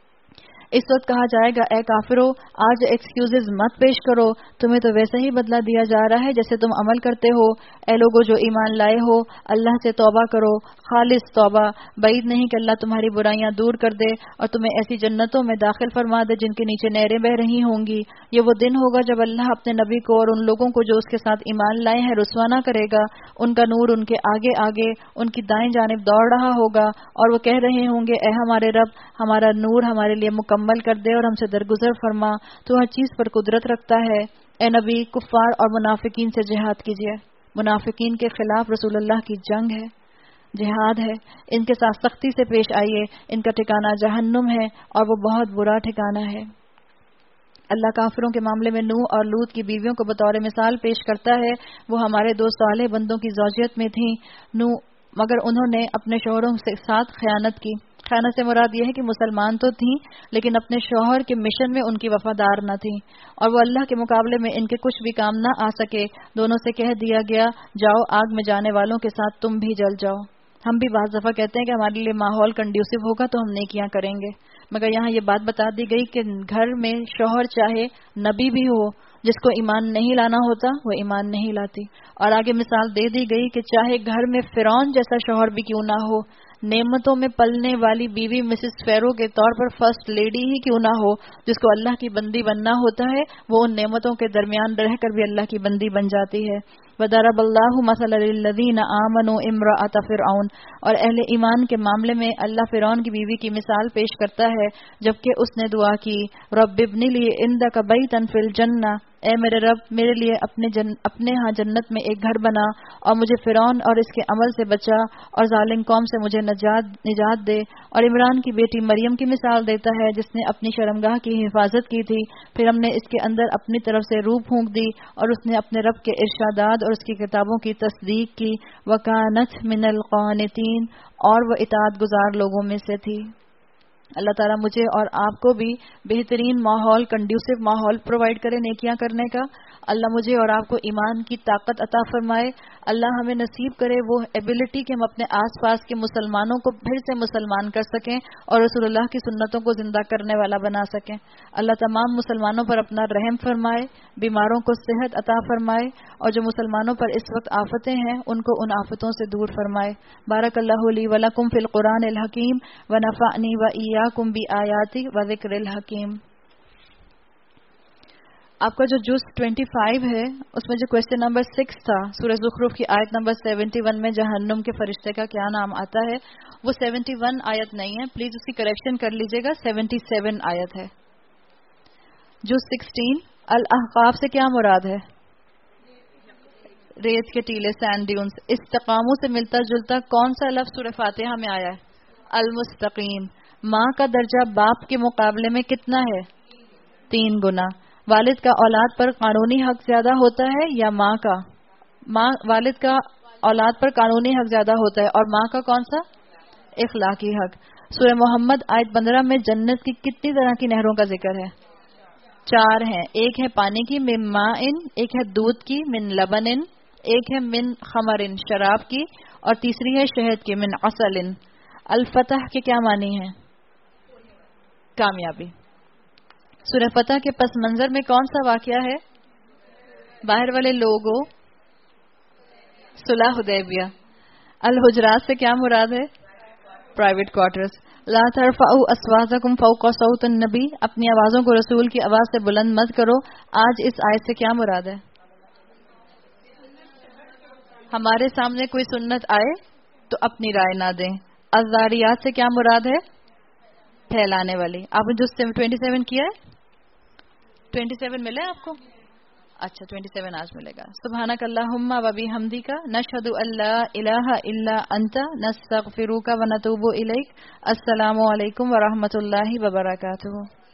اس وقت کہا جائے گا اے کافرو آج ایکسکیوزز مت پیش کرو، تمہیں تو ویسا ہی بدلہ دیا جا رہا ہے جیسے تم عمل کرتے ہو. اے لوگو جو ایمان لائے ہو اللہ سے توبہ کرو، خالص توبہ. بعید نہیں کہ اللہ تمہاری برائیاں دور کر دے اور تمہیں ایسی جنتوں میں داخل فرما دے جن کے نیچے نہریں بہ رہی ہوں گی. یہ وہ دن ہوگا جب اللہ اپنے نبی کو اور ان لوگوں کو جو اس کے ساتھ ایمان لائے ہیں رسوا نہ کرے گا. ان کا نور ان کے آگے آگے ان کی دائیں جانب دوڑ رہا ہوگا اور وہ کہہ رہے ہوں گے اے ہمارے رب ہمارا نور ہمارے لیے مکمل کر دے اور ہم سے درگزر فرما، تو ہر چیز پر قدرت رکھتا ہے. اے نبی کفار اور منافقین سے جہاد کیجیے. منافقین کے خلاف رسول اللہ کی جنگ ہے، جہاد ہے. ان کے ساتھ سختی سے پیش آئیے. ان کا ٹھکانہ جہنم ہے اور وہ بہت برا ٹھکانہ ہے. اللہ کافروں کے معاملے میں نوح اور لوط کی بیویوں کو بطور مثال پیش کرتا ہے. وہ ہمارے دو صالح بندوں کی زوجیت میں تھیں مگر انہوں نے اپنے شوہروں کے ساتھ خیانت کی. خیانت سے مراد یہ ہے کہ مسلمان تو تھیں لیکن اپنے شوہر کے مشن میں ان کی وفادار نہ تھیں اور وہ اللہ کے مقابلے میں ان کے کچھ بھی کام نہ آ سکے. دونوں سے کہہ دیا گیا جاؤ آگ میں جانے والوں کے ساتھ تم بھی جل جاؤ. ہم بھی بعض دفعہ کہتے ہیں کہ ہمارے لیے ماحول کنڈیوسو ہوگا تو ہم نیکیاں کریں گے، مگر یہاں یہ بات بتا دی گئی کہ گھر میں شوہر چاہے نبی بھی ہو، جس کو ایمان نہیں لانا ہوتا وہ ایمان نہیں لاتی. اور آگے مثال دے دی گئی کہ چاہے گھر میں فرعون جیسا شوہر بھی کیوں نہ ہو، نعمتوں میں پلنے والی بیوی مسز فیرو کے طور پر فرسٹ لیڈی ہی کیوں نہ ہو، جس کو اللہ کی بندی بننا ہوتا ہے، وہ ان نعمتوں کے درمیان رہ کر بھی اللہ کی بندی بن جاتی ہے. وَضَرَبَ اللَّهُ مَثَلًا لِلَّذِينَ آمَنُوا امْرَأَتَ فِرْعَوْنَ، اور اہل ایمان کے معاملے میں اللہ فرعون کی بیوی کی مثال پیش کرتا ہے جبکہ اس نے دعا کی رب ابن لی عندک بیتا فی الجنہ، اے میرے رب میرے لیے اپنے ہاں جنت میں ایک گھر بنا اور مجھے فرعون اور اس کے عمل سے بچا اور ظالم قوم سے مجھے نجات دے. اور عمران کی بیٹی مریم کی مثال دیتا ہے جس نے اپنی شرمگاہ کی حفاظت کی تھی، پھر ہم نے اس کے اندر اپنی طرف سے روح پھونک دی اور اس نے اپنے رب کے ارشادات اور اس کی کتابوں کی تصدیق کی. وَكَانَتْ مِنَ الْقَانِتِينَ، اور وہ اطاعت گزار لوگوں میں سے تھی. اللہ تعالیٰ مجھے اور آپ کو بھی بہترین ماحول، کنڈیوسو ماحول پرووائڈ کرے نیکیاں کرنے کا. اللہ مجھے اور آپ کو ایمان کی طاقت عطا فرمائے. اللہ ہمیں نصیب کرے وہ ایبلٹی کہ ہم اپنے آس پاس کے مسلمانوں کو پھر سے مسلمان کر سکیں اور رسول اللہ کی سنتوں کو زندہ کرنے والا بنا سکیں. اللہ تمام مسلمانوں پر اپنا رحم فرمائے، بیماروں کو صحت عطا فرمائے، اور جو مسلمانوں پر اس وقت آفتیں ہیں ان کو ان آفتوں سے دور فرمائے. بارک اللہ لی ولکم فی القرآن الحکیم ونفعنی وایاکم بآیاتی وذکر الحکیم. آپ کا جو جز 25 ہے اس میں جو کوشچن نمبر 6 تھا، سورہ زخرف کی آیت نمبر 71 میں جہنم کے فرشتے کا کیا نام آتا ہے، وہ 71 آیت نہیں ہے، پلیز اس کی کریکشن کر لیجئے گا، 77 آیت ہے. جز 16 الاحقاف سے کیا مراد ہے؟ ریت کے ٹیلے، سینڈ ڈیونز. استقاموں سے ملتا جلتا کون سا لفظ سورہ فاتحہ میں آیا ہے؟ المستقیم. ماں کا درجہ باپ کے مقابلے میں کتنا ہے؟ 3 گنا. والد کا اولاد پر قانونی حق زیادہ ہوتا ہے یا ماں کا؟ والد کا اولاد پر قانونی حق زیادہ ہوتا ہے، اور ماں کا کون سا؟ اخلاقی حق. سورہ محمد آیت 15 میں جنت کی کتنی طرح کی نہروں کا ذکر ہے؟ 4 ہیں. ایک ہے پانی کی من ماءن، ایک ہے دودھ کی من لبن، ایک ہے من خمر شراب کی، اور تیسری ہے شہد کی من عسل. الفتح کے کیا معنی ہیں؟ کامیابی. سورہ فتح کے پس منظر میں کون سا واقعہ ہے؟ باہر والے لوگوں، صلح حدیبیہ. الحجرات سے کیا مراد ہے؟ Private quarters. لا ترفعوا اصواتکم فوق صوت النبی، اپنی آوازوں کو رسول کی آواز سے بلند مت کرو. آج اس آیت سے کیا مراد ہے؟ ہمارے سامنے کوئی سنت آئے تو اپنی رائے نہ دیں. الذاریات سے کیا مراد ہے؟ پھیلانے والی. آپ نے جو 27 کیا ہے، 27 ملے آپ کو؟ اچھا 27 آج ملے گا. سبحانک اللہم و بحمدک نشہد ان لا الہ الا انت نستغفرک و نتوب الیک. السلام علیکم ورحمۃ اللہ وبرکاتہ.